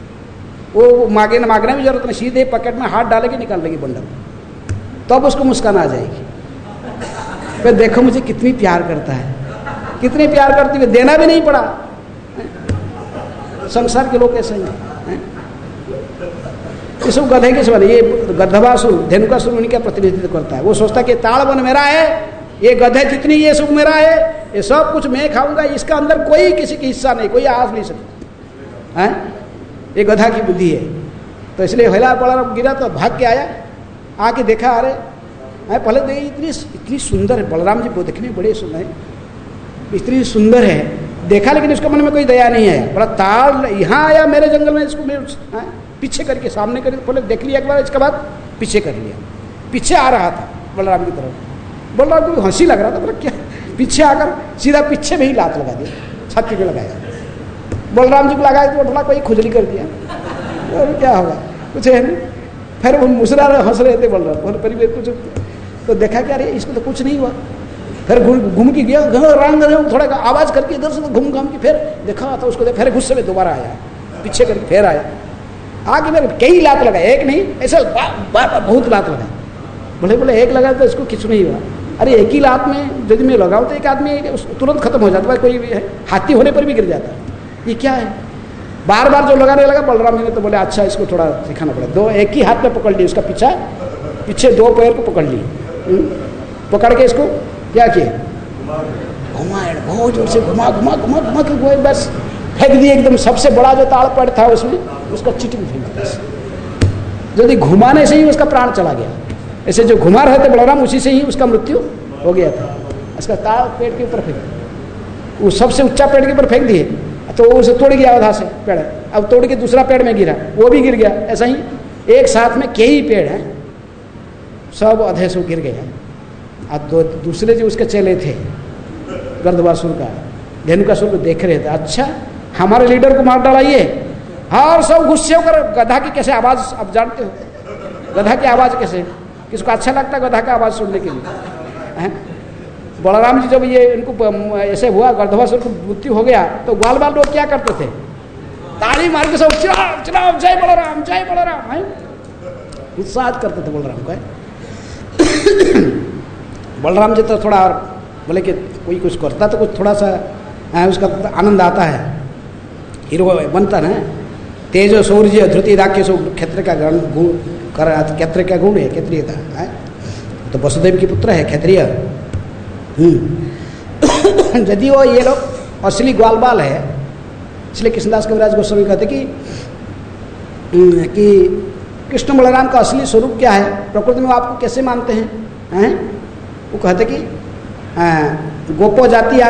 वो मांगने भी जरूरत नहीं, सीधे पॉकेट में हाथ डालेगी, निकाल लेगी बंडल, तब उसको मुस्कान आ जाएगी। फिर देखो मुझे कितनी प्यार करता है, कितनी प्यार करती है, देना भी नहीं पड़ा। संसार के लोग ऐसे ही हैं। ये सब गधे के सवाल, ये गधवासुर, धेनुकासुर उन्हीं का प्रतिनिधित्व करता है। वो सोचता है कि ताड़वन मेरा है, ये गधे जितनी ये सब मेरा है, ये सब कुछ मैं खाऊंगा, इसका अंदर कोई किसी की हिस्सा नहीं, कोई आज नहीं सकता है। ये गधा की बुद्धि है। तो इसलिए हिला पड़ा, गिरा तो भाग के आया, आके देखा, अरे पहले तो इतनी सुंदर है, बलराम जी को देखने बड़े सुंदर है, इतनी सुंदर है, देखा, लेकिन उसके मन में कोई दया नहीं आया। बड़ा ताड़ यहाँ आया मेरे जंगल में, इसको मैं पीछे करके सामने करके पहले देख लिया एक बार, इसके बाद पीछे कर लिया। पीछे आ रहा था बलराम की तरफ, बलराम को हंसी लग रहा था, बोला क्या, पीछे आकर सीधा पीछे में ही लात लगा दिया, छाती पे लगाया। बलराम जी को लगाया तो थोड़ा कोई खुजली कर दिया, और क्या होगा, कुछ है नहीं। फिर वो मुसरा रहे, हंस रहे थे बलराम, परिवार कुछ, तो देखा कि अरे इसको तो कुछ नहीं हुआ। फिर घूम के गया, रंग थोड़ा आवाज करके इधर से घूम के फिर देखा तो उसको, फिर गुस्से में दोबारा आया, पीछे करके फिर आया, आगे मेरे कई लात लगाए, एक नहीं ऐसा बहुत लात लगाए। बोले एक लगा तो इसको कुछ नहीं हुआ। अरे एक ही लात में यदि मैं लगाऊं तो एक आदमी तुरंत खत्म हो जाता है, कोई हाथी होने पर भी गिर जाता है। ये क्या है, बार बार जो लगाने लगा बलराम ने, तो बोले अच्छा इसको थोड़ा सिखाना पड़ा। दो एक ही हाथ में पकड़ ली, उसका पीछे 2 पैर को पकड़ ली, पकड़ के इसको क्या किया, घुमाया, बहुत जोर से घुमा के बस फेंक दिए एकदम। सबसे बड़ा जो ताड़ पेड़ था उसमें उसका चिटिंग फेंक दिया, यदि घुमाने से ही उसका प्राण चला गया। ऐसे जो घुमा रहे थे बलराम, उसी से ही उसका मृत्यु हो गया था। उसका ताड़ पेड़ के ऊपर फेंक, वो सबसे ऊंचा पेड़ के ऊपर फेंक दिए तो उसे तोड़ गया आधा से पेड़, अब तोड़ के दूसरा पेड़ में गिरा, वो भी गिर गया। ऐसा ही एक साथ में कई पेड़ हैं, सब आधे से गिर गए। अब दूसरे जो उसके चेले थे गर्दवासुर का, धेनुकासुर को देख रहे थे, अच्छा हमारे लीडर को मार डाला ये, और सब गुस्से होकर गधा की कैसे आवाज़, अब जानते हो गधा की आवाज़ कैसे, किसको अच्छा लगता है गधा का आवाज़ सुनने के लिए। बलराम जी जब ये इनको ऐसे हुआ, गर्दवासुर को मृत्यु हो गया, तो ग्वाल बाल लोग क्या करते थे, ताली मार के सब चलाओ चलाओ जय बलराम जय बलराम, है उत्साह करते थे बलराम को। बलराम जी तो थोड़ा बोले कि कोई कुछ करता तो कुछ थोड़ा सा उसका आनंद आता है, हीरो बनता ना। तेजो शौर्य धृति राख्य सो क्षेत्र का गुण कर, क्षेत्र का गुण है क्षेत्रीयता है, तो वसुदेव की पुत्र है क्षेत्रीय। यदि वो ये लोग असली ग्वाल बाल है, इसलिए कृष्णदास कविराज गोस्वामी कहते कि कृष्ण बलराम का असली स्वरूप क्या है, प्रकृति में आपको कैसे मानते हैं? वो कहते कि गोपो जाति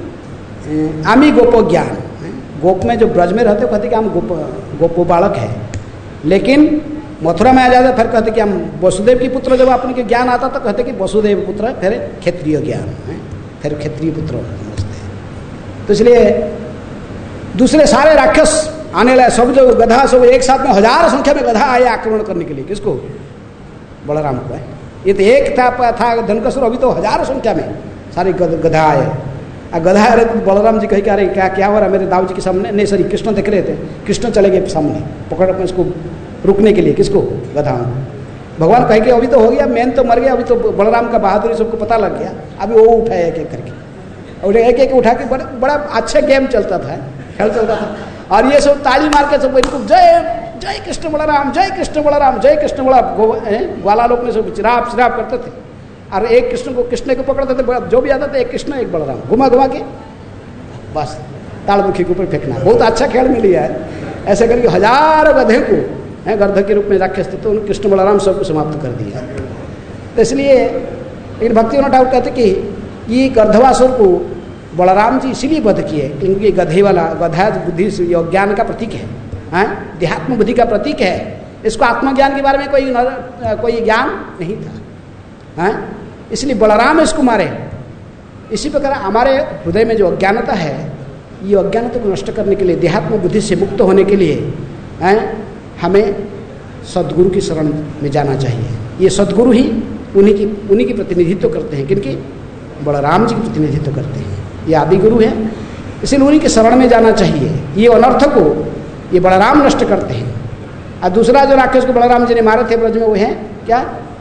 आमी गोपो ज्ञान, गोप में जो ब्रज में रहते हो कहते कि हम गोपो बालक है, लेकिन मथुरा में आ जाते फिर कहते कि हम वसुदेव की पुत्र, जब अपने के ज्ञान आता तो कहते कि वसुदेव पुत्र, फिर क्षेत्रीय ज्ञान है, फिर क्षेत्रीय पुत्र समझते। तो इसलिए दूसरे सारे राक्षस आने लगे, सब जो गधा सब एक साथ में हजारों संख्या में गधा आए आक्रमण करने के लिए, किसको? बलराम को। ये तो एक था धनकसुर, अभी तो हजारों संख्या में सारे गधा आए। गधा आ रहे तो बलराम जी कहे कि अरे क्या हो रहा है मेरे दाऊ जी के सामने, नहीं सॉरी कृष्ण देख रहे थे, कृष्ण चले गए सामने पकड़ में इसको रुकने के लिए, किसको? गधा। भगवान कहे कि अभी तो हो गया, मैन तो मर गया, अभी तो बलराम का बहादुरी सबको पता लग गया, अभी वो उठाए एक एक करके, और एक एक उठा के बड़ा अच्छा गेम चलता था, खेल चलता था, और ये सब ताली मार के सब इनको जय जय कृष्ण बलराम जय कृष्ण बलराम जय कृष्ण बलराम, ग्वाला लोग ने सब चिराप चिराप करते थे, और एक कृष्ण को पकड़ते थे, जो भी आता था एक कृष्ण एक बलराम, घुमा घुमा के बस तालमुखी के ऊपर फेंकना। बहुत अच्छा खेल में लिया है, ऐसे करके हजारों गधे को गर्ध के रूप में राक्षस थे, तो उन्होंने कृष्ण बलराम सबको समाप्त कर दिया। तो इसलिए लेकिन भक्तिविनोद ठाकुर कहते कि ये गर्धवासुर को बलराम जी इसीलिए वध किए क्योंकि गधे वाला, गधा बुद्धि ज्ञान का प्रतीक है, देहात्म बुद्धि का प्रतीक है, इसको आत्मज्ञान के बारे में कोई ज्ञान नहीं था, इसलिए बलराम इसको मारे। इसी प्रकार हमारे हृदय में जो अज्ञानता है, ये अज्ञानता को नष्ट करने के लिए, देहात्म बुद्धि से मुक्त होने के लिए हमें सद्गुरु की शरण में जाना चाहिए। ये सद्गुरु ही उन्हीं की प्रतिनिधित्व करते हैं, क्योंकि बलराम जी की प्रतिनिधित्व करते हैं, ये आदि गुरु हैं, इसलिए उन्हीं की शरण में जाना चाहिए। ये अनर्थ को ये बलराम नष्ट करते हैं। और दूसरा जो राक्षस को बलराम जी ने मारे थे ब्रज में, वो है क्या?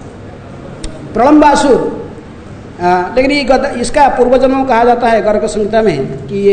प्रलंबासुर। लेकिन ये इसका पूर्वजन्म कहा जाता है गर्ग संहिता में कि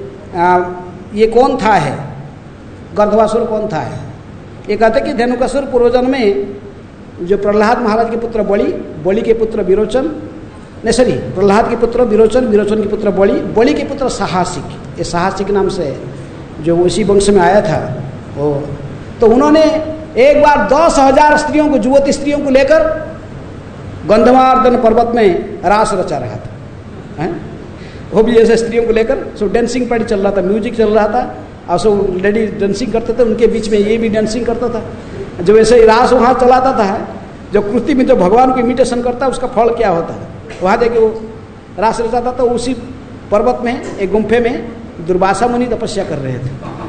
ये कौन था है, गर्दवासुर कौन था है। ये कहते कि धेनुकासुर पूर्वजन्म में जो प्रहलाद महाराज के पुत्र बलि के पुत्र विरोचन, नहीं सॉरी प्रहलाद के पुत्र विरोचन के पुत्र बलि के पुत्र साहसिक, ये साहसिक नाम से जो उसी वंश में आया था वो, तो उन्होंने एक बार 10,000 स्त्रियों को, युवती स्त्रियों को लेकर गंधमार्दन पर्वत में रास रचा रहा था, वो भी ऐसे स्त्रियों को लेकर। सो डांसिंग पार्टी चल रहा था, म्यूजिक चल रहा था, और सब लेडी डांसिंग करते थे, उनके बीच में ये भी डांसिंग करता था। जो ऐसे रास वहाँ चलाता था, जो कृति में जो भगवान को इमिटेशन करता है उसका फल क्या होता है, वहाँ देखिए वो रास रचाता। तो उसी पर्वत में एक गुम्फे में दुर्वासा मुनि तपस्या कर रहे थे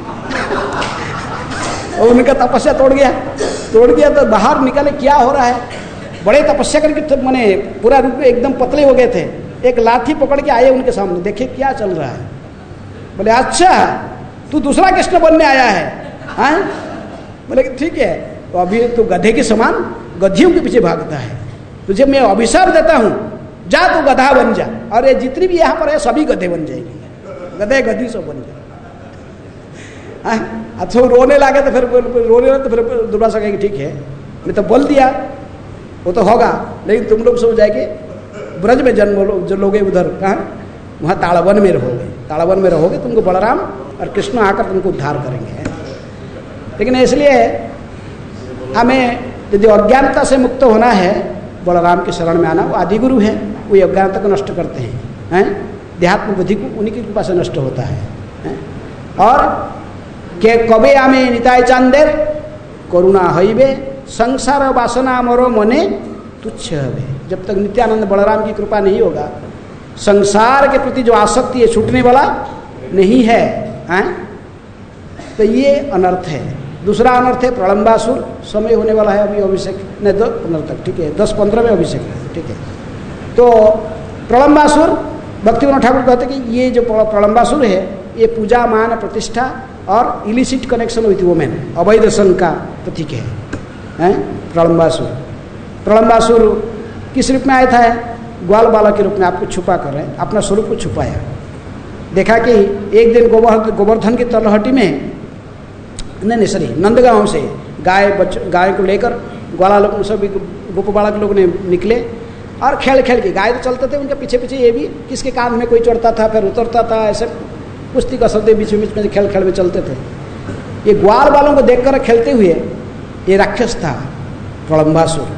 और उनका तपस्या तोड़ गया तो बाहर निकले, क्या हो रहा है, बड़े तपस्या करके तो मैंने पूरा रूप में एकदम पतले हो गए थे, एक लाठी पकड़ के आए उनके सामने, देखे क्या चल रहा है। बोले अच्छा तू दूसरा कृष्ण बनने आया है? बोले ठीक है, तो अभी तो गधे के समान गधियों के पीछे भागता है, तुझे मैं अभिशाप देता हूँ, जा तू गधा बन जा, और ये जितनी भी यहाँ पर है सभी गधे बन जाएंगे, गधे गधी सब बन जाए। अच्छा रोने लगे तो फिर दुर्वासा कहेगी ठीक है, मैं तो बोल दिया वो तो होगा, लेकिन तुम लोग सब जाएंगे ब्रज में जन्म जो लोगे उधर कहाँ, वहाँ ताड़वन में रहोगे, तुमको बलराम और कृष्ण आकर तुमको उद्धार करेंगे। लेकिन इसलिए हमें यदि अज्ञानता से मुक्त होना है, बलराम के शरण में आना। वो आदि गुरु हैं, वो अज्ञानता को नष्ट करते हैं, देहात्म बुद्धि को उन्हीं की कृपा से नष्ट होता है। और के कबे आमे निताय चांदेर करुणा हईबे संसार वासना मरो मने तुच्छ हवे। जब तक नित्यानंद बलराम की कृपा नहीं होगा, संसार के प्रति जो आसक्ति है छूटने वाला नहीं है, तो ये अनर्थ है। दूसरा अनर्थ है प्रलंबासुर। समय होने वाला है अभी अभिषेक नहीं 10-15 तक, ठीक है, 10-15 में अभिषेक है, ठीक है। तो प्रलंबासुर भक्तिविनोद ठाकुर कहते कि ये जो प्रलंबासुर है ये पूजा मान प्रतिष्ठा और इलिसिट कनेक्शन विथ वुमेन, अवैध संघ का प्रतीक है प्रलंबासुर। प्रलंबासुर किस रूप में आया था? ग्वाल बालक के रूप में आपको छुपा कर रहे हैं, अपना स्वरूप को छुपाया। देखा कि एक दिन गोवर्धन की तलहटी में नहीं सॉरी नंदगांव से गाय को लेकर ग्वाला लोग सभी गोप बालक लोग ने निकले और खेल खेल के, गाय तो चलते थे उनके पीछे पीछे, ये भी किसके कान में कोई चढ़ता था फिर उतरता था, ऐसे कुश्ती कसरते बीच में खेल खेल में चलते थे। ये ग्वाल बालों को देखकर खेलते हुए ये राक्षस था प्रलंबासुर,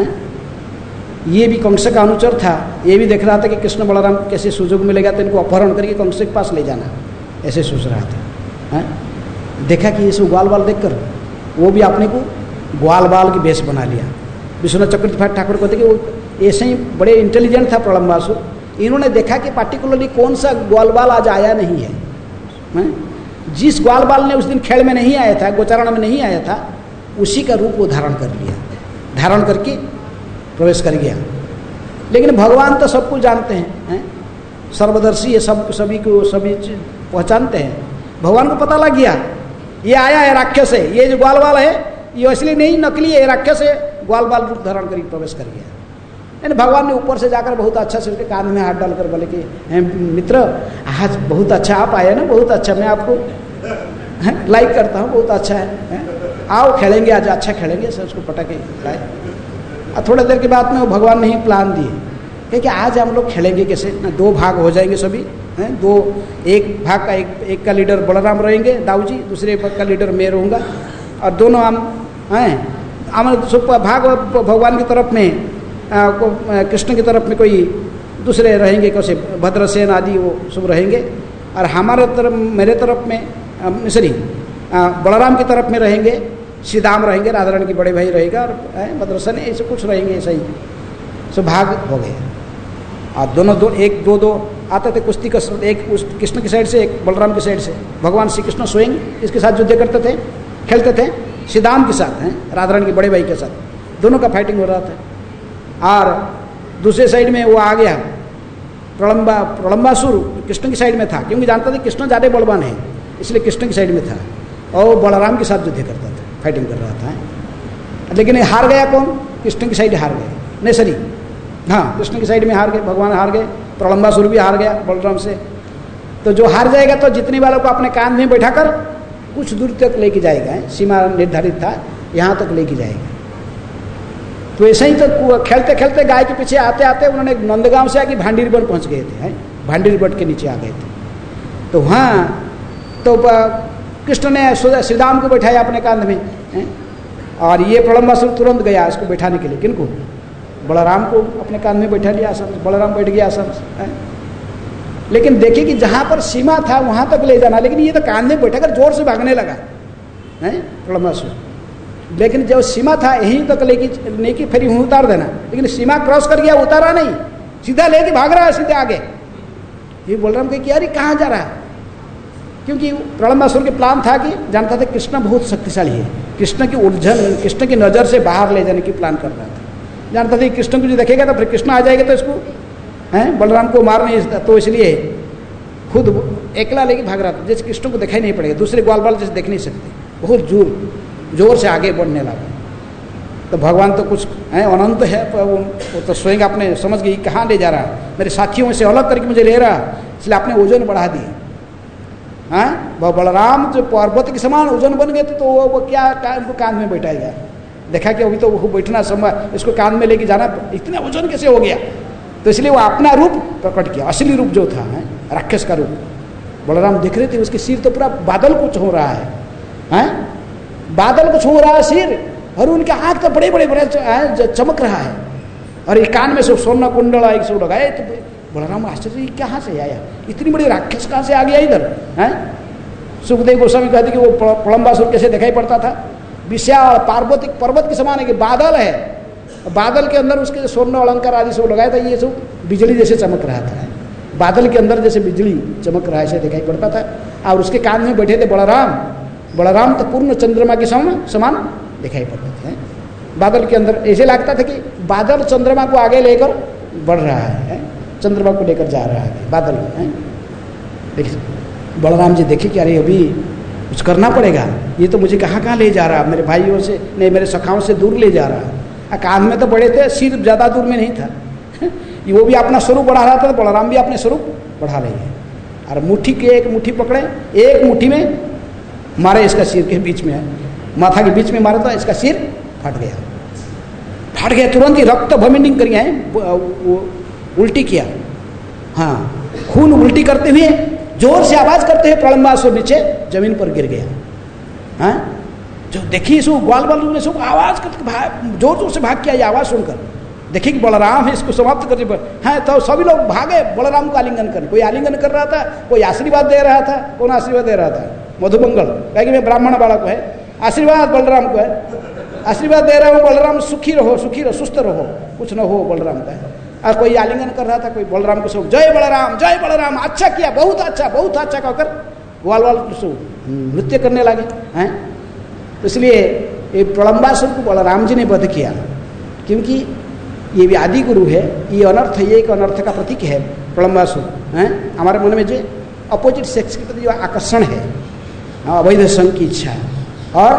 ये भी कंस का अनुचर था। ये भी देख रहा था कि कृष्ण बलराम को कैसे सुयोग मिलेगा तो इनको अपहरण करके कंस के पास ले जाना, ऐसे सोच रहा था। देखा कि ये सब ग्वाल बाल देखकर वो भी अपने को ग्वाल बाल की भेष बना लिया। विश्वनाथ चक्रवर्ती ठाकुर कहते कि वो ऐसे ही बड़े इंटेलिजेंट था प्रलंबासुर। इन्होंने देखा कि पार्टिकुलरली कौन सा ग्वाल बाल आज आया नहीं है, जिस ग्वाल बाल ने उस दिन खेल में नहीं आया था, गोचारण में नहीं आया था, उसी का रूप वो धारण कर लिया, धारण करके प्रवेश कर गया। लेकिन भगवान तो सबको जानते हैं, सर्वदर्शी है, सभी को सभी पहचानते हैं। भगवान को पता लग गया ये आया है राक्षस है, ये जो ग्वाल बाल है ये इसलिए नहीं नकली है, राक्षस है, ग्वाल बाल रूप धारण करके प्रवेश कर गया। यानी भगवान ने ऊपर से जाकर बहुत अच्छा से उसके कान में हाथ डालकर बोले कि मित्र आज बहुत अच्छा आप आए ना, बहुत अच्छा, मैं आपको लाइक करता हूँ, बहुत अच्छा है, आओ खेलेंगे आज, अच्छा खेलेंगे सर, उसको पटा के लाए। और थोड़ी देर के बाद में वो भगवान ने ही प्लान दिए कि आज हम लोग खेलेंगे कैसे ना, 2 भाग हो जाएंगे सभी, एक भाग का एक का लीडर बलराम रहेंगे दाऊ जी, दूसरे भाग का लीडर मैं रहूँगा, और दोनों हम भाग भगवान की तरफ में कृष्ण की तरफ में कोई दूसरे रहेंगे, कैसे भद्रसेन आदि वो सब रहेंगे, और हमारे तरफ मेरे तरफ में सॉरी बलराम की तरफ में रहेंगे श्रीदाम रहेंगे, राधा रानी के बड़े भाई रहेगा, और भद्रसेन ऐसे कुछ रहेंगे, ऐसा ही सब भाग हो गए। और दोनों एक दो आते थे कुश्ती कसरत, एक कृष्ण की साइड से एक बलराम की साइड से। भगवान श्री कृष्ण स्वयं इसके साथ युद्ध करते थे, खेलते थे श्रीदाम के साथ, राधा रानी के बड़े भाई के साथ, दोनों का फाइटिंग हो रहा था। और दूसरे साइड में वो आ गया प्रलंबासुर कृष्ण की साइड में था, क्योंकि जानता था कृष्ण ज़्यादा बलवान है, इसलिए कृष्ण की साइड में था, और बलराम के साथ युद्ध करता था, फाइटिंग कर रहा था। लेकिन हार गया कौन? कृष्ण की साइड हार गए, नहीं सॉरी हाँ कृष्ण की साइड में हार गए, भगवान हार गए, प्रलंबासुर भी हार गया बलराम से। तो जो हार जाएगा तो जितने वालों को अपने कान में बैठाकर कुछ दूर तक लेके जाएगा, सीमा निर्धारित था, यहाँ तक लेके जाएगा। तो ऐसे ही तो खेलते खेलते गाय के पीछे आते आते उन्होंने नंदगांव से आके भांडीर बट पहुँच गए थे, भांडीर बट के नीचे आ गए थे। तो वहाँ तो कृष्ण ने श्रीराम को बैठाया अपने कांध में, और ये प्रलंबासुर तुरंत गया इसको बैठाने के लिए, किनको? बलराम को अपने कांध में बैठा लिया आसन, बलराम बैठ गया आसन। लेकिन देखिए कि जहाँ पर सीमा था वहाँ तक ले जाना, लेकिन ये तो कांध में बैठाकर जोर से भागने लगा प्रलंबासुर। लेकिन जो सीमा था यहीं तक लेके फिर यूँ उतार देना, लेकिन सीमा क्रॉस कर गया, उतारा नहीं, सीधा लेके भाग रहा है सीधे आगे। ये बलराम कहे कि अरे कहाँ जा रहा है, क्योंकि प्रलंबासुर के प्लान था कि जानता था कृष्ण बहुत शक्तिशाली है, कृष्ण की उलझन, कृष्ण की नज़र से बाहर ले जाने की प्लान कर रहा था। जानता था कृष्ण को जो देखेगा तो फिर कृष्ण आ जाएगा तो इसको बलराम को मार नहीं, तो इसलिए खुद अकेला लेके भाग रहा था, जैसे कृष्ण को दिखाई नहीं पड़ेगा, दूसरे ग्वाल बाल जैसे देख नहीं सकते, बहुत जोर से आगे बढ़ने लगा। तो भगवान तो कुछ अनंत है, वो तो स्वयं आपने समझ गई कहाँ ले जा रहा है, मेरे साथियों से अलग करके मुझे ले रहा, इसलिए आपने वजन बढ़ा दिए। बलराम जो पर्वत के समान वजन बन गए थे, तो वो क्या उनको कांध में बैठाएगा, देखा कि अभी तो वो बैठना संभव, इसको कांध में लेके जाना, इतना वजन कैसे हो गया? तो इसलिए वो अपना रूप प्रकट किया, असली रूप जो था राक्षस का रूप। बलराम देख रहे थे उसके सिर तो पूरा बादल को छू रहा है, बादल को छू रहा है सिर, और उनके आँख तो बड़े बड़े चमक रहा है, और ये कान में सब स्वर्ण कुंडल एक सब लगाए। तो बलराम आश्चर्य, कहाँ से आया, इतनी बड़ी राक्षस कहाँ से आ गया इधर हैं? सुखदेव गोस्वामी कहते कि वो प्रलंबासुर कैसे दिखाई पड़ता था, विशाल पार्वतिक पर्वत के समान है कि बादल है, बादल के अंदर उसके स्वर्ण अलंकार आदि सब लगाया था, ये सब बिजली जैसे चमक रहा था, बादल के अंदर जैसे बिजली चमक रहा है ऐसे दिखाई पड़ता था। और उसके कान में बैठे थे बलराम, बलराम तो पूर्ण चंद्रमा के समान दिखाई पड़ते थे। बादल के अंदर ऐसे लगता था कि बादल चंद्रमा को आगे लेकर बढ़ रहा है, चंद्रमा को लेकर जा रहा है बादल है। देखिए बलराम जी देखे कि अरे अभी कुछ करना पड़ेगा, ये तो मुझे कहाँ ले जा रहा, मेरे भाइयों से नहीं मेरे सखाओं से दूर ले जा रहा। कान में तो बड़े थे, सिर ज़्यादा दूर में नहीं था। वो भी अपना स्वरूप बढ़ा रहा था, तो बलराम भी अपने स्वरूप बढ़ा रहे हैं। और मुट्ठी के एक मुट्ठी पकड़े, एक मुट्ठी में मारे इसका सिर के बीच में, माथा के बीच में मारा तो इसका सिर फट गया, फट गया तुरंत ही रक्त वॉमिटिंग कर गया है, उल्टी किया। हाँ, खून उल्टी करते हुए जोर से आवाज करते हुए प्रलंबासुर नीचे जमीन पर गिर गया। हाँ, जो देखिए सो ग्वाल बाल ने सब आवाज करके जोर जोर से भाग किया, ये आवाज सुनकर देखिए कि बलराम है, इसको समाप्त करने पर है। तो सभी लोग भागे बलराम को आलिंगन करने, कोई आलिंगन कर रहा था, कोई आशीर्वाद दे रहा था। कौन आशीर्वाद दे रहा था? मधुमंगल, कहे कि मैं ब्राह्मण बालक है, आशीर्वाद बलराम को है, आशीर्वाद दे रहा हूँ बलराम सुखी रहो, सुस्त रहो, कुछ न हो बलराम का। और कोई आलिंगन कर रहा था, कोई बलराम को सब जय बलराम, अच्छा किया, बहुत अच्छा कहकर ग्वाल वाल नृत्य करने लगे हैं। तो इसलिए ये प्रलंबासुर को बलराम जी ने वध किया, क्योंकि ये भी आदि गुरु है, ये अनर्थ, ये एक अनर्थ का प्रतीक है प्रलंबासुर हैं। हमारे मन में जो अपोजिट सेक्स के प्रति जो आकर्षण है, अवैध संग की इच्छा और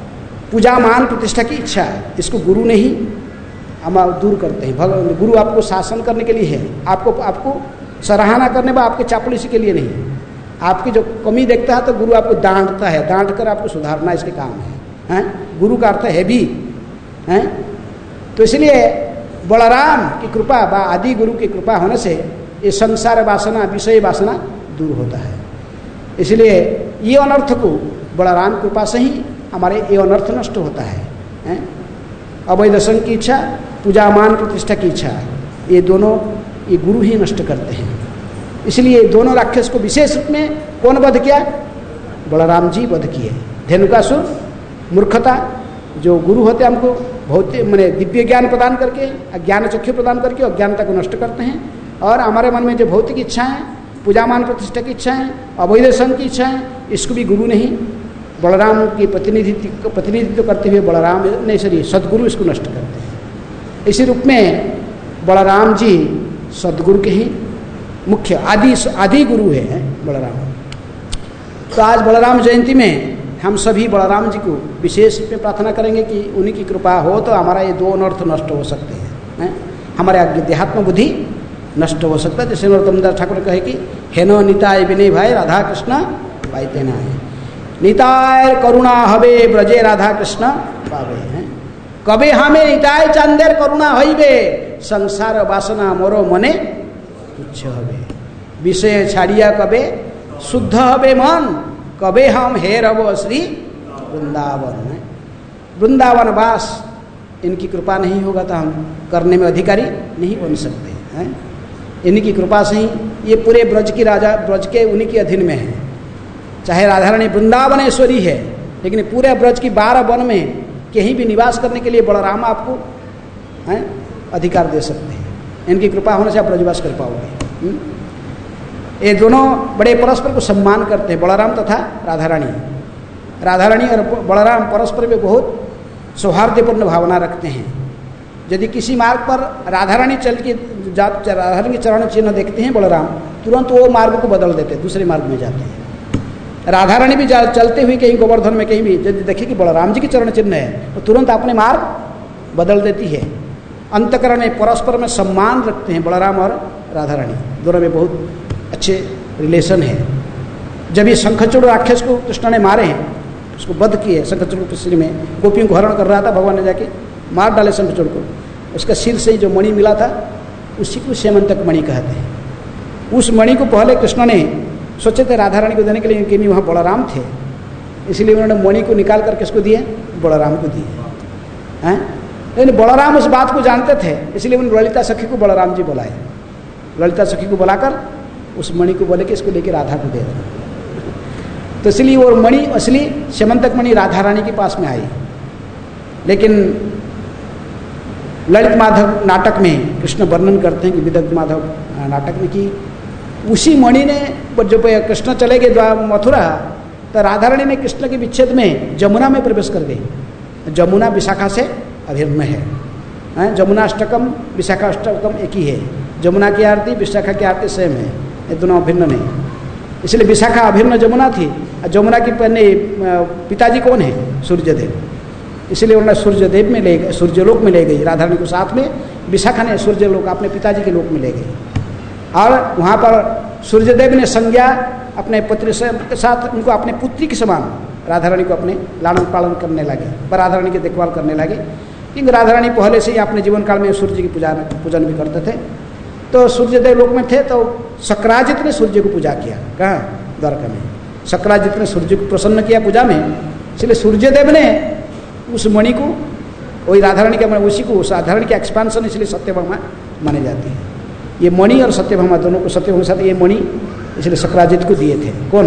पूजा मान प्रतिष्ठा की इच्छा, इसको गुरु ने ही हम दूर करते हैं। भगवान गुरु आपको शासन करने के लिए है, आपको सराहना करने पर, आपके चापलूसी के लिए नहीं। आपकी जो कमी देखता है तो गुरु आपको डांटता है, डांट कर आपको सुधारना इसके काम है हैं? गुरु का अर्थ है भी हैं। तो इसलिए बलराम की कृपा व आदि गुरु की कृपा होने से ये संसार वासना, विषय वासना दूर होता है। इसलिए ये अनर्थ को बलराम कृपा से ही हमारे ये अनर्थ नष्ट होता है। अवैध संग की इच्छा, पूजा मान प्रतिष्ठा की इच्छा, ये दोनों ये गुरु ही नष्ट करते हैं। इसलिए दोनों राक्षस को विशेष रूप में कौन वध किया? बलराम जी वध किए। धेनुकासुर मूर्खता, जो गुरु होते हमको बहुत माने दिव्य ज्ञान प्रदान करके, ज्ञान चक्षु प्रदान करके अज्ञानता को नष्ट करते हैं। और हमारे मन में जो भौतिक इच्छाएं, पूजा मान प्रतिष्ठा की इच्छाएं, अवैध संग की इच्छाएं, इसको भी गुरु नहीं, बलराम की प्रतिनिधित्व करते हुए बलराम नहीं सॉरी सदगुरु इसको नष्ट करते हैं। इसी रूप में बलराम जी सदगुरु के ही मुख्य आदि गुरु है बलराम। तो आज बलराम जयंती में हम सभी बलराम जी को विशेष रूप में प्रार्थना करेंगे कि उन्हीं की कृपा हो तो हमारा ये दो अनर्थ नष्ट हो सकते हैं। हमारे देहात्म बुद्धि नष्ट हो सकता है। जैसे नरोत्तम दास ठाकुर कहे कि हेनो निताय विनय भाई राधा कृष्ण पाइते ना है, निताय करुणा हवे ब्रजे राधा कृष्ण पावे हैं, कबे हमें निताय चांदेर करुणा हईबे, संसार वासना मोरो मने तुच्छ हवे, विषय छाड़िया कबे शुद्ध हवे मन, कबे हम हेरव श्री वृंदावन। वृंदावन वास इनकी कृपा नहीं होगा तो हम करने में अधिकारी नहीं बन सकते हैं। इनकी कृपा से ही ये पूरे ब्रज की राजा, ब्रज के उन्हीं के अधीन में है। चाहे राधा रानी वृंदावनेश्वरी है, लेकिन पूरे ब्रज की 12 वन में कहीं भी निवास करने के लिए बलराम आपको अधिकार दे सकते हैं। इनकी कृपा होने से आप ब्रजवास कर पाओगे। ये दोनों बड़े परस्पर को सम्मान करते हैं, बलराम तथा राधा रानी। राधा रानी और बलराम परस्पर में बहुत सौहार्दपूर्ण भावना रखते हैं। यदि किसी मार्ग पर राधा रानी चल के राधा रानी के चरण चिन्ह देखते हैं बलराम, तुरंत वो मार्ग को बदल देते हैं, दूसरे मार्ग में जाते हैं। राधा रानी भी चलते हुए कहीं गोवर्धन में कहीं भी यदि देखिए कि बलराम जी के चरण चिन्ह है तो तुरंत अपने मार्ग बदल देती है। अंतकरण में परस्पर में सम्मान रखते हैं बलराम और राधा रानी, दोनों में बहुत अच्छे रिलेशन है। जब ये शंखचूड़ राक्षस को कृष्ण ने मारे हैं, उसको वध किए, शंखचूड़ कृष्ण में गोपियों को हरण कर रहा था, भगवान ने जाके मार डाले शंखचूड़ को। उसका सिर से जो मणि मिला था उसी को सेमंतक मणि कहते हैं। उस मणि को पहले कृष्ण ने सोचे थे राधा रानी को देने के लिए, क्योंकि वहाँ बलराम थे, इसलिए उन्होंने मणि को निकाल कर किसको दिए? बलराम को दिए हैं। लेकिन बलराम उस बात को जानते थे, इसलिए उन्होंने ललिता सखी को बलराम जी बुलाए। ललिता सखी को बुलाकर उस मणि को बोले कि इसको लेकर राधा को दे दो। तो इसलिए वो मणि असली स्यमंतक मणि राधा रानी के पास में आई। लेकिन ललित माधव नाटक में कृष्ण वर्णन करते हैं कि विदग्ध माधव नाटक में कि उसी मणि ने जब कृष्ण चले गए मथुरा, तो राधा रानी ने कृष्ण के विच्छेद में जमुना में प्रवेश कर गई। जमुना विशाखा से अभिन्न है। जमुना अष्टकम विशाखा अष्टकम एक ही है। जमुना की आरती विशाखा की आरती सेम है, ये दोनों अभिन्न नहीं। इसलिए विशाखा अभिन्न जमुना थी। जमुना की पिताजी कौन है? सूर्यदेव। इसलिए उन्होंने सूर्यदेव में ले गए, सूर्यलोक में ले गई राधा रानी को साथ में। विशाखा ने सूर्यलोक अपने पिताजी के लोक में ले गई और वहाँ पर सूर्यदेव ने संज्ञा अपने पुत्री के साथ उनको अपने पुत्री के समान राधा रानी को अपने लालन पालन करने लगे, पर राधा रानी की देखभाल करने लगे। क्योंकि राधा रानी पहले से ही अपने जीवन काल में सूर्य की पूजन भी करते थे। तो सूर्यदेव लोक में थे तो शक्राजित ने सूर्य को पूजा किया। कहाँ? द्वारका में शक्राजित ने सूर्य को प्रसन्न किया पूजा में। इसलिए सूर्यदेव ने उस मणि को, वही राधा रानी का उसी को, उस राधा रानी की एक्सपेंशन इसलिए सत्यभामा माने जाती है। ये मणि और सत्यभामा दोनों को, सत्यभामा के साथ ये मणि इसलिए शक्राजित को दिए थे।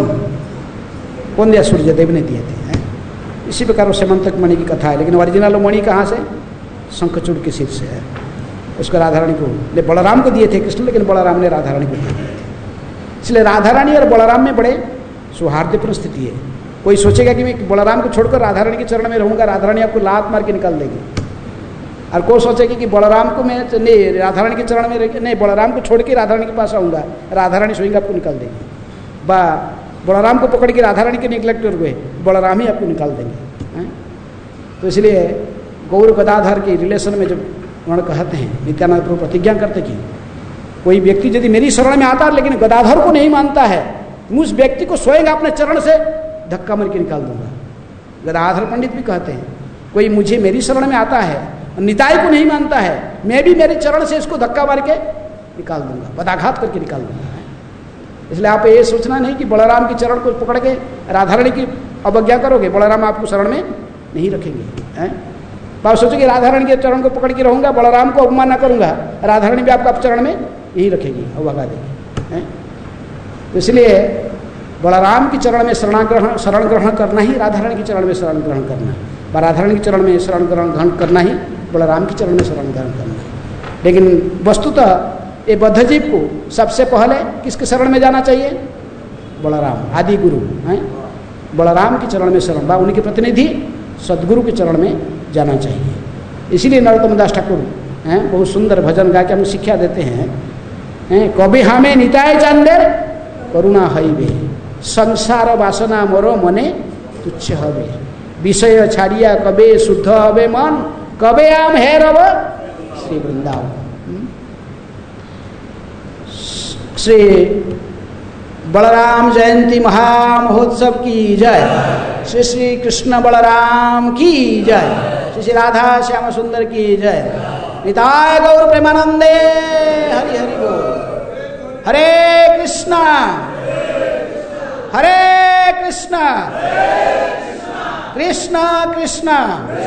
कौन दिया? सूर्यदेव ने दिए थे। इसी प्रकार वो स्यमंतक मणि की कथा है। लेकिन ओरिजिनल मणि कहाँ से? शंखचूड़ के सिर से है। उसको राधा रानी को, बलराम को दिए थे कृष्ण, लेकिन बलराम ने राधा रानी को दिए थे। इसलिए राधा रानी और बलराम में बड़े सौहार्दपूर्ण स्थिति है। कोई सोचेगा कि मैं बलराम को छोड़कर राधा रानी के चरण में रहूंगा, राधा रानी आपको लात मार के निकाल देगी। और कोई सोचेगी कि बलराम को मैं नहीं, राधा रानी के चरण में नहीं, बलराम को छोड़ के राधा रानी के पास आऊँगा, राधा रानी स्वयं आपको निकाल देगी। बलराम को पकड़ के राधा रानी के निकलेक्ट कर गए, बलराम ही आपको निकाल देंगे। तो इसलिए गौर गदाधर के रिलेशन में जब उन्होंने कहते हैं, नित्यानंद प्रभु प्रतिज्ञा करते कि कोई व्यक्ति यदि मेरी शरण में आता है लेकिन गदाधर को नहीं मानता है, उस व्यक्ति को स्वयं अपने चरण से धक्का मार के निकाल दूंगा। गदाधर पंडित भी कहते हैं कोई मुझे मेरी शरण में आता है, निताई को नहीं मानता है, मैं भी मेरे चरण से इसको धक्का मार के निकाल दूंगा, पदाघात करके निकाल दूंगा। इसलिए आप ये सोचना नहीं कि बलराम के चरण को पकड़ के राधा रानी की अवज्ञा करोगे, बलराम आपको शरण में नहीं रखेंगे। आप सोचोगे राधा रानी के चरण को पकड़ के रहूंगा, बलराम को अपमान न करूंगा, राधा रानी भी आपका चरण में यही रखेगी, अवगा देगी। तो इसलिए बलराम के चरण में शरण ग्रहण करना ही राधा रानी के चरण में शरण ग्रहण करना है, राधा रानी के चरण में शरण ग्रहण करना ही बलराम के चरण में शरण ग्रहण करना है। लेकिन वस्तुतः ये बद्ध जीव को सबसे पहले किसके शरण में जाना चाहिए? बलराम, आदि गुरु हैं, बलराम के चरण में शरण, उनके प्रतिनिधि सदगुरु के चरण में जाना चाहिए। इसीलिए नरोत्तम दास ठाकुर हैं बहुत सुंदर भजन गा के हमें शिक्षा देते हैं, कभी हमें निताय चांदेर करुणा हईबे, संसार वासना मोरो मने तुच्छ हवे, विषय छाड़िया कबे शुद्ध हवे मन, कबे आम है रव श्री वृंदावन। श्री बलराम जयंती महामहोत्सव की जय, श्री श्री कृष्ण बलराम की जय, श्री श्री राधा श्याम सुंदर की जय, निताय गौर प्रेमानंदे हरि हरि बोल। हरे कृष्णा कृष्णा कृष्णा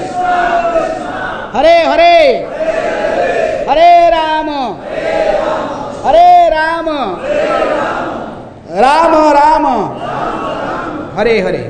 हरे हरे, हरे राम राम राम हरे हरे।